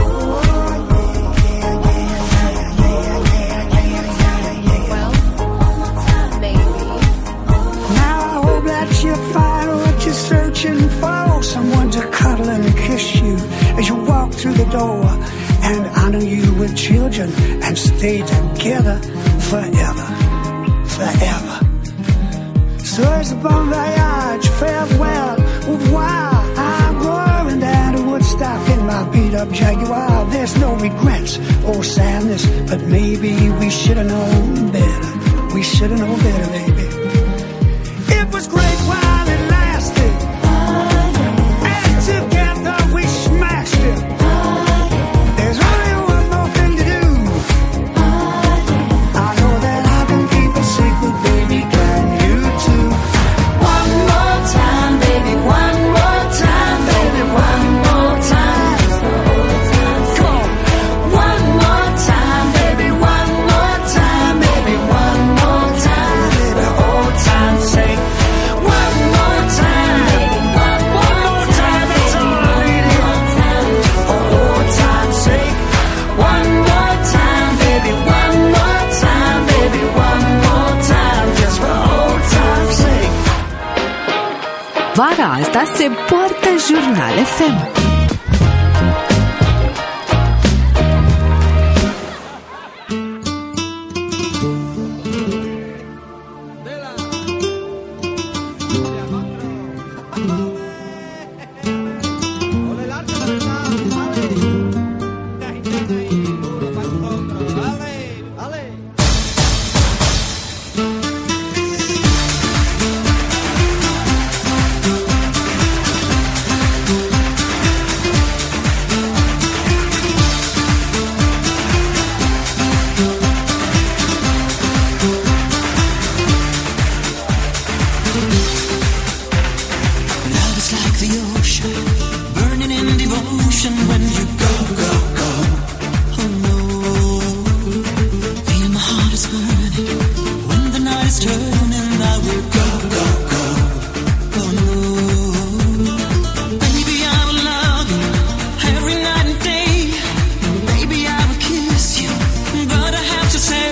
Well, one more time, baby. Now I hope that you find what you're searching for. Someone to cuddle and kiss you as you walk through the door, and honor you with children and stay together forever, forever. So it's a bon voyage, farewell, au revoir. I'm going down to Woodstock in my beat-up Jaguar. There's no regrets or sadness, but maybe we should have known better. We should have known better, baby. It was great while it lasted, and together we smashed it. There's only one more thing to do. I know that I can keep a secret, baby, can you too? One more time, baby, one more time, baby, one more time, just for old time's sake. One more time, baby, one more time, baby, one more time, just for old time's sake. One more time, baby, one more time, baby, one more time, just for old time's sake. One more time, baby, one more time, baby, one more time, just for old time's sake. Vara asta se poartă Jurnal F M. Ole l'altro, Love is like the ocean, burning in devotion when you go, go, go. Oh no, feel my heart is burning. When the night is turning, I will go, go, go. Oh no, baby, I will love you every night and day. Baby, I will kiss you, but I have to say,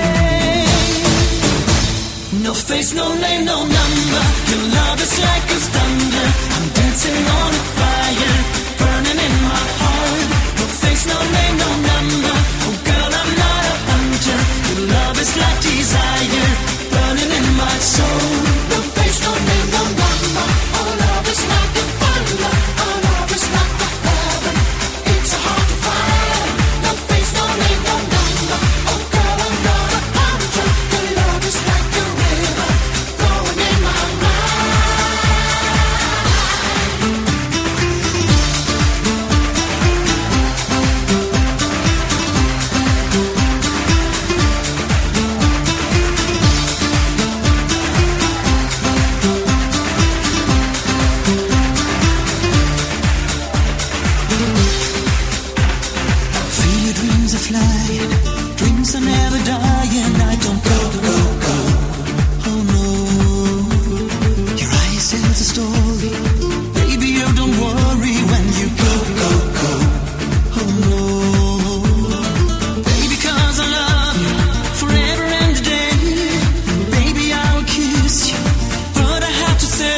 no face, no name, no number. Your love is like a thunder. I'm dancing on a fire, burning in my heart. No face, no name, no number. Oh girl, I'm not a hunter. Your love is like desire, burning in my soul. No face, no name, no number. Oh love is like a thunder. Oh love is like a heaven. It's so hard to find. No face, no name, no number. Oh girl, I'm not a hunter. Your love is like a river flowing in my mind. Feel your dreams are flying, dreams are never dying. I don't go, go, go. Oh no, your eyes tell a story. Baby, you don't worry when you go, go, go. Oh no, baby, 'cause I love you forever and a day. Baby, I will kiss you, but I have to say,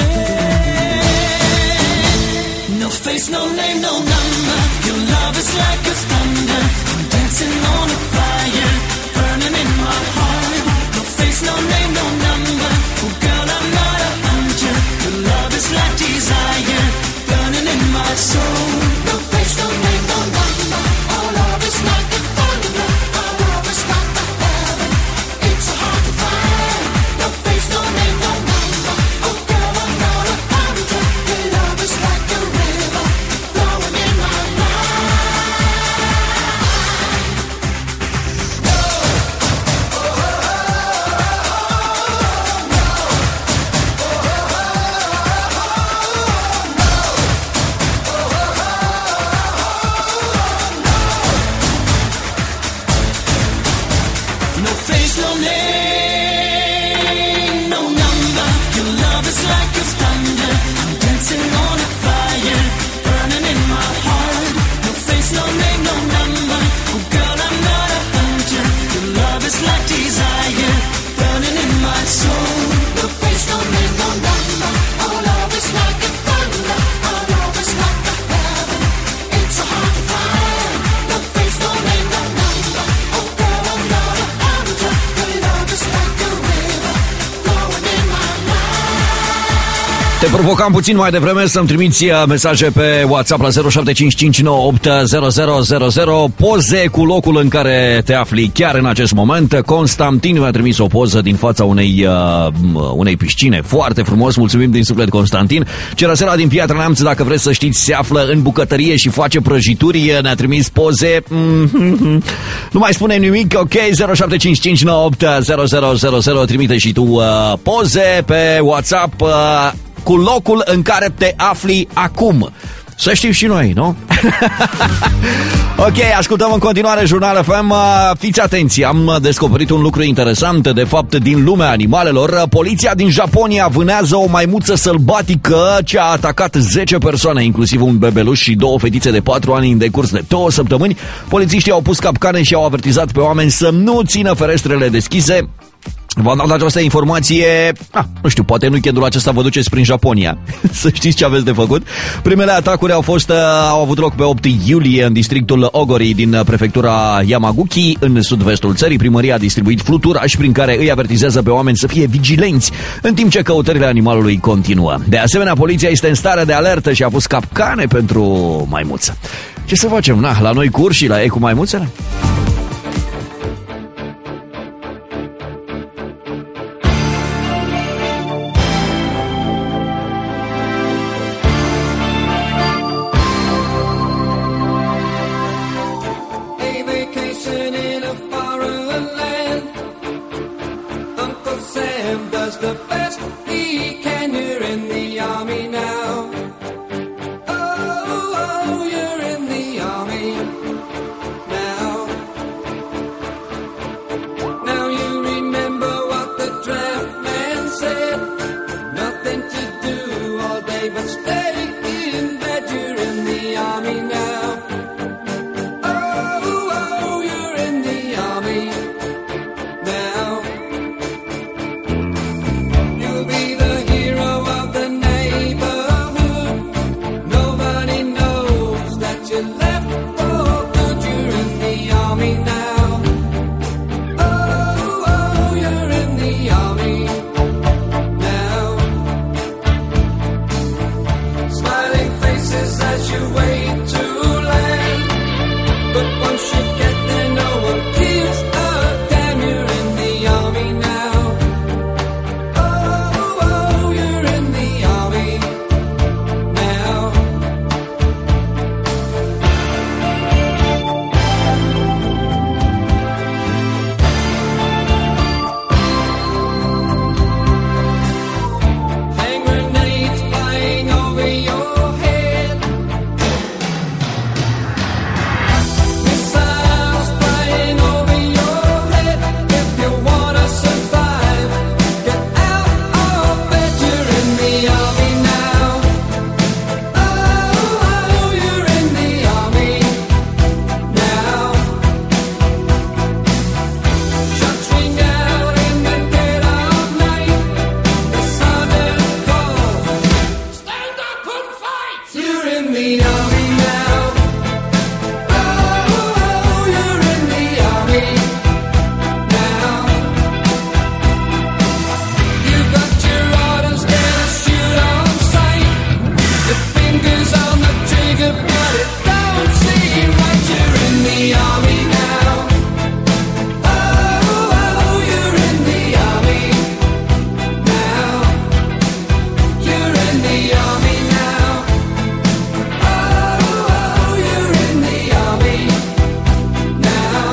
no face, no name, no number. Your love is like a thunder. I'm dancing on a fire, burning in my heart. No face, no name, no number. Oh girl, I'm not a hunter. Your love is like desire, burning in my soul. No face, no name, no number. Oh love is like a thunder. Oh love is like a heaven. It's so hard to find. No face, no name, no number. Oh girl, I'm not a hunter. Your love is like a river flowing in my No face, no name, no number. Your love is like a thunder. I'm dancing on a fire, burning in my heart. No face, no name, no number. Oh girl, I'm not a hunter. Your love is like desire, burning in my soul. No face, no name, no number. Oh love is like a thunder. Oh love is like a heaven. It's so hard to find. No face, no name, no number. Oh girl, I'm not a hunter. Your love is like a river flowing in my mind. Te provocam puțin mai devreme să-mi trimiți uh, mesaje pe WhatsApp la zero șapte cinci cinci nouă opt zero zero zero zero, poze cu locul în care te afli chiar în acest moment. Constantin mi-a trimis o poză din fața unei, uh, unei piscine. Foarte frumos, mulțumim din suflet, Constantin. Cerăsela din Piatra Neamț, dacă vreți să știți, se află în bucătărie și face prăjituri. Ne-a trimis poze. Mm-hmm. Nu mai spunem nimic, ok, zero șapte cinci cinci nouă opt zero zero zero zero, trimite și tu uh, poze pe WhatsApp uh, cu locul în care te afli acum. Să știm și noi, nu? Ok, ascultăm în continuare Jurnal F M. Fiți atenți, am descoperit un lucru interesant. De fapt, din lumea animalelor, poliția din Japonia vânează o maimuță sălbatică ce a atacat zece persoane, inclusiv un bebeluș și două fetițe de patru ani în decurs de două săptămâni. Polițiștii au pus capcane și au avertizat pe oameni să nu țină ferestrele deschise. V-am dat această informație, ah, nu știu, poate în weekendul acesta vă duceți prin Japonia. Să știți ce aveți de făcut. Primele atacuri au fost, au avut loc pe opt iulie în districtul Ogori din prefectura Yamaguchi, în sud-vestul țării. Primăria a distribuit fluturași prin care îi avertizează pe oameni să fie vigilenți, în timp ce căutările animalului continuă. De asemenea, poliția este în stare de alertă și a pus capcane pentru maimuță. Ce să facem? Na, la noi cur și la ei cu maimuțele? Sam does the best he can. You're in the army now. Oh, oh, you're in the army now. Now you remember what the draft man said. Nothing to do all day but stay in bed. You're in the army now. Oh, oh, you're in the army now. You'll be the hero of the neighborhood. Nobody knows that you left for good. You're in the army now. Oh, oh, you're in the army now. Smiling faces as you wait to land. But once you get there, no one gives a damn. You're in the army now. Oh, oh, you're in the army now. Hand grenades flying over your head. Missiles flying over your head. If you wanna survive, get out of bed. You're in the army now. Oh, oh, you're in the army now. Shots ring out in the dead of night. The silent call. Stand up and fight. You're in the army now. Oh, oh, you're in the army now. You've got your orders, gonna shoot on sight. Your fingers on the trigger, but it don't seem right. You're in the army now. Oh, oh, you're in the army now. You're in the army now. Oh, oh, you're in the army now.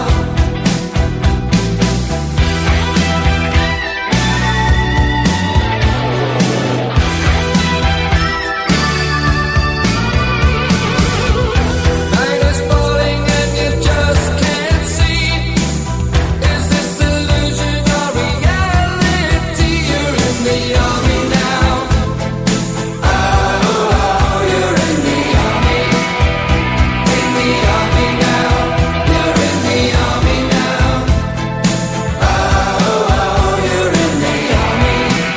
Night is falling and you just can't see. Is this illusion or reality? You're in the army now. Oh, oh, you're in the army. In the army now. You're in the army now. Oh, oh, you're in the army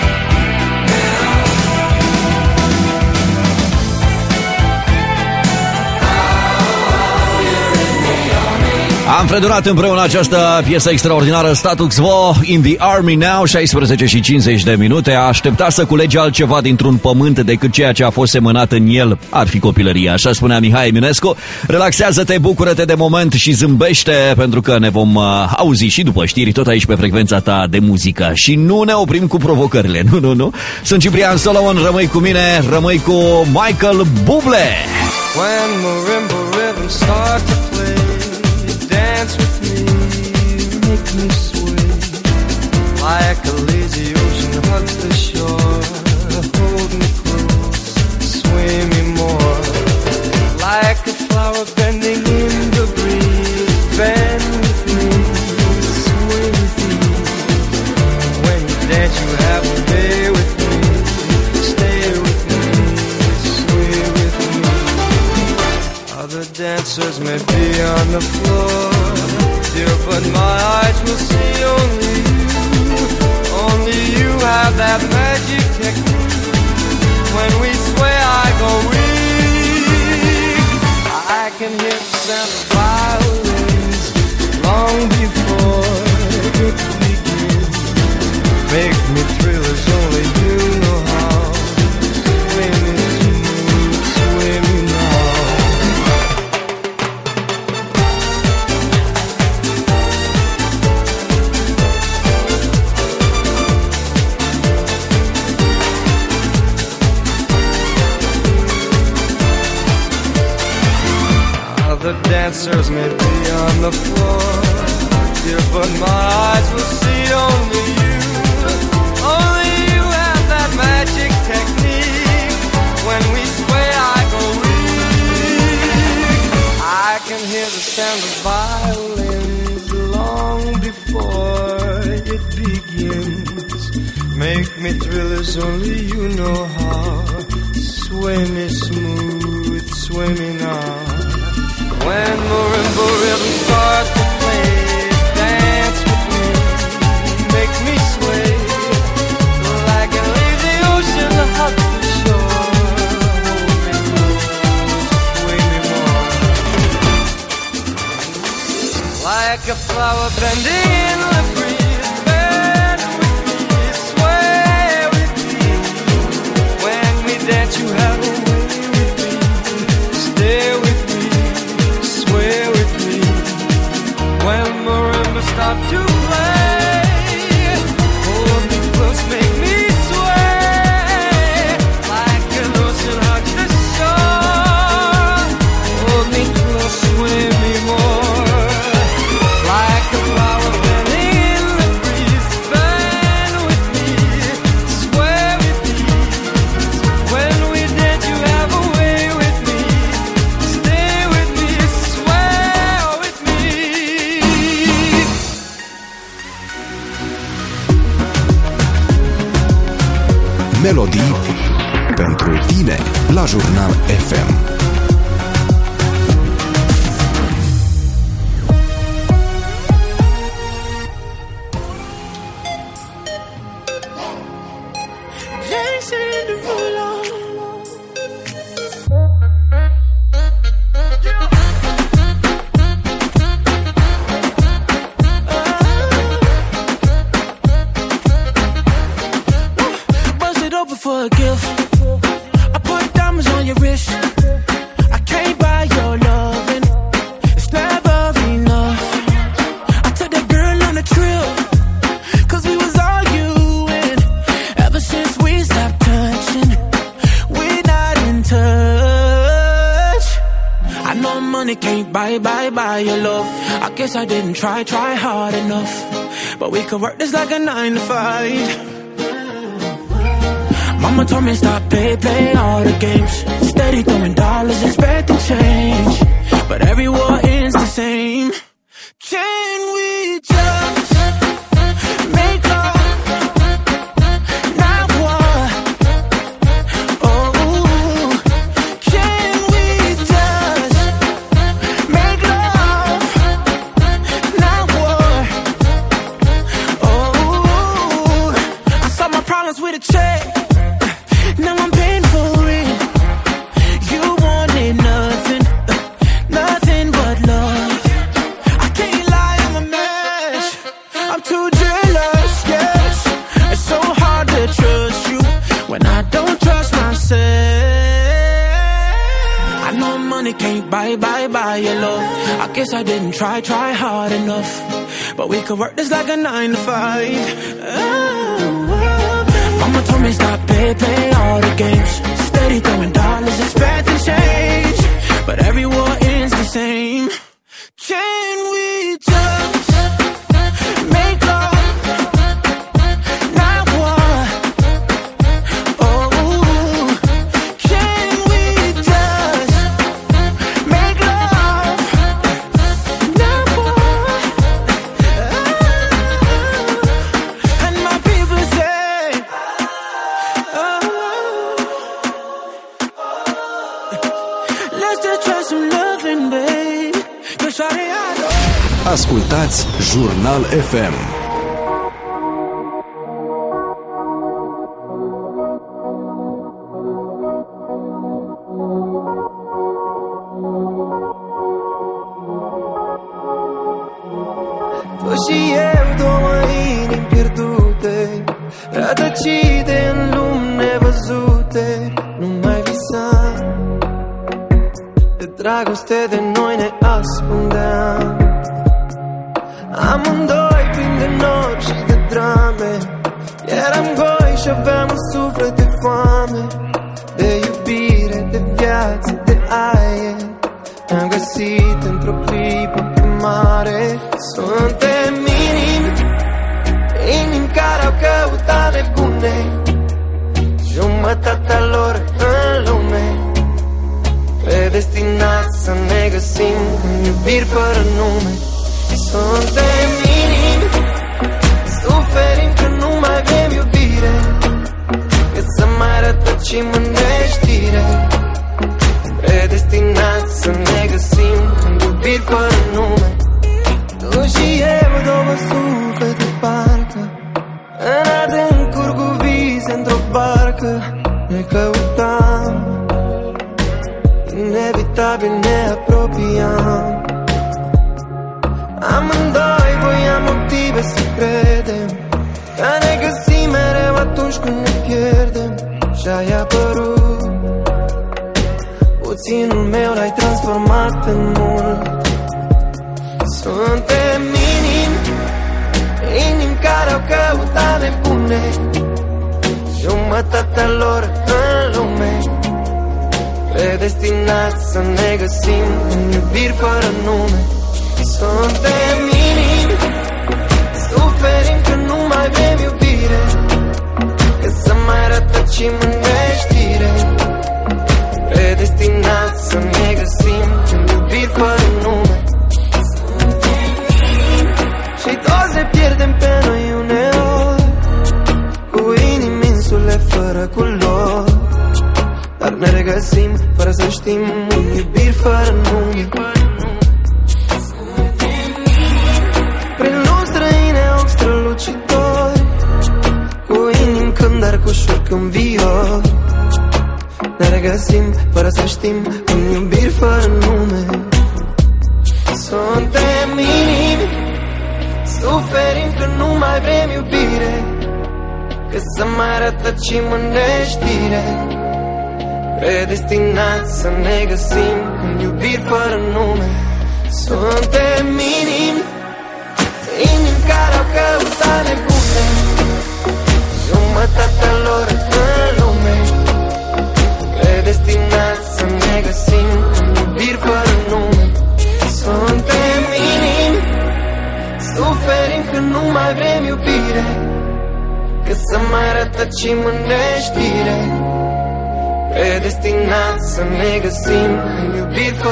Am fredurat împreună această piesă extraordinară, Status Quo, In the Army Now, șaisprezece și cincizeci de minute. A aștepta să culegi altceva dintr-un pământ decât ceea ce a fost semănat în el ar fi copilăria, așa spunea Mihai Eminescu. Relaxează-te, bucură-te de moment și zâmbește, pentru că ne vom uh, auzi și după știri tot aici pe frecvența ta de muzică. Și nu ne oprim cu provocările, nu, nu, nu. Sunt Ciprian Solomon, rămâi cu mine, rămâi cu Michael Bublé. When marimba rhythms start to play, dance with me, make me sway. Like a lazy ocean hugs the shore, hold me close, sway me more. Like a flower bending in the breeze, bend with me, sway with me. When you dance you have a day with me, stay with me, sway with me. Other dancers may be on the floor, dear, but my eyes will see only you. Only you have that magic technique. When we sway, I go weak. I can hear the sound of violins long before it begins. Make me thrill as only you know how. Sway me smooth, sway me now. Other dancers may be on the floor, dear, but my eyes will see only you. and the violins long before it begins. Make me thrill as only you know how. Sway me smooth, sway me now. When marimba rhythms start to play, dance with me, make me sway like a lazy ocean hugs the shore. Hold me close, sway me more. Like a flower bending in the breeze, bend with me, sway with me. When we dance, you have a way with me. Stay with me, sway with me. When marimba stop to play, hold me close, make me sway like an ocean hugs the shore. Hold me close, sway me more. Like a flower bending in the breeze, bend with me, sway with me. When we dance, you have a way with me. Stay with me, sway with me. Melodii pentru tine la Jurnal F M. Jason Derulo. Bust it open for a gift. I put diamonds on your wrist. I can't buy your loving. It's never enough. I took that girl on a trip, cause we was arguing. Ever since we stopped touching, we're not in touch. I know money can't buy, buy, buy your love. I guess I didn't try, try hard enough. But we could work this like a nine to five. Mama told me stop, play, play all the games. Steady throwing dollars, expecting change. But every war ends the same. Can we just make love, not war? Oh, can we just make love, not war? Oh, I saw my problems with a check. Now I'm paying for it. You wanted nothing, nothing but love. I can't lie, I'm a mess. I'm too jealous, yes. It's so hard to trust you when I don't trust myself. I know money can't buy, buy, buy your love. I guess I didn't try, try hard enough. But we could work this like a nine to five. Oh. Mama told me stop, play, play all the games. Steady throwing dollars, expecting change. But every war ends the same. Can we just make love, not war? Oh, can we just make love, not war? And my people say, let's just try some loving, babe. 'Cause shawty, I know. Ascultați Jurnal F M. Tu și eu, două inimi pierdute, rătăcite în lumi nevăzute. Nu mai visam, de dragoste de noi ne ascundeam. Amândoi plini de nori și de drame. Eram goi și aveam un suflet de foame, de iubire, de viață, de aer. Ne-am găsit într-o clipă pe mare. Suntem inimi, inimi care au căutat nebune, jumătatea lor în lume, predestinați să ne găsim în iubiri fără nume. Suntem inimi, suferim că nu mai avem iubire, că să mai rătăcim în neștire, predestinați să ne găsim în iubiri fără nume. Tu și eu, două suflete parcă în adâncuri cu vise într-o barcă ne căutam, inevitabil ne apropiam. Amândoi voiam motive să credem că ne găsim mereu atunci când ne pierdem. Și-ai apărut, puținul meu l-ai transformat în mult. Suntem inimi, inimi care au căutat nebune, jumătatea lor în lume, predestinați să ne găsim în iubiri fără nume. Suntem inimi, suferim că nu mai avem iubire, că să mai rătăcim în neștire, predestinați să ne găsim în iubiri fără nume. Și toți ne pierdem pe noi uneori, cu inimi insule fără culori, dar ne regăsim fără să știm în iubiri fără nume. Prin luni străine, ochi strălucitori, cu inimi când dar cu șoc în vior, ne regăsim fără să știm în iubiri fără nume. Suntem inimi, suferim că nu mai vrem iubire, că să mai rătăcim în neștire, predestinați să ne găsim în iubiri fără nume. Suntem inimi, inimi care au căutat nebune, jumătatea lor în lume, predestinați să ne găsim în iubiri fără nume. Suntem inimi, suferim că nu mai vrem iubire, că să mai rătăcim în neștire, predestinați să ne găsim în iubiri fără